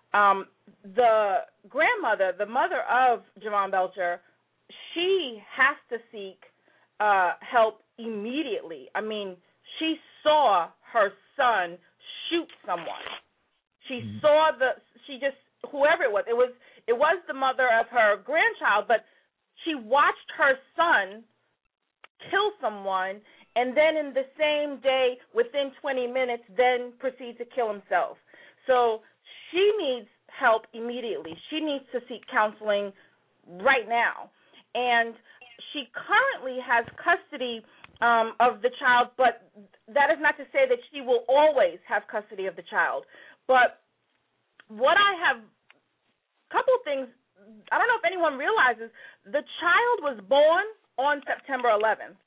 The grandmother, the mother of Javon Belcher, she has to seek help immediately. I mean, she saw her son shoot someone. She saw whoever it was the mother of her grandchild, but she watched her son kill someone, and then in the same day, within 20 minutes, then proceed to kill himself. So she needs help immediately. She needs to seek counseling right now. And she currently has custody of the child, but that is not to say that she will always have custody of the child. But what I have, a couple of things, I don't know if anyone realizes, the child was born on September 11th.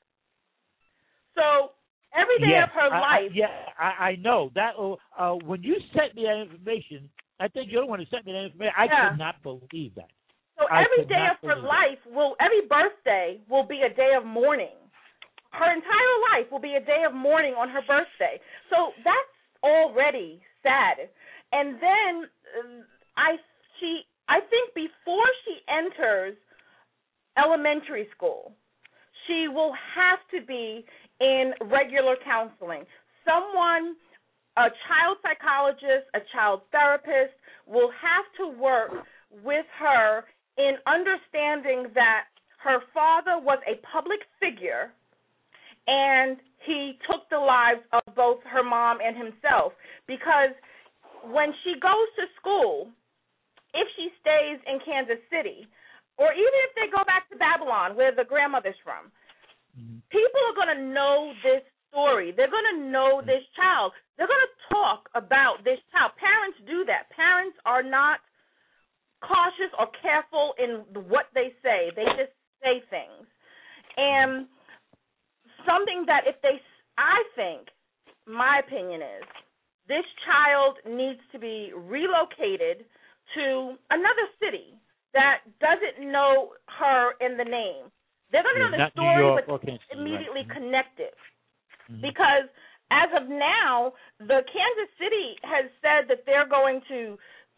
So every day of her life. I know. That when you sent me that information, I think you're the one who sent me that information. I could not believe that. So every day of her life every birthday will be a day of mourning. Her entire life will be a day of mourning on her birthday. So that's already sad. And then I think before she enters elementary school, she will have to be in regular counseling. Someone, a child psychologist, a child therapist, will have to work with her in understanding that her father was a public figure and he took the lives of both her mom and himself. Because when she goes to school, if she stays in Kansas City, or even if they go back to Babylon, where the grandmother's from, people are going to know this story. They're going to know this child. They're going to talk about this child. Parents do that. Parents are not cautious or careful in what they say. They just say things. And something that I think, my opinion is, this child needs to be relocated to another city that doesn't know her in the name. They're going to know the story, but immediately connected. Because as of now, the Kansas City has said that they're going to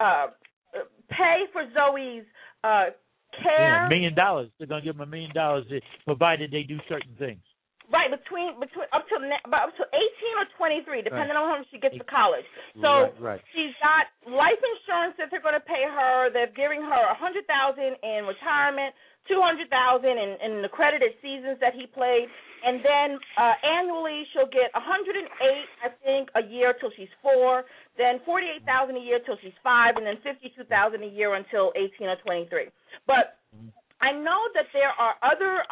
pay for Zoe's care. $1 million. They're going to give them $1 million provided they do certain things. Right, between up to 18 or 23, depending on when she gets to college. So she's got life insurance that they're going to pay her. They're giving her $100,000 in retirement, $200,000 in the credited seasons that he played, and then annually she'll get $108,000, I think, a year till she's 4, then $48,000 a year till she's 5, and then $52,000 a year until 18 or 23. But I know that there are other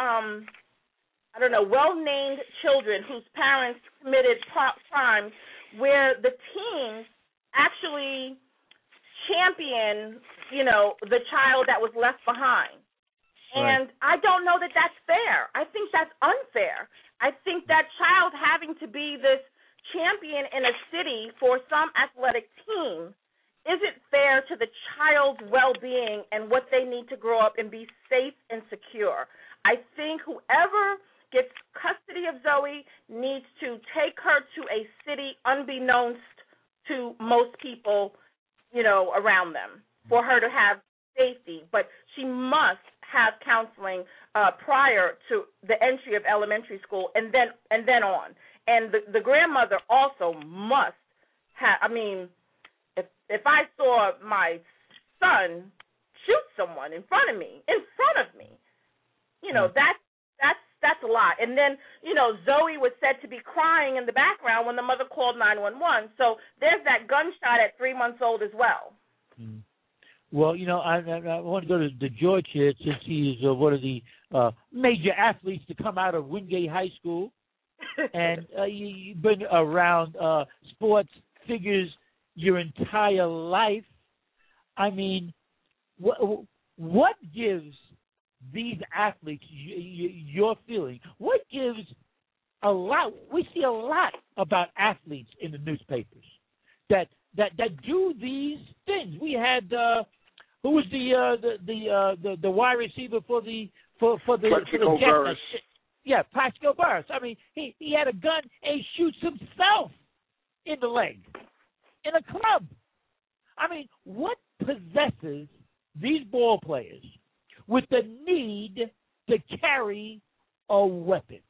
well-named children whose parents committed crimes where the teens actually champion, the child that was left behind. And I don't know that that's fair. I think that's unfair. I think that child having to be this champion in a city for some athletic team isn't fair to the child's well-being and what they need to grow up and be safe and secure. I think whoever gets custody of Zoe needs to take her to a city unbeknownst to most people, around them, for her to have safety. But she must have counseling prior to the entry of elementary school, and then on. And the grandmother also must have. I mean, if I saw my son shoot someone in front of me, you know, that's a lot. And then, you know, Zoe was said to be crying in the background when the mother called 911. So there's that gunshot at 3 months old as well. Mm. Well, you know, I want to go to George here, since he is one of the major athletes to come out of Wingate High School. And you've been around sports figures your entire life. I mean, what gives these athletes your feeling? What gives a lot? We see a lot about athletes in the newspapers that do these things. We had who was the wide receiver for the Jets? Yeah, Plaxico Burress. I mean, he had a gun and he shoots himself in the leg in a club. I mean, what possesses these ball players with the need to carry a weapon?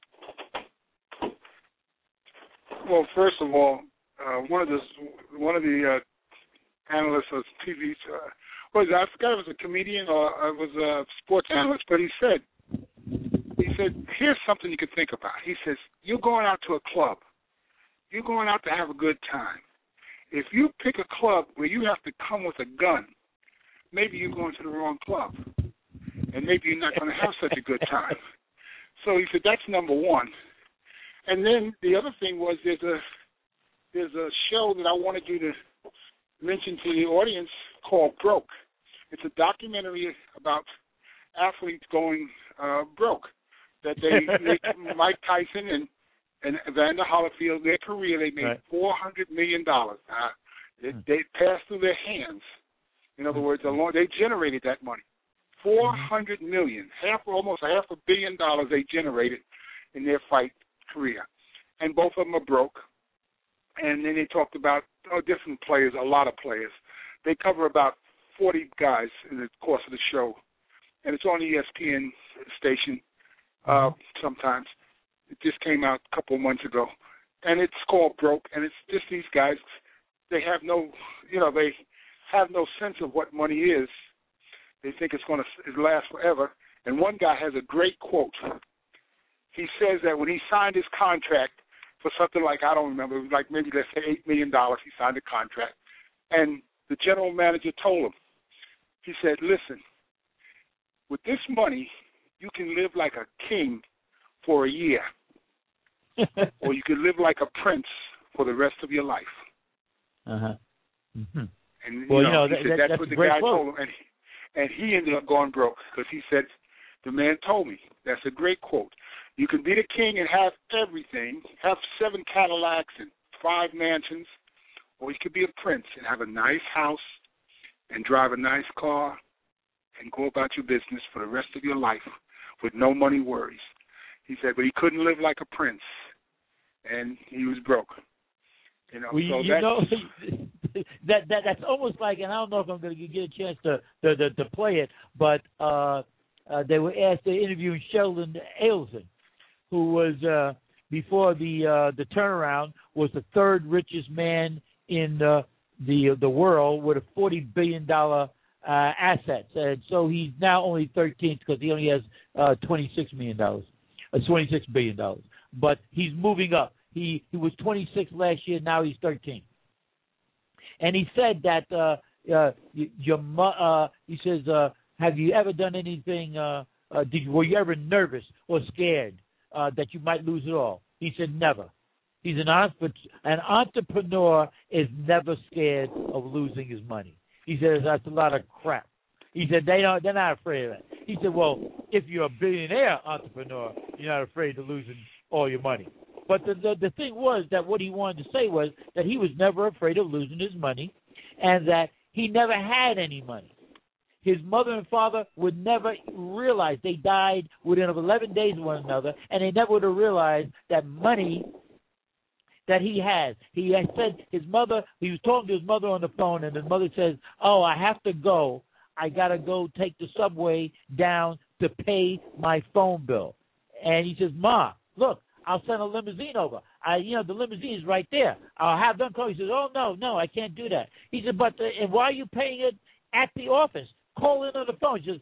Well, first of all, one of the analysts of TV, I forgot if it was a comedian or it was a sports analyst, but he said, here's something you can think about. He says, you're going out to a club. You're going out to have a good time. If you pick a club where you have to come with a gun, maybe you're going to the wrong club, and maybe you're not going to have such a good time. So he said, that's number one. And then the other thing was there's a show that I wanted you to mention to the audience called Broke. It's a documentary about athletes going broke. That they Mike Tyson and Evander Holyfield, their career, they made $400 million. They passed through their hands. In other words, they generated that money. $400 million, almost $500 million they generated in their fight career. And both of them are broke. And then they talked about different players, a lot of players. They cover about 40 guys in the course of the show. And it's on ESPN station sometimes. It just came out a couple of months ago. And it's called Broke. And it's just these guys, they have no sense of what money is. They think it's going to last forever. And one guy has a great quote. He says that when he signed his contract for something like, I don't remember, it was like maybe, let's say, $8 million, he signed a contract. And the general manager told him, he said, listen, with this money, you can live like a king for a year. Or you can live like a prince for the rest of your life. Uh-huh. Mm-hmm. And he said that's what the guy told him. And he ended up going broke because he said, the man told me. That's a great quote. You can be the king and have everything, have 7 Cadillacs and 5 mansions, or you could be a prince and have a nice house and drive a nice car and go about your business for the rest of your life with no money worries. He said, but he couldn't live like a prince, and he was broke. That's almost like, and I don't know if I'm going to get a chance to play it, but they were asked to interview Sheldon Adelson, who was before the turnaround was the 3rd richest man in the world with a $40 billion assets, and so he's now only 13th because he only has $26 billion. But he's moving up. He was 26 last year. Now he's 13. And he said that he says, have you ever done anything? Were you ever nervous or scared that you might lose it all? He said never. He's an entrepreneur is never scared of losing his money. He says that's a lot of crap. He said they're not afraid of that. He said, well, if you're a billionaire entrepreneur, you're not afraid of losing all your money. But the thing was that what he wanted to say was that he was never afraid of losing his money, and that he never had any money. His mother and father would never realize. They died within 11 days of one another, and they never would have realized that money that he has. He had said his mother, he was talking to his mother on the phone, and his mother says, oh, I have to go. I got to go take the subway down to pay my phone bill. And he says, Ma, look, I'll send a limousine over. The limousine is right there. I'll have them call. He says, oh, no, I can't do that. He said, and why are you paying it at the office? Call in on the phone. She says,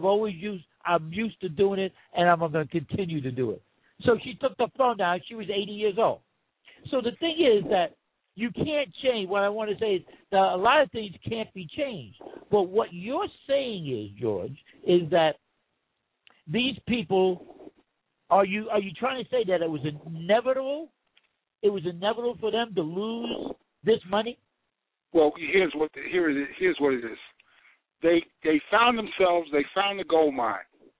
I'm used to doing it, and I'm going to continue to do it. So she took the phone down. She was 80 years old. So the thing is that you can't change. What I want to say is that a lot of things can't be changed. But what you're saying is, George, is that these people, are you trying to say that it was inevitable? It was inevitable for them to lose this money? Well, here's what it is. They found the gold mine.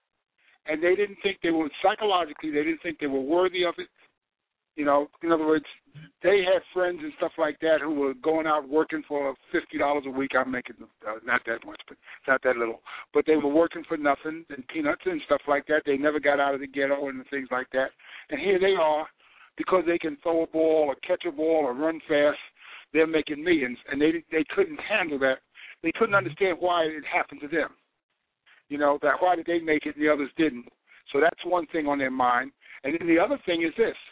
And they didn't think they didn't think they were worthy of it. In other words, they had friends and stuff like that who were going out working for $50 a week. I'm making not that much, but not that little. But they were working for nothing and peanuts and stuff like that. They never got out of the ghetto and things like that. And here they are, because they can throw a ball or catch a ball or run fast, they're making millions. And they couldn't handle that. They couldn't understand why it happened to them. That why did they make it and the others didn't? So that's one thing on their mind. And then the other thing is this.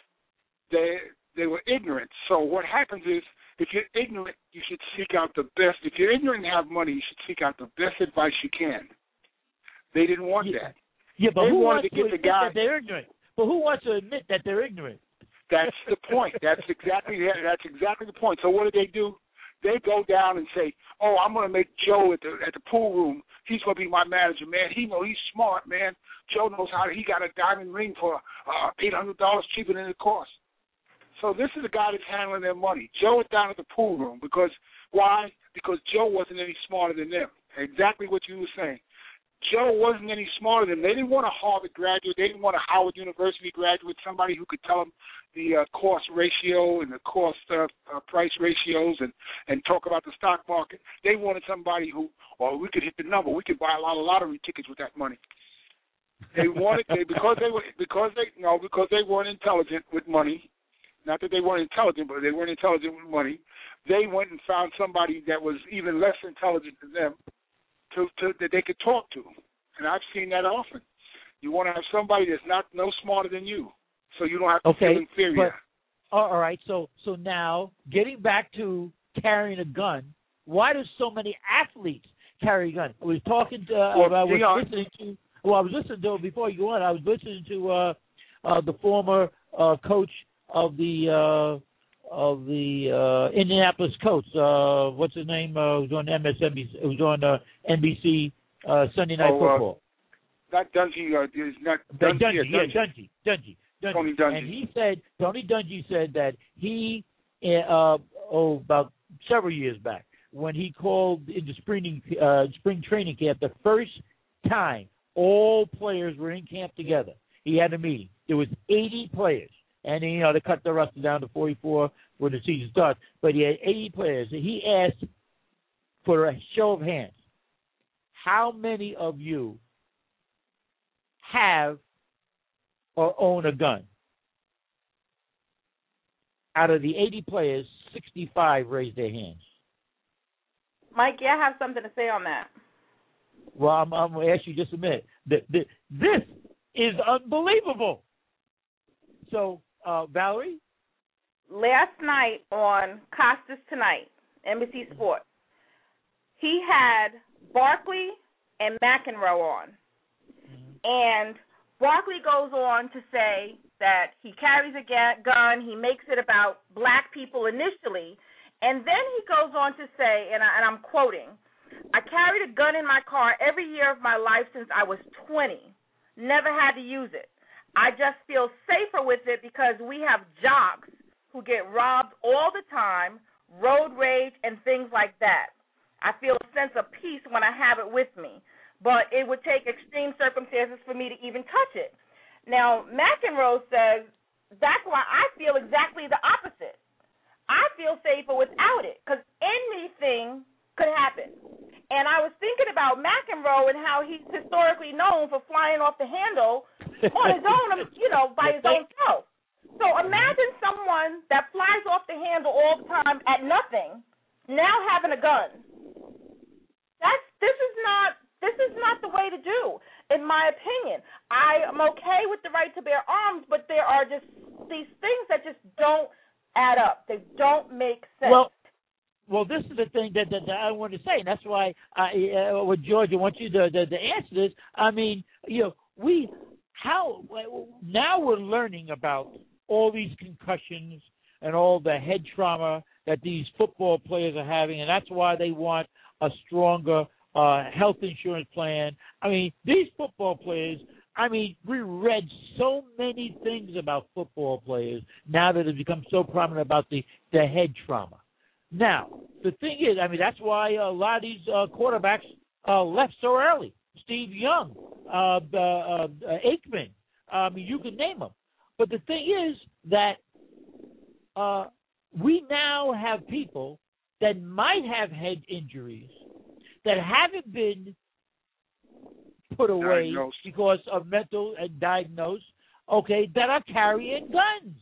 They were ignorant. So what happens is, if you're ignorant, you should seek out the best. If you're ignorant and have money, you should seek out the best advice you can. They didn't want that. Yeah, but they who wanted wants to get the guy that they're ignorant? But who wants to admit that they're ignorant? That's the point. That's exactly the point. So what do? They go down and say, "Oh, I'm going to make Joe at the pool room. He's going to be my manager, man. He's smart, man. Joe knows how. He got a diamond ring for $800 cheaper than it costs." So this is the guy that's handling their money. Joe is down at the pool room because why? Because Joe wasn't any smarter than them. Exactly what you were saying. Joe wasn't any smarter than them. They didn't want a Harvard graduate. They didn't want a Howard University graduate, somebody who could tell them the cost ratio and the cost price ratios and talk about the stock market. They wanted somebody who, we could hit the number. We could buy a lot of lottery tickets with that money. They wanted because they weren't intelligent with money. Not that they weren't intelligent, but they weren't intelligent with money. They went and found somebody that was even less intelligent than them that they could talk to. And I've seen that often. You want to have somebody that's no smarter than you, so you don't have to feel inferior. But, all right, so now, getting back to carrying a gun, why do so many athletes carry a gun? I was talking to, I was listening to, before you go on, I was listening to the former coach of the Indianapolis Colts. What's his name? Who's on MSNBC? Who's on NBC Sunday Night Football? Not Dungy. Dungy. Tony Dungy. And Tony Dungy said that he, about several years back, when he called into spring training camp, the first time all players were in camp together, he had a meeting. There was 80 players. And then, they cut the roster down to 44 when the season starts. But he had 80 players. And he asked for a show of hands. How many of you have or own a gun? Out of the 80 players, 65 raised their hands. Mikey, I have something to say on that. Well, I'm going to ask you just a minute. This is unbelievable. So, Valerie? Last night on Costas Tonight, NBC Sports, he had Barkley and McEnroe on. And Barkley goes on to say that he carries a gun, he makes it about black people initially, and then he goes on to say, and I'm quoting, "I carried a gun in my car every year of my life since I was 20. Never had to use it. I just feel safer with it because we have jocks who get robbed all the time, road rage, and things like that. I feel a sense of peace when I have it with me, but it would take extreme circumstances for me to even touch it." Now, McEnroe says, that's why I feel exactly the opposite. I feel safer without it because anything could happen. And I was thinking about McEnroe and how he's historically known for flying off the handle on his own, by his own self. So imagine someone that flies off the handle all the time at nothing, now having a gun. This is not the way to do. In my opinion. I am okay with the right to bear arms, but there are just these things that just don't add up. They don't make sense. Well, this is the thing that I want to say, and that's why with George, I want you to answer this. I mean, now we're learning about all these concussions and all the head trauma that these football players are having, and that's why they want a stronger health insurance plan. I mean, these football players, we read so many things about football players now that have become so prominent about the head trauma. Now, the thing is, that's why a lot of these quarterbacks left so early. Steve Young, Aikman, you can name them. But the thing is that we now have people that might have head injuries that haven't been put away because of mental and diagnosed, that are carrying guns.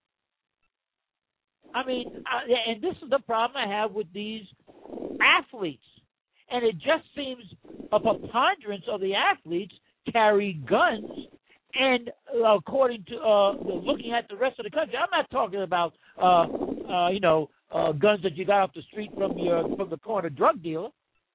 And this is the problem I have with these athletes. And it just seems a preponderance of the athletes carry guns. And according to looking at the rest of the country, I'm not talking about guns that you got off the street from the corner drug dealer.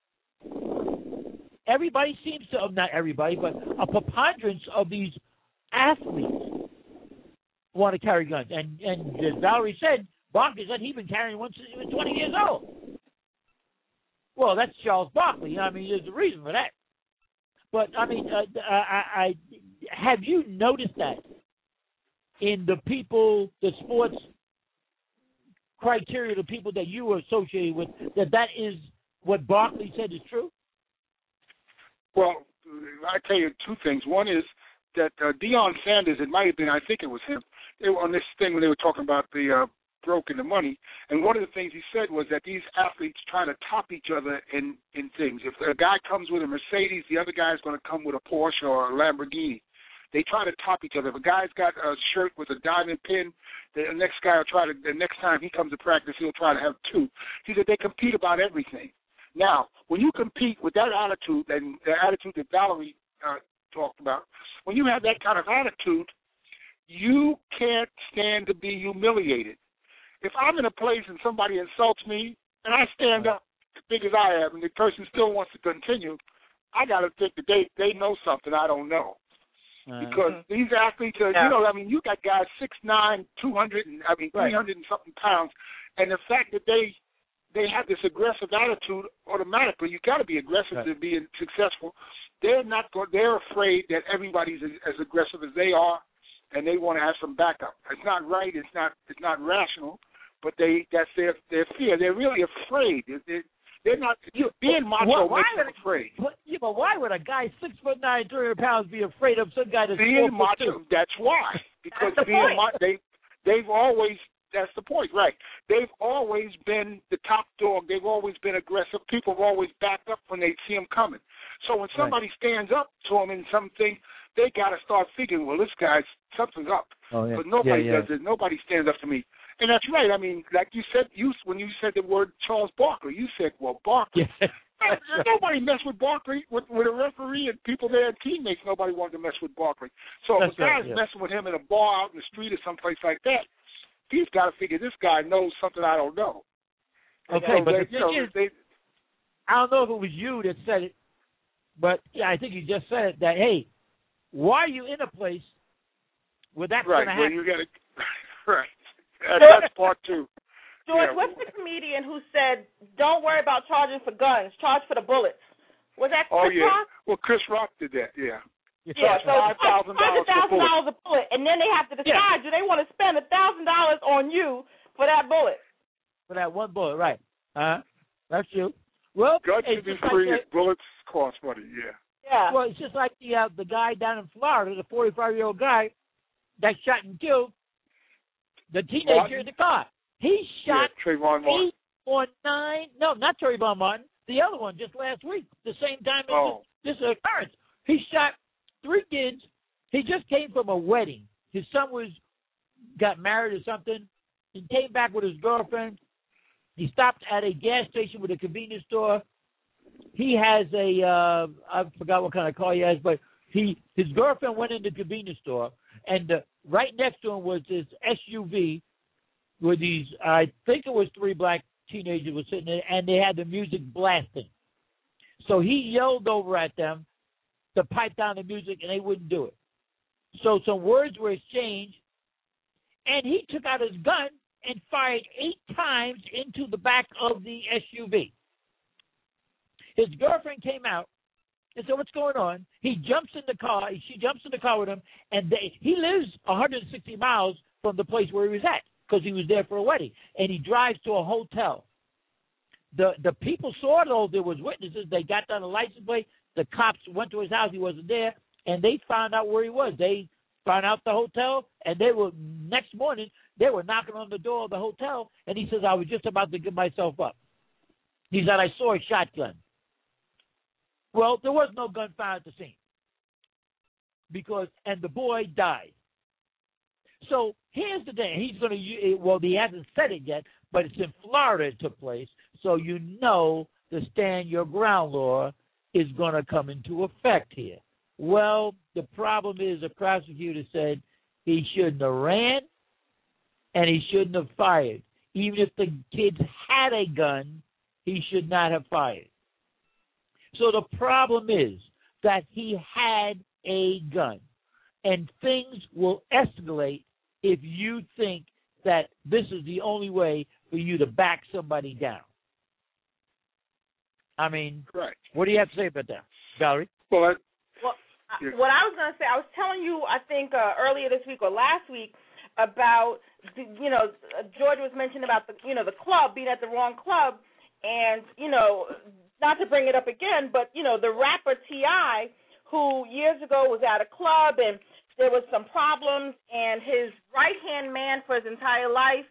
Everybody seems to, not everybody, but a preponderance of these athletes want to carry guns. And as Valerie said, Barkley said he's been carrying one since he was 20 years old. Well, that's Charles Barkley. There's a reason for that. But, I have you noticed that in the people, the sports criteria, the people that you were associated with, that is what Barkley said is true? Well, I tell you two things. One is that Deion Sanders, it might have been, I think it was him, they were on this thing when they were talking about the broke in the money, and one of the things he said was that these athletes try to top each other in things. If a guy comes with a Mercedes, the other guy is going to come with a Porsche or a Lamborghini. They try to top each other. If a guy's got a shirt with a diamond pin, the next guy will try to. The next time he comes to practice, he'll try to have two. He said they compete about everything. Now, when you compete with that attitude, and the attitude that Valerie talked about, when you have that kind of attitude, you can't stand to be humiliated. If I'm in a place and somebody insults me, and I stand up as big as I am, and the person still wants to continue, I got to think that they know something I don't know. Because these athletes are, you got guys 6'9", 200, and 300 and something pounds, and the fact that they have this aggressive attitude automatically, you got to be aggressive to be successful. They're afraid that everybody's as aggressive as they are, and they want to have some backup. It's not right. It's not rational. But that's their fear. They're really afraid. They're not being macho makes them afraid. But why would a guy 6'9", 300 pounds be afraid of some guy that's being macho? That's why. Because they've always. That's the point, right? They've always been the top dog. They've always been aggressive. People have always backed up when they see them coming. So when somebody stands up to them in something, they got to start figuring, well, this guy's something's up. But nobody does it. Nobody stands up to me. And that's right. Like you said, when you said the word Charles Barkley, you said, well, Barkley. Nobody messed with Barkley, with a referee and people there and teammates. Nobody wanted to mess with Barkley. So if a guy's messing with him in a bar out in the street or someplace like that, he's got to figure this guy knows something I don't know. Okay, but I don't know if it was you that said it, but I think you just said it, that, hey, why are you in a place where that's going to happen? Right, you got to, right. That's part two. George, what's the comedian who said, don't worry about charging for guns, charge for the bullets? Was that Chris Rock? Well, Chris Rock did that, yeah. Yeah, so $5,000 a bullet, and then they have to decide, do they want to spend $1,000 on you for that bullet? For that one bullet, right. That's true. Well, guns should be free, bullets cost money, Yeah. Well, it's just like the guy down in Florida, the 45-year-old guy that shot and killed the teenager in the car. He shot 8 or 9. No, not Trayvon Martin. The other one just last week, the same time as this occurrence. He shot 3 kids. He just came from a wedding. His son got married or something. He came back with his girlfriend. He stopped at a gas station with a convenience store. He has I forgot what kind of car he has, but His girlfriend went in the convenience store, and right next to him was this SUV with these, I think it was 3 black teenagers were sitting there, and they had the music blasting. So he yelled over at them to pipe down the music, and they wouldn't do it. So some words were exchanged, and he took out his gun and fired 8 times into the back of the SUV. His girlfriend came out and said, "What's going on?" He jumps in the car. She jumps in the car with him, and he lives 160 miles from the place where he was at because he was there for a wedding, and he drives to a hotel. The people saw it, though. There was witnesses. They got down the license plate. The cops went to his house. He wasn't there, and they found out where he was. They found out the hotel, and next morning, they were knocking on the door of the hotel, and he says, "I was just about to give myself up." He said, "I saw a shotgun." Well, there was no gun found at the scene and the boy died. So here's the thing. He's going to, he hasn't said it yet, but it's in Florida it took place. So the stand your ground law is going to come into effect here. Well, the problem is the prosecutor said he shouldn't have ran and he shouldn't have fired. Even if the kids had a gun, he should not have fired. So the problem is that he had a gun, and things will escalate if you think that this is the only way for you to back somebody down. I mean, correct. What do you have to say about that, Valerie? Well, what I was going to say, I was telling you, I think earlier this week or last week about, George was mentioning about the club, being at the wrong club, and, not to bring it up again, but, the rapper T.I., who years ago was at a club and there was some problems, and his right-hand man for his entire life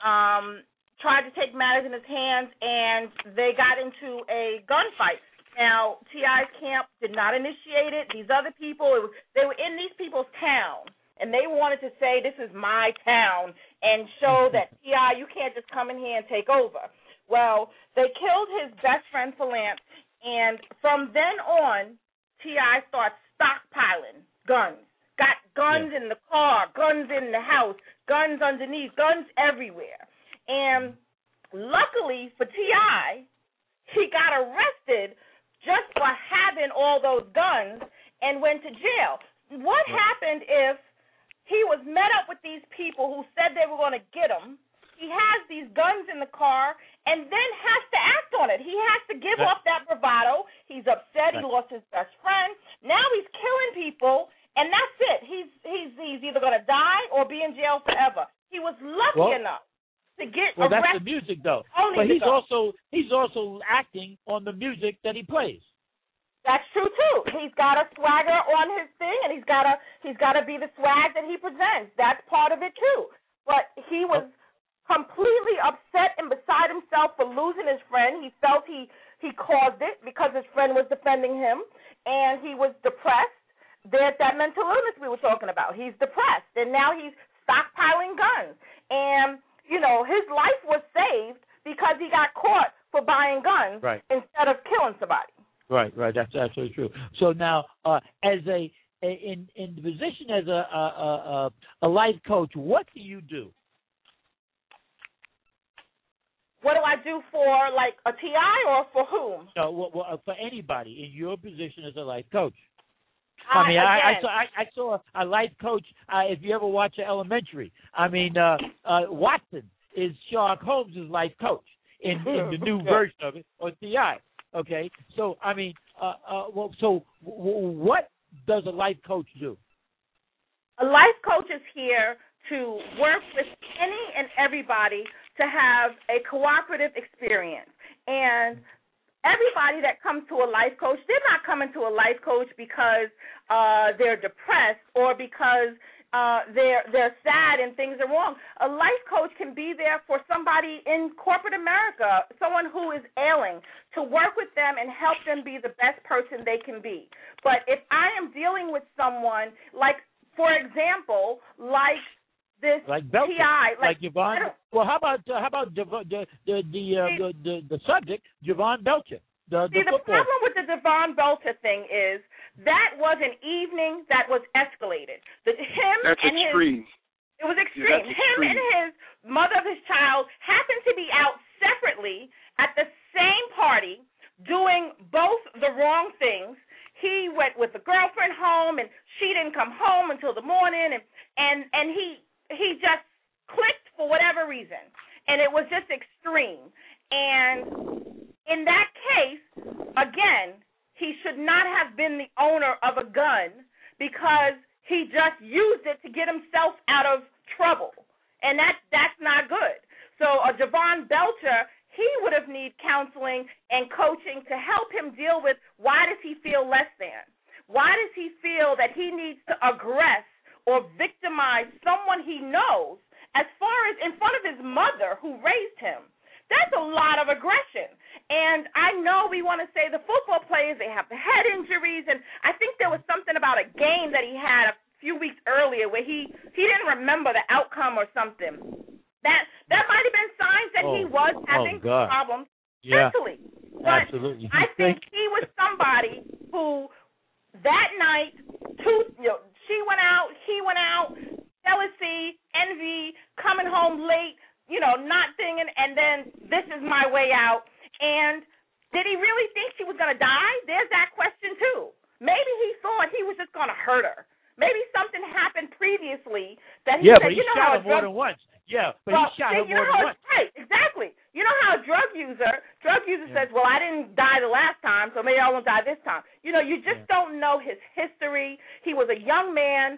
tried to take matters in his hands, and they got into a gunfight. Now, T.I.'s camp did not initiate it. These other people, they were in these people's town, and they wanted to say, "This is my town," and show that, T.I., you can't just come in here and take over. Well, they killed his best friend for Lance, and from then on, T.I. starts stockpiling guns. Got guns in the car, guns in the house, guns underneath, guns everywhere. And luckily for T.I., he got arrested just for having all those guns and went to jail. What happened if he was met up with these people who said they were going to get him? He has these guns in the car and then has to act on it. He has to give up that bravado. He's upset. He lost his best friend. Now he's killing people, and that's it. He's either going to die or be in jail forever. He was lucky enough to get arrested. Well, that's the music, though. But he's also acting on the music that he plays. That's true too. He's got a swagger on his thing, and he's got to be the swag that he presents. That's part of it too. But he was completely upset and beside himself for losing his friend. He felt he caused it because his friend was defending him, and he was depressed. There's that mental illness we were talking about. He's depressed, and now he's stockpiling guns. And, his life was saved because he got caught for buying guns instead of killing somebody. Right. That's absolutely true. So now, as in the position as a life coach, what do you do? What do I do for, like, a TI or for whom? No, for anybody in your position as a life coach. I saw a life coach, if you ever watch Elementary. Watson is Sherlock Holmes' life coach in the new version of it, or TI. Okay? So, what does a life coach do? A life coach is here to work with any and everybody to have a cooperative experience. And everybody that comes to a life coach, they're not coming to a life coach because they're depressed or because they're sad and things are wrong. A life coach can be there for somebody in corporate America, someone who is ailing, to work with them and help them be the best person they can be. But if I am dealing with someone, like, for example, like this TI, like Yvonne. Well, how about the subject, Javon Belcher? The problem with the Devon Belcher thing is that was an evening that was escalated. That's extreme. It was extreme. Yeah, him and his mother of his child happened to be out separately at the same party doing both the wrong things. He went with the girlfriend home, and she didn't come home until the morning, and he just clicked for whatever reason, and it was just extreme. And in that case, again, he should not have been the owner of a gun because he just used it to get himself out of trouble, and that's not good. So Javon Belcher, he would have need counseling and coaching to help him deal with why does he feel less than? Why does he feel that he needs to aggress or victimize someone he knows as far as in front of his mother who raised him? That's a lot of aggression. And I know we want to say the football players, they have the head injuries, and I think there was something about a game that he had a few weeks earlier where he didn't remember the outcome or something. That might have been signs that he was having problems mentally. But absolutely. I think he was somebody who that night, she went out, he went out, jealousy, envy, coming home late, not thinking, and then this is my way out. And did he really think she was going to die? There's that question, too. Maybe he thought he was just going to hurt her. Maybe something happened previously that he said, but he shot her more than once. Yeah, but he shot her more than once. Right, exactly. You know how a drug user says, well, I didn't die the last time, so maybe I won't die this time. You just don't know his history. He was a young man,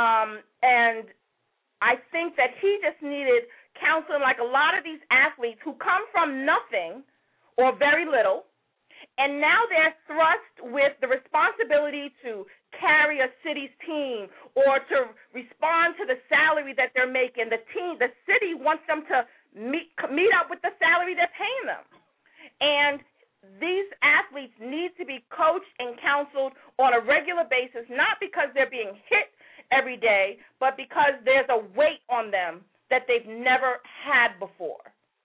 and I think that he just needed counseling like a lot of these athletes who come from nothing or very little, and now they're thrust with the responsibility to carry a city's team or to respond to the salary that they're making. The city wants them to meet up with the salary they're paying them. And these athletes need to be coached and counseled on a regular basis, not because they're being hit every day, but because there's a weight on them that they've never had before.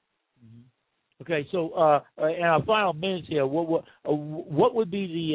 Okay, so in our final minutes here, what would be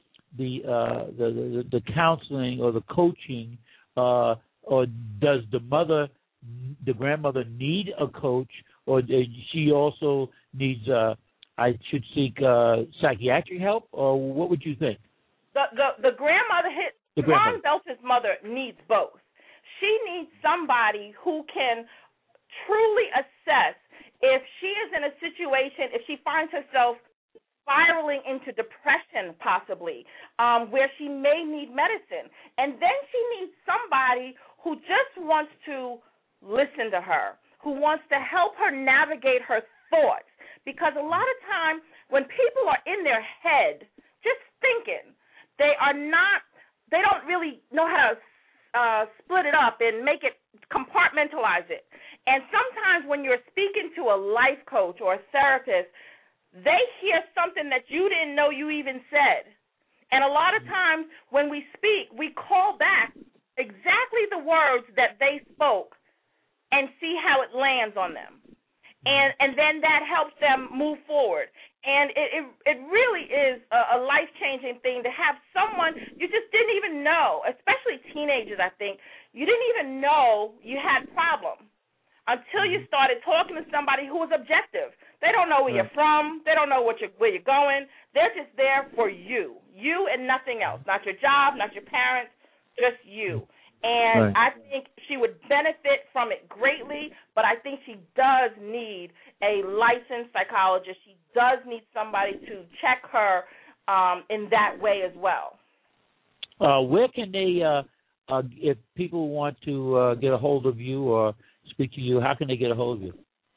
the counseling or the coaching, or does the grandmother need a coach, or she also needs I should seek psychiatric help, or what would you think? The grandmother Javon Belcher's mother needs both. She needs somebody who can truly assess if she is in a situation, if she finds herself spiraling into depression possibly, where she may need medicine. And then she needs somebody who just wants to listen to her, who wants to help her navigate her thoughts. Because a lot of times when people are in their head just thinking, they don't really know how to split it up and make it, compartmentalize it. And sometimes when you're speaking to a life coach or a therapist, they hear something that you didn't know you even said. And a lot of times when we speak, we call back exactly the words that they spoke and see how it lands on them. And then that helps them move forward. And it really is a life-changing thing to have someone you just didn't even know, especially teenagers, I think. You didn't even know you had problems until you started talking to somebody who was objective. They don't know where you're from. They don't know where you're going. They're just there for you and nothing else, not your job, not your parents, just you. And I think she would benefit from it greatly, but I think she does need a licensed psychologist. She does need somebody to check her in that way as well. Where can they, if people want to get a hold of you or speak to you, how can they get a hold of you?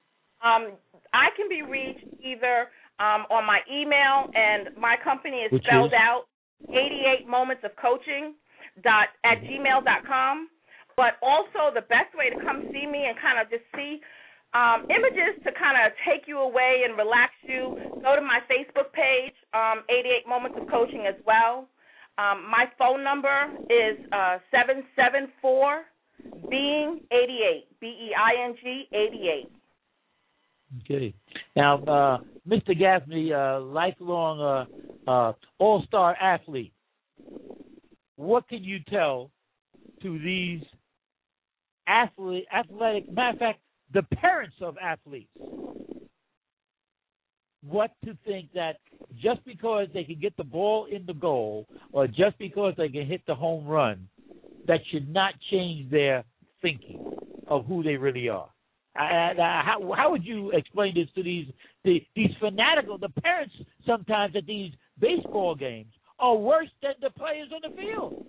I can be reached either on my email, and my company is spelled out 88 Moments of Coaching at gmail.com, but also the best way to come see me and kind of just see images to kind of take you away and relax you, go to my Facebook page, 88 Moments of Coaching as well. My phone number is 774-BEING-88, BEING 88. Okay. Now, Mr. Gaffney, lifelong all-star athlete. what can you tell to these athletic, matter of fact, the parents of athletes, what to think that just because they can get the ball in the goal or just because they can hit the home run, that should not change their thinking of who they really are? How would you explain this to these fanatical, the parents sometimes at these baseball games are worse than the players on the field?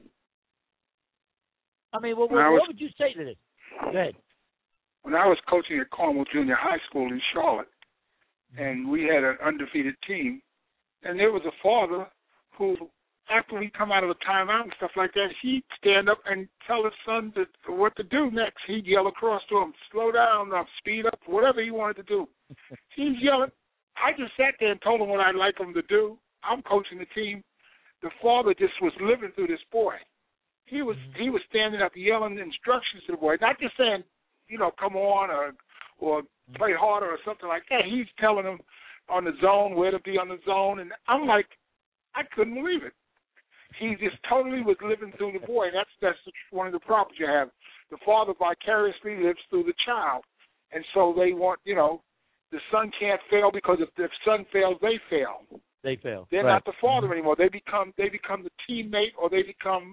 I mean, what would you say to this? Go ahead. When I was coaching at Carmel Junior High School in Charlotte, and we had an undefeated team, and there was a father who, after we come out of a timeout and stuff like that, he'd stand up and tell his son what to do next. He'd yell across to him, slow down, speed up, whatever he wanted to do. He's yelling. I just sat there and told him what I'd like him to do. I'm coaching the team. The father just was living through this boy. He was standing up yelling instructions to the boy, not just saying, come on or play harder or something like that. He's telling him on the zone, where to be on the zone, and I'm like, I couldn't believe it. He just totally was living through the boy, and that's one of the problems you have. The father vicariously lives through the child, and so they want, the son can't fail because if the son fails, they fail. They fail. They're not the father anymore. They become the teammate, or they become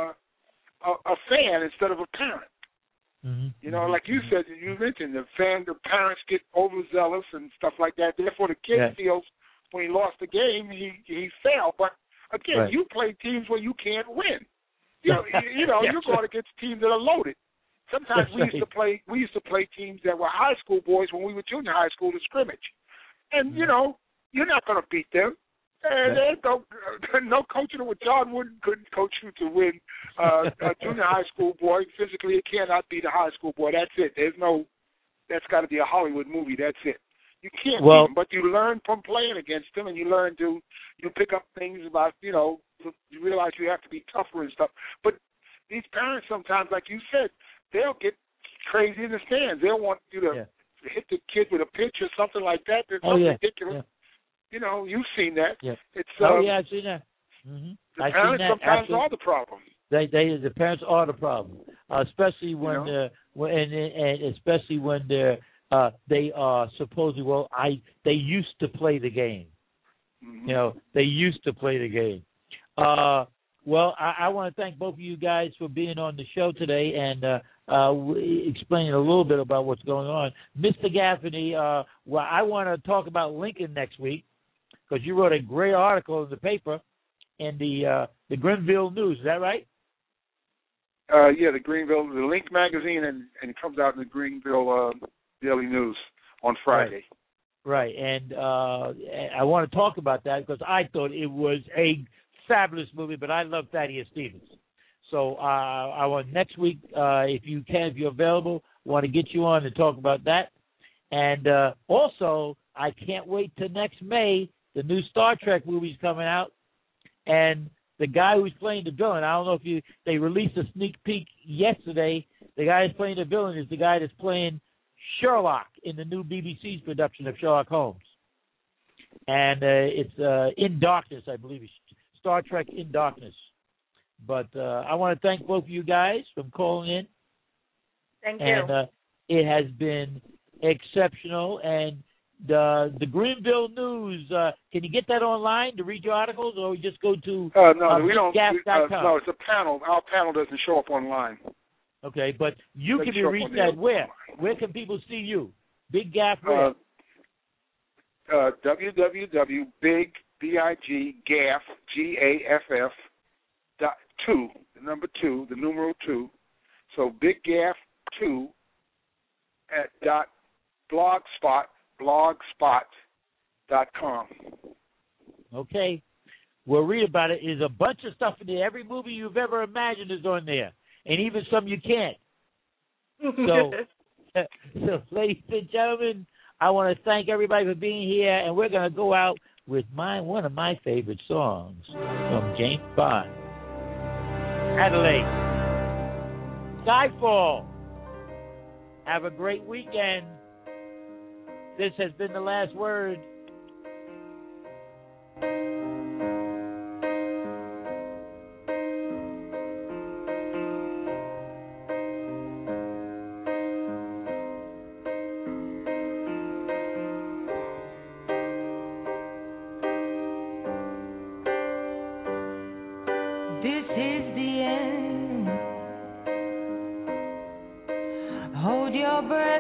a fan instead of a parent. Mm-hmm. Like you said, you mentioned the parents get overzealous and stuff like that. Therefore, the kid feels when he lost the game, he failed. But again, you play teams where you can't win. You're going against teams that are loaded. Sometimes we used to play teams that were high school boys when we were junior high school to scrimmage, and you're not going to beat them. And there's no coaching with John Wooden couldn't coach you to win a junior high school boy. Physically, it cannot be the high school boy. That's it. That's got to be a Hollywood movie. That's it. You can't beat them, but you learn from playing against them, and you pick up things about, you realize you have to be tougher and stuff. But these parents sometimes, like you said, they'll get crazy in the stands. They'll want you to hit the kid with a pitch or something like that. There's something ridiculous. Yeah. You've seen that. Yeah. It's I've seen that. Mm-hmm. The parents sometimes are the problem. The parents are the problem, especially when especially when they are supposedly they used to play the game. Mm-hmm. They used to play the game. Well, I want to thank both of you guys for being on the show today and explaining a little bit about what's going on. Mr. Gaffney, I want to talk about Lincoln next week because you wrote a great article in the paper in the Greenville News. Is that right? The Greenville, the Link magazine, and it comes out in the Greenville Daily News on Friday. Right, and I want to talk about that because I thought it was a fabulous movie, but I love Thaddeus Stevens. So I want next week, if you're available, want to get you on to talk about that. And also, I can't wait till next May. The new Star Trek movie's coming out, and the guy who's playing the villain, I don't know if they released a sneak peek yesterday. The guy who's playing the villain is the guy that's playing Sherlock in the new BBC's production of Sherlock Holmes. And it's In Darkness, I believe. It's Star Trek In Darkness. But I want to thank both of you guys for calling in. Thank you. And it has been exceptional. And the Greenville News, can you get that online to read your articles, or just go to no, we don't. No, it's a panel. Our panel doesn't show up online. Okay, but you can be reached at where? Where can people see you? Big Gaff where? www.big, B-I-G, Gaff, G-A-F-F, 2, the number 2, the numeral 2. So Big Gaff 2 at blogspot.com. Okay. We'll read about it. There's a bunch of stuff in there. Every movie you've ever imagined is on there, and even some you can't. So, ladies and gentlemen, I want to thank everybody for being here, and we're going to go out with one of my favorite songs from James Bond. Adelaide. Skyfall. Have a great weekend. This has been The Last Word. this is the end. Hold your breath.